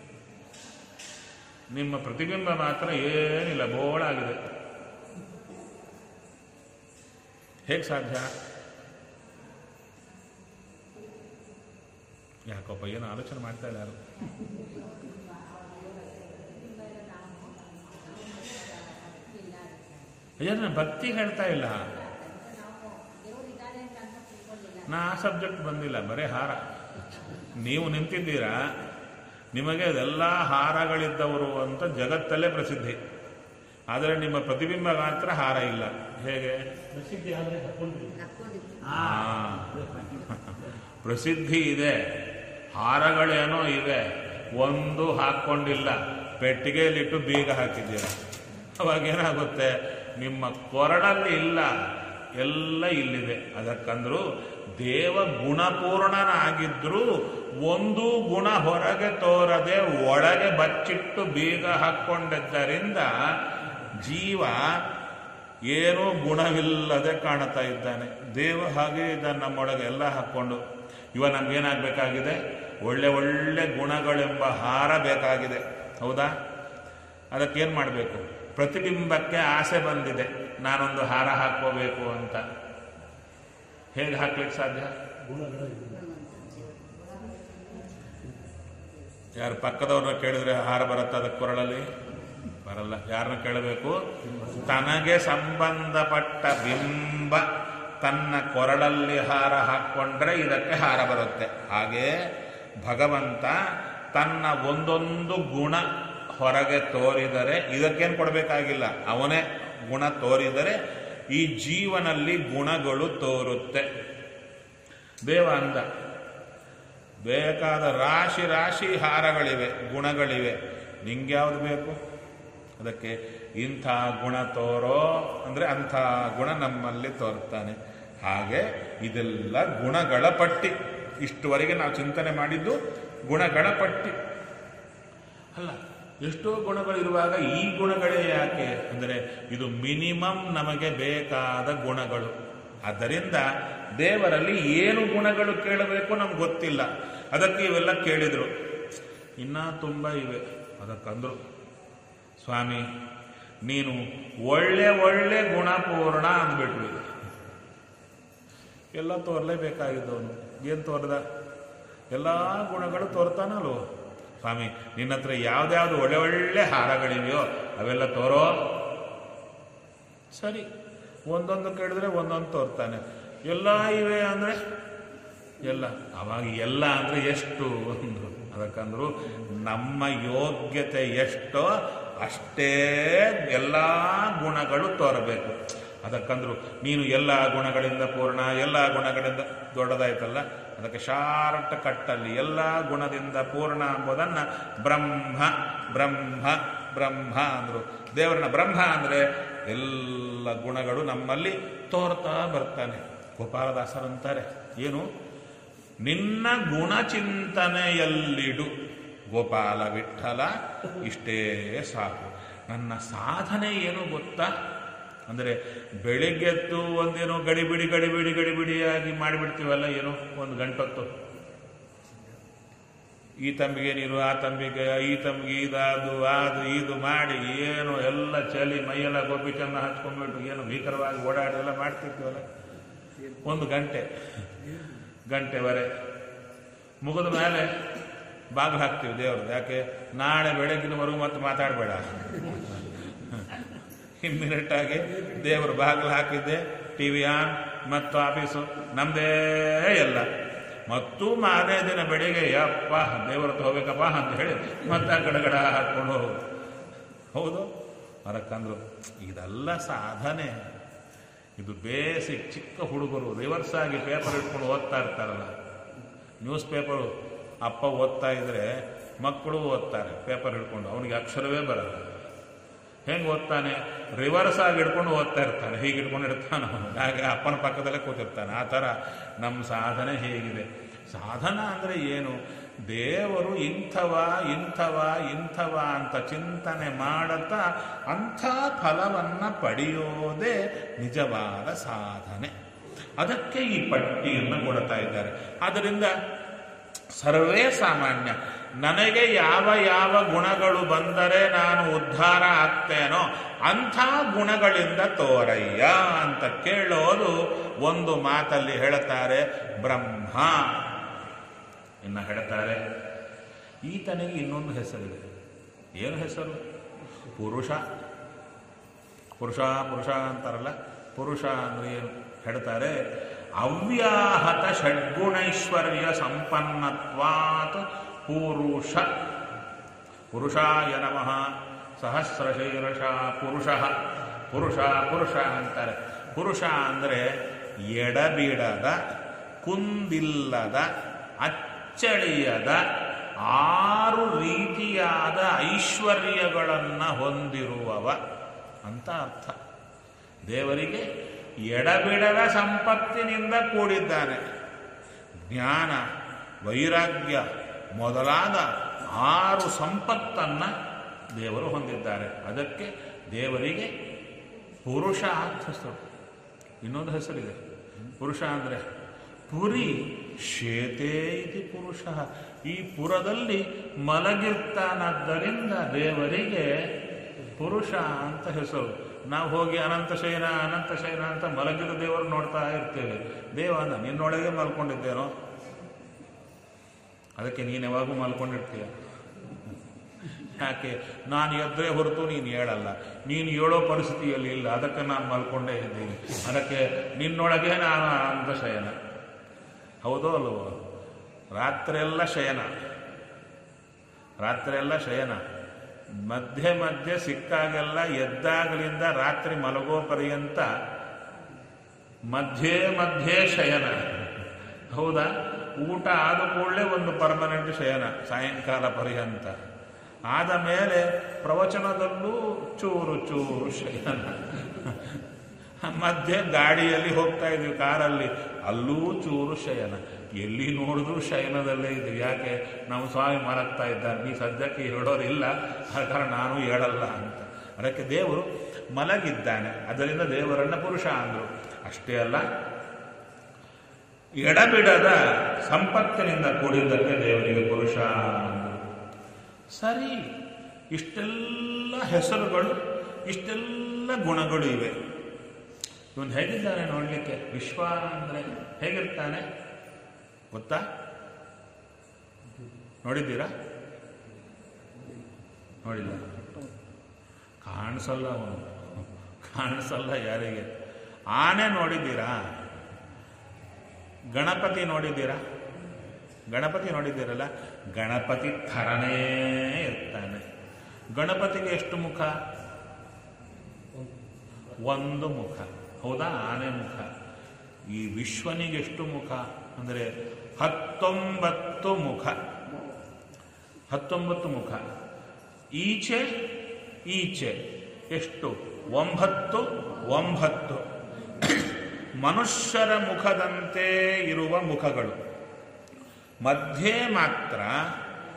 ನಿಮ್ಮ ಪ್ರತಿಬಿಂಬ ಮಾತ್ರ ಏನಿಲ್ಲ, ಬೋಳಾಗಿದೆ. ಹೇಗೆ ಸಾಧ್ಯ? ಯಾಕಪ್ಪ ಏನು ಆಲೋಚನೆ ಮಾಡ್ತಾ ಇಲ್ಲ ಯಾರು? ಅಯ್ಯ, ನಾನು ಭಕ್ತಿ ಹೇಳ್ತಾ ಇಲ್ಲ, ನಾ ಆ ಸಬ್ಜೆಕ್ಟ್ ಬಂದಿಲ್ಲ, ಬರೀ ಹಾರ. ನೀವು ನಿಂತಿದ್ದೀರಾ, ನಿಮಗೆ ಅದೆಲ್ಲ ಹಾರಗಳಿದ್ದವರು ಅಂತ ಜಗತ್ತಲ್ಲೇ ಪ್ರಸಿದ್ಧಿ. ಆದರೆ ನಿಮ್ಮ ಪ್ರತಿಬಿಂಬ ಮಾತ್ರ ಹಾರ ಇಲ್ಲ. ಹೇಗೆ? ಪ್ರಸಿದ್ಧಿ ಆದರೆ ಪ್ರಸಿದ್ಧಿ ಇದೆ, ಹಾರಗಳೇನೋ ಇವೆ, ಒಂದು ಹಾಕ್ಕೊಂಡಿಲ್ಲ, ಪೆಟ್ಟಿಗೆಯಲ್ಲಿಟ್ಟು ಬೀಗ ಹಾಕಿದ್ದೀರ. ಅವಾಗೇನಾಗುತ್ತೆ? ನಿಮ್ಮ ಕೊರಳಲ್ಲಿ ಇಲ್ಲ, ಎಲ್ಲ ಇಲ್ಲಿದೆ. ಅದಕ್ಕಂದ್ರು ದೇವ ಗುಣಪೂರ್ಣನಾಗಿದ್ರೂ ಒಂದು ಗುಣ ಹೊರಗೆ ತೋರದೆ ಒಳಗೆ ಬಚ್ಚಿಟ್ಟು ಬೀಗ ಹಾಕ್ಕೊಂಡಿದ್ದರಿಂದ ಜೀವ ಏನೂ ಗುಣವಿಲ್ಲದೆ ಕಾಣುತ್ತಾ ಇದ್ದಾನೆ. ದೇವ ಹಾಗೆ ಇದ್ದಾನೆ ನಮ್ಮೊಳಗೆ ಎಲ್ಲ ಹಾಕ್ಕೊಂಡು. ಇವ ನಮಗೇನಾಗಬೇಕಾಗಿದೆ? ಒಳ್ಳೆ ಒಳ್ಳೆ ಗುಣಗಳೆಂಬ ಹಾರ ಬೇಕಾಗಿದೆ. ಹೌದಾ? ಅದಕ್ಕೇನು ಮಾಡಬೇಕು? ಪ್ರತಿಬಿಂಬಕ್ಕೆ ಆಸೆ ಬಂದಿದೆ, ನಾನೊಂದು ಹಾರ ಹಾಕ್ಕೋಬೇಕು ಅಂತ. ಹೇಗೆ ಹಾಕ್ಲಿಕ್ಕೆ ಸಾಧ್ಯ? ಯಾರು ಪಕ್ಕದವ್ರನ್ನ ಕೇಳಿದ್ರೆ ಹಾರ ಬರುತ್ತೆ ಅದಕ್ಕೆ ಕೊರಳಲ್ಲಿ? ಬರಲ್ಲ. ಯಾರನ್ನ ಕೇಳಬೇಕು? ತನಗೆ ಸಂಬಂಧಪಟ್ಟ ಬಿಂಬ ತನ್ನ ಕೊರಳಲ್ಲಿ ಹಾರ ಹಾಕ್ಕೊಂಡ್ರೆ ಇದಕ್ಕೆ ಹಾರ ಬರುತ್ತೆ. ಹಾಗೆ ಭಗವಂತ ತನ್ನ ಒಂದೊಂದು ಗುಣ ಹೊರಗೆ ತೋರಿದರೆ ಇದಕ್ಕೇನು ಕೊಡಬೇಕಾಗಿಲ್ಲ, ಅವನೇ ಗುಣ ತೋರಿದರೆ ಈ ಜೀವನಲ್ಲಿ ಗುಣಗಳು ತೋರುತ್ತೆ. ದೇವ ಅಂದ, ಬೇಕಾದ ರಾಶಿ ರಾಶಿ ಹಾರಗಳಿವೆ, ಗುಣಗಳಿವೆ, ನಿಂಗೆ ಯಾವುದು ಬೇಕು? ಅದಕ್ಕೆ ಇಂಥ ಗುಣ ತೋರೋ ಅಂದರೆ ಅಂಥ ಗುಣ ನಮ್ಮಲ್ಲಿ ತೋರ್ತಾನೆ. ಹಾಗೆ ಇದೆಲ್ಲ ಗುಣಗಳ ಪಟ್ಟಿ. ಇಷ್ಟುವರೆಗೆ ನಾವು ಚಿಂತನೆ ಮಾಡಿದ್ದು ಗುಣಗಳ ಪಟ್ಟಿ ಅಲ್ಲ. ಎಷ್ಟೋ ಗುಣಗಳಿರುವಾಗ ಈ ಗುಣಗಳೇ ಯಾಕೆ ಅಂದರೆ ಇದು ಮಿನಿಮಮ್ ನಮಗೆ ಬೇಕಾದ ಗುಣಗಳು. ಆದ್ದರಿಂದ ದೇವರಲ್ಲಿ ಏನು ಗುಣಗಳು ಕೇಳಬೇಕು ನಮ್ಗೆ ಗೊತ್ತಿಲ್ಲ. ಅದಕ್ಕೆ ಇವೆಲ್ಲ ಕೇಳಿದರು. ಇನ್ನೂ ತುಂಬ ಇವೆ. ಅದಕ್ಕಂದ್ರು, ಸ್ವಾಮಿ ನೀನು ಒಳ್ಳೆ ಒಳ್ಳೆ ಗುಣಪೂರ್ಣ ಅಂದ್ಬಿಟ್ವಿ. ಎಲ್ಲ ತೋರ್ಲೇಬೇಕಾಗಿದ್ದವನು ಏನು ತೋರ್ದ? ಎಲ್ಲ ಗುಣಗಳು ತೋರ್ತಾನಲ್ವೋ. ಸ್ವಾಮಿ ನಿನ್ನ ಹತ್ರ ಯಾವ್ದ್ಯಾವ್ದು ಒಳ್ಳೆ ಒಳ್ಳೆ ಹಾರಗಳಿವೆಯೋ ಅವೆಲ್ಲ ತೋರೋ. ಸರಿ, ಒಂದೊಂದು ಕೇಳಿದ್ರೆ ಒಂದೊಂದು ತೋರ್ತಾನೆ. ಎಲ್ಲ ಇವೆ ಅಂದರೆ ಎಲ್ಲ. ಅವಾಗ ಎಲ್ಲ ಅಂದರೆ ಎಷ್ಟು ಅಂದರು. ಅದಕ್ಕಂದ್ರು ನಮ್ಮ ಯೋಗ್ಯತೆ ಎಷ್ಟೋ ಅಷ್ಟೇ ಎಲ್ಲ ಗುಣಗಳು ತೋರಬೇಕು. ಅದಕ್ಕಂದ್ರು ನೀನು ಎಲ್ಲ ಗುಣಗಳಿಂದ ಪೂರ್ಣ, ಎಲ್ಲ ಗುಣಗಳಿಂದ ದೊಡ್ಡದಾಯ್ತಲ್ಲ. ಅದಕ್ಕೆ ಶಾರ್ಟ್ ಕಟ್ಟಲ್ಲಿ ಎಲ್ಲ ಗುಣದಿಂದ ಪೂರ್ಣ ಎಂಬುದನ್ನು ಬ್ರಹ್ಮ ಬ್ರಹ್ಮ ಬ್ರಹ್ಮ ಅಂದರು. ದೇವರನ್ನ ಬ್ರಹ್ಮ ಅಂದರೆ ಎಲ್ಲ ಗುಣಗಳು ನಮ್ಮಲ್ಲಿ ತೋರ್ತಾ ಬರ್ತಾನೆ. ಗೋಪಾಲದಾಸರಂತಾರೆ ಏನು? ನಿನ್ನ ಗುಣಚಿಂತನೆಯಲ್ಲಿಡು ಗೋಪಾಲ ವಿಠಲ, ಇಷ್ಟೇ ಸಾಕು. ನನ್ನ ಸಾಧನೆ ಏನು ಗೊತ್ತಾ? ಅಂದರೆ ಬೆಳಿಗ್ಗೆದ್ದು ಒಂದೇನೋ ಗಡಿಬಿಡಿ ಗಡಿಬಿಡಿ ಗಡಿಬಿಡಿಯಾಗಿ ಮಾಡಿಬಿಡ್ತೀವಲ್ಲ, ಏನೋ ಒಂದು ಗಂಟೊತ್ತು ಈ ತಂಬಿಗೆ ನೀರು, ಆ ತಂಬಿಗೆ, ಈ ತಂಬಿಗೆ ಇದಾದು ಅದು ಇದು ಮಾಡಿ ಏನು ಎಲ್ಲ ಚಳಿ ಮೈಯೆಲ್ಲ ಗೋಪಿ ಚೆನ್ನ ಹಚ್ಕೊಂಡ್ಬಿಟ್ಟು ಏನು ಭೀಕರವಾಗಿ ಓಡಾಡೆಲ್ಲ ಮಾಡ್ತಿರ್ತೀವಲ್ಲ. ಒಂದು ಗಂಟೆ ಗಂಟೆವರೆ ಮುಗಿದ ಮೇಲೆ ಬಾಗಿಲು ಹಾಕ್ತೀವಿ ದೇವ್ರದ್ದು. ಯಾಕೆ? ನಾಳೆ ಬೆಳಗ್ಗಿನವರೆಗೂ ಮತ್ತೆ ಮಾತಾಡಬೇಡ, ಇಮ್ಮಿಡಿಯೇಟ್ ಆಗಿ ದೇವರು ಬಾಗಿಲು ಹಾಕಿದ್ದೆ, ಟಿ ವಿ ಆನ್ ಮತ್ತು ಆಫೀಸು ನಮ್ಮದೇ ಎಲ್ಲ. ಮತ್ತು ಮಾರನೇ ದಿನ ಬೆಳಿಗ್ಗೆ ಯಪ್ಪ ದೇವರದ್ದು ಹೋಗ್ಬೇಕಪ್ಪ ಅಂತ ಹೇಳಿ ಮತ್ತೆ ಆ ಗಡಗಡ ಹಾಕ್ಕೊಂಡು ಹೋಗೋದು. ಹೌದು ಮರಕ್ಕಂದ್ರು ಇದೆಲ್ಲ ಸಾಧನೆ. ಇದು ಬೇಸಿಕ್. ಚಿಕ್ಕ ಹುಡುಗರು ರಿವರ್ಸ್ ಆಗಿ ಪೇಪರ್ ಇಟ್ಕೊಂಡು ಓದ್ತಾ ಇರ್ತಾರಲ್ಲ, ನ್ಯೂಸ್ ಪೇಪರು ಅಪ್ಪ ಓದ್ತಾ ಇದ್ರೆ ಮಕ್ಕಳು ಓದ್ತಾರೆ ಪೇಪರ್ ಹಿಡ್ಕೊಂಡು, ಅವನಿಗೆ ಅಕ್ಷರವೇ ಬರಲ್ಲ. ಹೆಂಗೆ ಓದ್ತಾನೆ? ರಿವರ್ಸ್ ಆಗಿ ಹಿಡ್ಕೊಂಡು ಓದ್ತಾ ಇರ್ತಾನೆ, ಹೀಗೆ ಹಿಡ್ಕೊಂಡು ಇರ್ತಾನೆ ಅವನು, ಹಾಗೆ ಅಪ್ಪನ ಪಕ್ಕದಲ್ಲೇ ಕೂತಿರ್ತಾನೆ. ಆ ಥರ ನಮ್ಮ ಸಾಧನೆ ಹೇಗಿದೆ. ಸಾಧನ ಅಂದರೆ ಏನು? ದೇವರು ಇಂಥವ ಇಂಥವ ಇಂಥವ ಅಂತ ಚಿಂತನೆ ಮಾಡುತ್ತಾ ಅಂಥ ಫಲವನ್ನು ಪಡೆಯೋದೇ ನಿಜವಾದ ಸಾಧನೆ. ಅದಕ್ಕೆ ಈ ಪಟ್ಟಿಯನ್ನು ಕೊಡ್ತಾ ಇದ್ದಾರೆ. ಆದ್ದರಿಂದ ಸರ್ವೇ ಸಾಮಾನ್ಯ. ನನಗೆ ಯಾವ ಯಾವ ಗುಣಗಳು ಬಂದರೆ ನಾನು ಉದ್ಧಾರ ಆಗ್ತೇನೋ ಅಂಥ ಗುಣಗಳಿಂದ ತೋರಯ್ಯ ಅಂತ ಕೇಳೋದು ಒಂದು ಮಾತಲ್ಲಿ ಹೇಳುತ್ತಾರೆ ಬ್ರಹ್ಮ. ಇನ್ನು ಹೇಳ್ತಾರೆ ಈತನಿಗೆ ಇನ್ನೊಂದು ಹೆಸರಿದೆ. ಏನು ಹೆಸರು? ಪುರುಷ. ಪುರುಷ ಪುರುಷ ಅಂತಾರಲ್ಲ, ಪುರುಷ ಅಂದ್ರೆ ಏನು ಹೇಳ್ತಾರೆ? ಅವ್ಯಾಹತ ಷಡ್ಗುಣೈಶ್ವರ್ಯ ಸಂಪನ್ನತ್ವಾತ್ ಪುರುಷ. ಪುರುಷಾಯ ನಮಃ ಸಹಸ್ರಶೀರ್ಷ ಪುರುಷ. ಪುರುಷ ಪುರುಷ ಅಂತಾರೆ. ಪುರುಷ ಅಂದರೆ ಎಡಬಿಡದ, ಕುಂದಿಲ್ಲದ, ಅಚ್ಚಳಿಯದ ಆರು ರೀತಿಯಾದ ಐಶ್ವರ್ಯಗಳನ್ನು ಹೊಂದಿರುವವ ಅಂತ ಅರ್ಥ. ದೇವರಿಗೆ ಎಡಬಿಡದ ಸಂಪತ್ತಿನಿಂದ ಕೂಡಿದ್ದಾನೆ. ಜ್ಞಾನ, ವೈರಾಗ್ಯ ಮೊದಲಾದ ಆರು ಸಂಪತ್ತನ್ನು ದೇವರು ಹೊಂದಿದ್ದಾರೆ. ಅದಕ್ಕೆ ದೇವರಿಗೆ ಪುರುಷ ಅಂತ ಹೆಸರು. ಇನ್ನೊಂದು ಹೆಸರಿದೆ ಪುರುಷ ಅಂದರೆ ಪುರಿ ಶೇತೇ ಇತಿ ಪುರುಷ. ಈ ಪುರದಲ್ಲಿ ಮಲಗಿರ್ತಾನಾದ್ದರಿಂದ ದೇವರಿಗೆ ಪುರುಷ ಅಂತ ಹೆಸರು. ನಾವು ಹೋಗಿ ಅನಂತ ಶಯನ ಅನಂತ ಶಯನ ಅಂತ ಮಲಗಿದ ದೇವರು ನೋಡ್ತಾ ಇರ್ತೇವೆ. ದೇವನ ನಿನ್ನೊಳಗೆ ಮಲ್ಕೊಂಡಿದ್ದೇನೋ, ಅದಕ್ಕೆ ನೀನು ಯಾವಾಗೂ ಮಲ್ಕೊಂಡಿರ್ತೀಯ. ಯಾಕೆ? ನಾನು ಎದ್ದರೆ ಹೊರತು ನೀನು ಹೇಳಲ್ಲ, ನೀನು ಹೇಳೋ ಪರಿಸ್ಥಿತಿಯಲ್ಲಿ ಇಲ್ಲ, ಅದಕ್ಕೆ ನಾನು ಮಲ್ಕೊಂಡೇ ಇದ್ದೀನಿ. ಅದಕ್ಕೆ ನಿನ್ನೊಳಗೆ ನಾನು ಅನಂತ ಶಯನ. ಹೌದೋ ಅಲ್ವೋ? ರಾತ್ರಿಯೆಲ್ಲ ಶಯನ, ರಾತ್ರಿಯೆಲ್ಲ ಶಯನ. ಮಧ್ಯೆ ಮಧ್ಯೆ ಸಿಕ್ಕಾಗೆಲ್ಲ ಎದ್ದಾಗಲಿಂದ ರಾತ್ರಿ ಮಲಗೋ ಪರ್ಯಂತ ಮಧ್ಯೆ ಮಧ್ಯೆ ಶಯನ. ಹೌದಾ? ಊಟ ಆದ ಕೂಡಲೇ ಒಂದು ಪರ್ಮನೆಂಟ್ ಶಯನ ಸಾಯಂಕಾಲ ಪರ್ಯಂತ. ಆದ ಮೇಲೆ ಪ್ರವಚನದಲ್ಲೂ ಚೂರು ಚೂರು ಶಯನ. ಮಧ್ಯೆ ಗಾಡಿಯಲ್ಲಿ ಹೋಗ್ತಾ ಇದ್ವಿ ಕಾರಲ್ಲಿ, ಅಲ್ಲೂ ಚೂರು ಶಯನ. ಎಲ್ಲಿ ನೋಡಿದ್ರು ಶಯನದಲ್ಲೇ ಇದ್ವಿ. ಯಾಕೆ? ನಮ್ಮ ಸ್ವಾಮಿ ಮಲಗ್ತಾ ಇದ್ದಾನೆ, ನೀ ಸದ್ಯಕ್ಕೆ ಹೇಳೋದಿಲ್ಲ, ಹಾಗಾದ್ರೆ ನಾನು ಹೇಳಲ್ಲ ಅಂತ. ಅದಕ್ಕೆ ದೇವರು ಮಲಗಿದ್ದಾನೆ, ಅದರಿಂದ ದೇವರನ್ನ ಪುರುಷ ಅಂದರು. ಅಷ್ಟೇ ಅಲ್ಲ, ಎಡಬಿಡದ ಸಂಪತ್ತಿನಿಂದ ಕೂಡಿದ್ದಕ್ಕೆ ದೇವರಿಗೆ ಪುರುಷ ಅಂದರು. ಸರಿ, ಇಷ್ಟೆಲ್ಲ ಹೆಸರುಗಳು, ಇಷ್ಟೆಲ್ಲ ಗುಣಗಳು ಇವೆ. ಇವನು ಹೇಗಿದ್ದಾನೆ ನೋಡಲಿಕ್ಕೆ? ವಿಶ್ವ ಅಂದರೆ ಹೇಗಿರ್ತಾನೆ ಗೊತ್ತಾ? ನೋಡಿದ್ದೀರಾ? ನೋಡಿಲ್ಲ? ಕಾಣಿಸಲ್ಲ ಅವನು, ಕಾಣಿಸಲ್ಲ ಯಾರಿಗೆ. ಆನೆ ನೋಡಿದ್ದೀರಾ? ಗಣಪತಿ ನೋಡಿದ್ದೀರಾ? ಗಣಪತಿ ನೋಡಿದ್ದೀರಲ್ಲ, ಗಣಪತಿ ಥರನೇ ಇರ್ತಾನೆ. ಗಣಪತಿಗೆ ಎಷ್ಟು ಮುಖ? ಒಂದು ಮುಖ. ಹೌದಾ? ಆನೆ ಮುಖ. ಈ ವಿಶ್ವನಿಗೆ ಎಷ್ಟು ಮುಖ ಅಂದರೆ ಹತ್ತೊಂಬತ್ತು ಮುಖ. ಹತ್ತೊಂಬತ್ತು ಮುಖ. ಈಚೆ ಈಚೆ ಎಷ್ಟು? ಒಂಬತ್ತು ಒಂಬತ್ತು. ಮನುಷ್ಯರ ಮುಖದಂತೆ ಇರುವ ಮುಖಗಳು. ಮಧ್ಯೆ ಮಾತ್ರ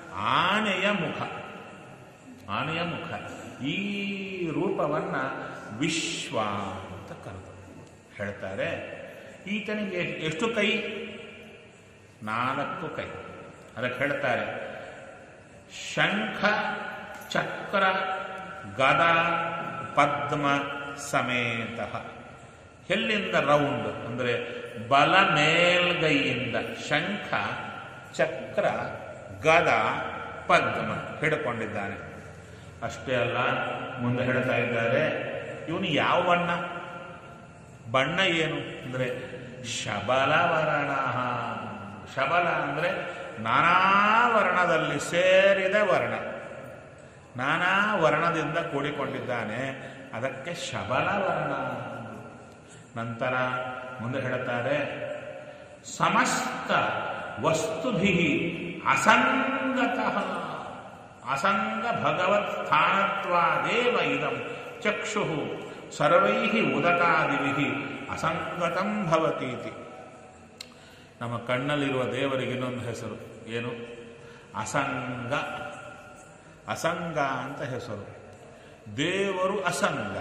ಆನೆಯ ಮುಖ. ಆನೆಯ ಮುಖ. ಈ ರೂಪವನ್ನು ವಿಶ್ವ ಅಂತ ಕರೆದು ಹೇಳ್ತಾರೆ. ಈತನಿಗೆ ಎಷ್ಟು ಕೈ? ನಾಲ್ಕು ಕೈ. ಅದಕ್ಕೆ ಹೇಳ್ತಾರೆ ಶಂಖ ಚಕ್ರ ಗದ ಪದ್ಮ ಸಮೇತ. ಎಲ್ಲಿಂದ ರೌಂಡ್ ಅಂದರೆ ಬಲ ಮೇಲ್ಗೈಯಿಂದ ಶಂಖ ಚಕ್ರ ಗದ ಪದ್ಮ ಹಿಡ್ಕೊಂಡಿದ್ದಾನೆ. ಅಷ್ಟೇ ಅಲ್ಲ, ಮುಂದೆ ಹೇಳ್ತಾ ಇದ್ದಾರೆ ಇವನು ಯಾವ ಬಣ್ಣ? ಬಣ್ಣ ಏನು ಅಂದರೆ ಶಬಲ ವರ್ಣ. ಶಬಲ ಅಂದರೆ ನಾನಾ ವರ್ಣದಲ್ಲಿ ಸೇರಿದ ವರ್ಣ, ನಾನಾ ವರ್ಣದಿಂದ ಕೂಡಿಕೊಂಡಿದ್ದಾನೆ, ಅದಕ್ಕೆ ಶಬಲ ವರ್ಣ. ನಂತರ ಮುಂದೆ ಹೇಳುತ್ತಾರೆ ಸಮಸ್ತ ವಸ್ತುಭಿ ಅಸಂಗತಃ. ಅಸಂಗ ಭಗವತ್ ಸ್ಥಾನತ್ವಾದೇವ ಇದಂ ಚಕ್ಷು ಸರ್ವೈ ಉದಕಾದಿಭಿ ಅಸಂಗತಂ ಭವತೀತಿ. ನಮ್ಮ ಕಣ್ಣಲ್ಲಿರುವ ದೇವರಿಗೆ ಇನ್ನೊಂದು ಹೆಸರು ಏನು? ಅಸಂಗ. ಅಸಂಗ ಅಂತ ಹೆಸರು. ದೇವರು ಅಸಂಗ.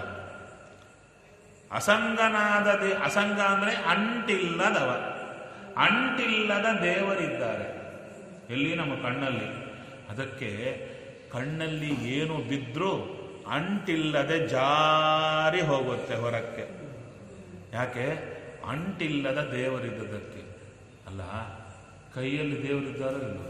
ಅಸಂಗನಾದ ದೇ ಅಸಂಗ ಅಂದರೆ ಅಂಟಿಲ್ಲದವ. ಅಂಟಿಲ್ಲದ ದೇವರಿದ್ದಾರೆ ಎಲ್ಲಿ? ನಮ್ಮ ಕಣ್ಣಲ್ಲಿ. ಅದಕ್ಕೆ ಕಣ್ಣಲ್ಲಿ ಏನು ಬಿದ್ದರೂ ಅಂಟಿಲ್ಲದೆ ಜಾರಿ ಹೋಗುತ್ತೆ ಹೊರಕ್ಕೆ. ಯಾಕೆ? ಅಂಟಿಲ್ಲದ ದೇವರಿದ್ದದಕ್ಕೆ. ಅಲ್ಲ, ಕೈಯಲ್ಲಿ ದೇವರಿದ್ದಾರೋ ಇಲ್ಲೋ?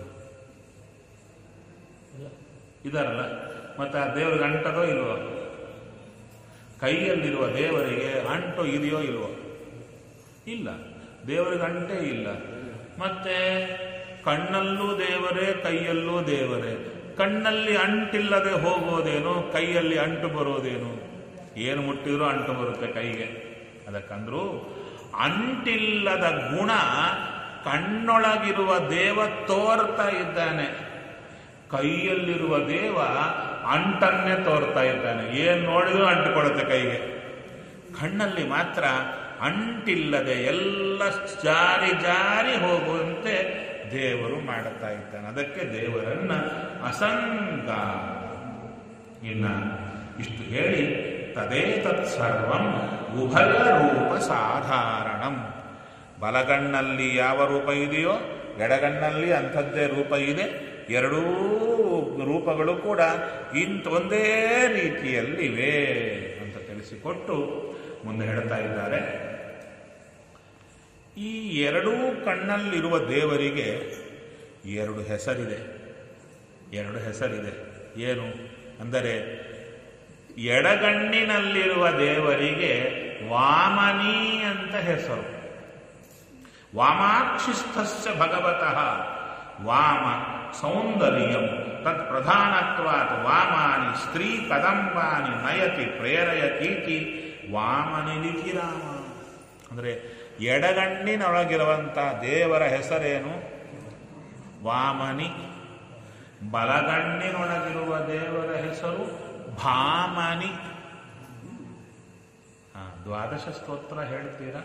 ಇದಾರಲ್ಲ, ಮತ್ತು ಆ ದೇವರಿಗೆ ಅಂಟದೋ ಇಲ್ವೋ? ಕೈಯಲ್ಲಿರುವ ದೇವರಿಗೆ ಅಂಟು ಇದೆಯೋ ಇಲ್ವೋ? ಇಲ್ಲ, ದೇವರಿಗೆ ಅಂಟೇ ಇಲ್ಲ. ಮತ್ತೆ ಕಣ್ಣಲ್ಲೂ ದೇವರೇ, ಕೈಯಲ್ಲೂ ದೇವರೇ. ಕಣ್ಣಲ್ಲಿ ಅಂಟಿಲ್ಲದೆ ಹೋಗೋದೇನು, ಕೈಯಲ್ಲಿ ಅಂಟು ಬರೋದೇನು? ಏನು ಮುಟ್ಟಿದ್ರೂ ಅಂಟು ಬರುತ್ತೆ ಕೈಗೆ. ಅದಕ್ಕಂದ್ರೂ ಅಂಟಿಲ್ಲದ ಗುಣ ಕಣ್ಣೊಳಗಿರುವ ದೇವ ತೋರ್ತಾ ಇದ್ದಾನೆ, ಕೈಯಲ್ಲಿರುವ ದೇವ ಅಂಟನ್ನೇ ತೋರ್ತಾ ಇದ್ದಾನೆ. ಏನು ನೋಡಿದ್ರೂ ಅಂಟುಕೊಳ್ಳುತ್ತೆ ಕೈಗೆ. ಕಣ್ಣಲ್ಲಿ ಮಾತ್ರ ಅಂಟಿಲ್ಲದೆ ಎಲ್ಲ ಜಾರಿ ಜಾರಿ ಹೋಗುವಂತೆ ದೇವರು ಮಾಡುತ್ತಾ ಇದ್ದಾನೆ. ಅದಕ್ಕೆ ದೇವರನ್ನ ಅಸಂಗ. ಇನ್ನ ಇಷ್ಟು ಹೇಳಿ ತದೇ ತತ್ಸರ್ವಂ ಉಭಯ ರೂಪ ಸಾಧಾರಣಂ. ಬಲಗಣ್ಣಲ್ಲಿ ಯಾವ ರೂಪ ಇದೆಯೋ ಎಡಗಣ್ಣಲ್ಲಿ ಅಂಥದ್ದೇ ರೂಪ ಇದೆ. ಎರಡೂ ರೂಪಗಳು ಕೂಡ ಇಂಥ ಒಂದೇ ರೀತಿಯಲ್ಲಿವೆ ಅಂತ ತಿಳಿಸಿಕೊಟ್ಟು ಮುಂದೆ ಹೇಳ್ತಾ ಇದ್ದಾರೆ. ಈ ಎರಡೂ ಕಣ್ಣಲ್ಲಿರುವ ದೇವರಿಗೆ ಎರಡು ಹೆಸರಿದೆ. ಎರಡು ಹೆಸರಿದೆ. ಏನು ಅಂದರೆ, ಎಡಗಣ್ಣಿನಲ್ಲಿರುವ ದೇವರಿಗೆ ವಾಮನಿ ಅಂತ ಹೆಸರು. ವಾಮಾಕ್ಷಿಸ್ಥಸ್ಯ ಭಗವತಃ ವಾಮ ಸೌಂದರ್ಯಂ ತತ್ ಪ್ರಧಾನತ್ವಾತ್ ವಾಮಾನಿ ಸ್ತ್ರೀ ಕದಂಬಾನಿ ನಯತಿ ಪ್ರೇರಯತೀತಿ ವಾಮನಿಲಿತಿ ರಾಮ. ಅಂದರೆ ಎಡಗಣ್ಣಿನೊಳಗಿರುವಂಥ ದೇವರ ಹೆಸರೇನು? ವಾಮನಿ. ಬಲಗಣ್ಣಿನೊಳಗಿರುವ ದೇವರ ಹೆಸರು ಭಾಮನಿ. ಹಾ, ದ್ವಾದಶ ಸ್ತೋತ್ರ ಹೇಳ್ತೀರಾ?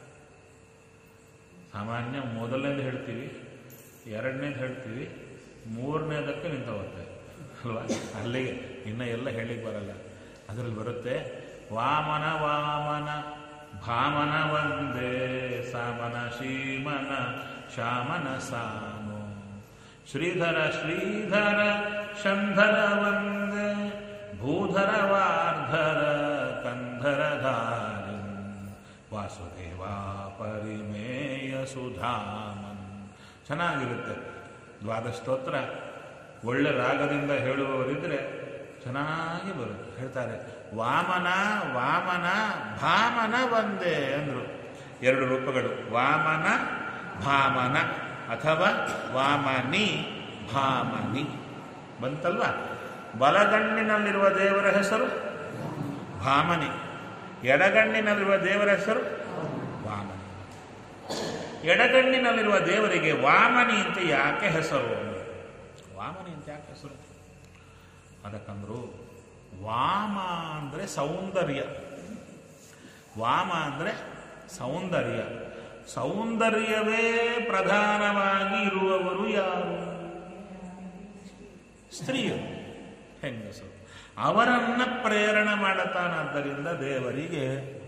ಸಾಮಾನ್ಯ ಮೊದಲನೇದು ಹೇಳ್ತೀವಿ, ಎರಡನೇದು ಹೇಳ್ತೀವಿ, ಮೂರನೇದಕ್ಕೆ ನಿಂತವತ್ತೆ ಅಲ್ವಾ? ಅಲ್ಲಿಗೆ ಇನ್ನು ಎಲ್ಲ ಹೇಳಿಕ್ಕೆ ಬರಲ್ಲ. ಅದರಲ್ಲಿ ಬರುತ್ತೆ ವಾಮನ ವಾಮನ ಭಾಮನ ವಂದೇ ಸಾಮನ ಶ್ರೀಮನ ಶ್ಯಾಮನ ಸಾನು ಶ್ರೀಧರ ಶ್ರೀಧರ ಶಂಧರ ವಂದೇ ಭೂಧರ ವಾರ್ಧರ ಕಂಧರ ಧಾರಿ ವಾಸುದೇವ ಪರಿಮೇಯ ಸುಧಾಮನ್. ಚೆನ್ನಾಗಿರುತ್ತೆ ದ್ವಾದಶ ಸ್ತೋತ್ರ. ಒಳ್ಳೆ ರಾಗದಿಂದ ಹೇಳುವವರಿದ್ರೆ ಚೆನ್ನಾಗಿ ಬರುತ್ತೆ. ಹೇಳ್ತಾರೆ ವಾಮನ ವಾಮನ ಭಾಮನ ವಂದೇ ಅಂದರು. ಎರಡು ರೂಪಗಳು, ವಾಮನ ಭಾಮನ ಅಥವಾ ವಾಮನಿ ಭಾಮನಿ ಬಂತಲ್ವಾ? ಬಲಗಣ್ಣಿನಲ್ಲಿರುವ ದೇವರ ಹೆಸರು ಭಾಮನಿ, ಎಡಗಣ್ಣಿನಲ್ಲಿರುವ ದೇವರ ಹೆಸರು ವಾಮನಿ. ಎಡಗಣ್ಣಿನಲ್ಲಿರುವ ದೇವರಿಗೆ ವಾಮನಿ ಅಂತ ಯಾಕೆ ಹೆಸರು? ವಾಮನಿ ಅಂತ ಯಾಕೆ ಹೆಸರು? ಅದಕ್ಕಂದ್ರು ವಾಮ ಅಂದರೆ ಸೌಂದರ್ಯ. ವಾಮ ಅಂದರೆ ಸೌಂದರ್ಯ. ಸೌಂದರ್ಯವೇ ಪ್ರಧಾನವಾಗಿ ಇರುವವರು ಯಾರು? ಸ್ತ್ರೀಯರು. ಹೆಂಗಸು ಅವರನ್ನ ಪ್ರೇರಣೆ ಮಾಡುತ್ತಾನಾದ್ದರಿಂದ ದೇವರಿಗೆ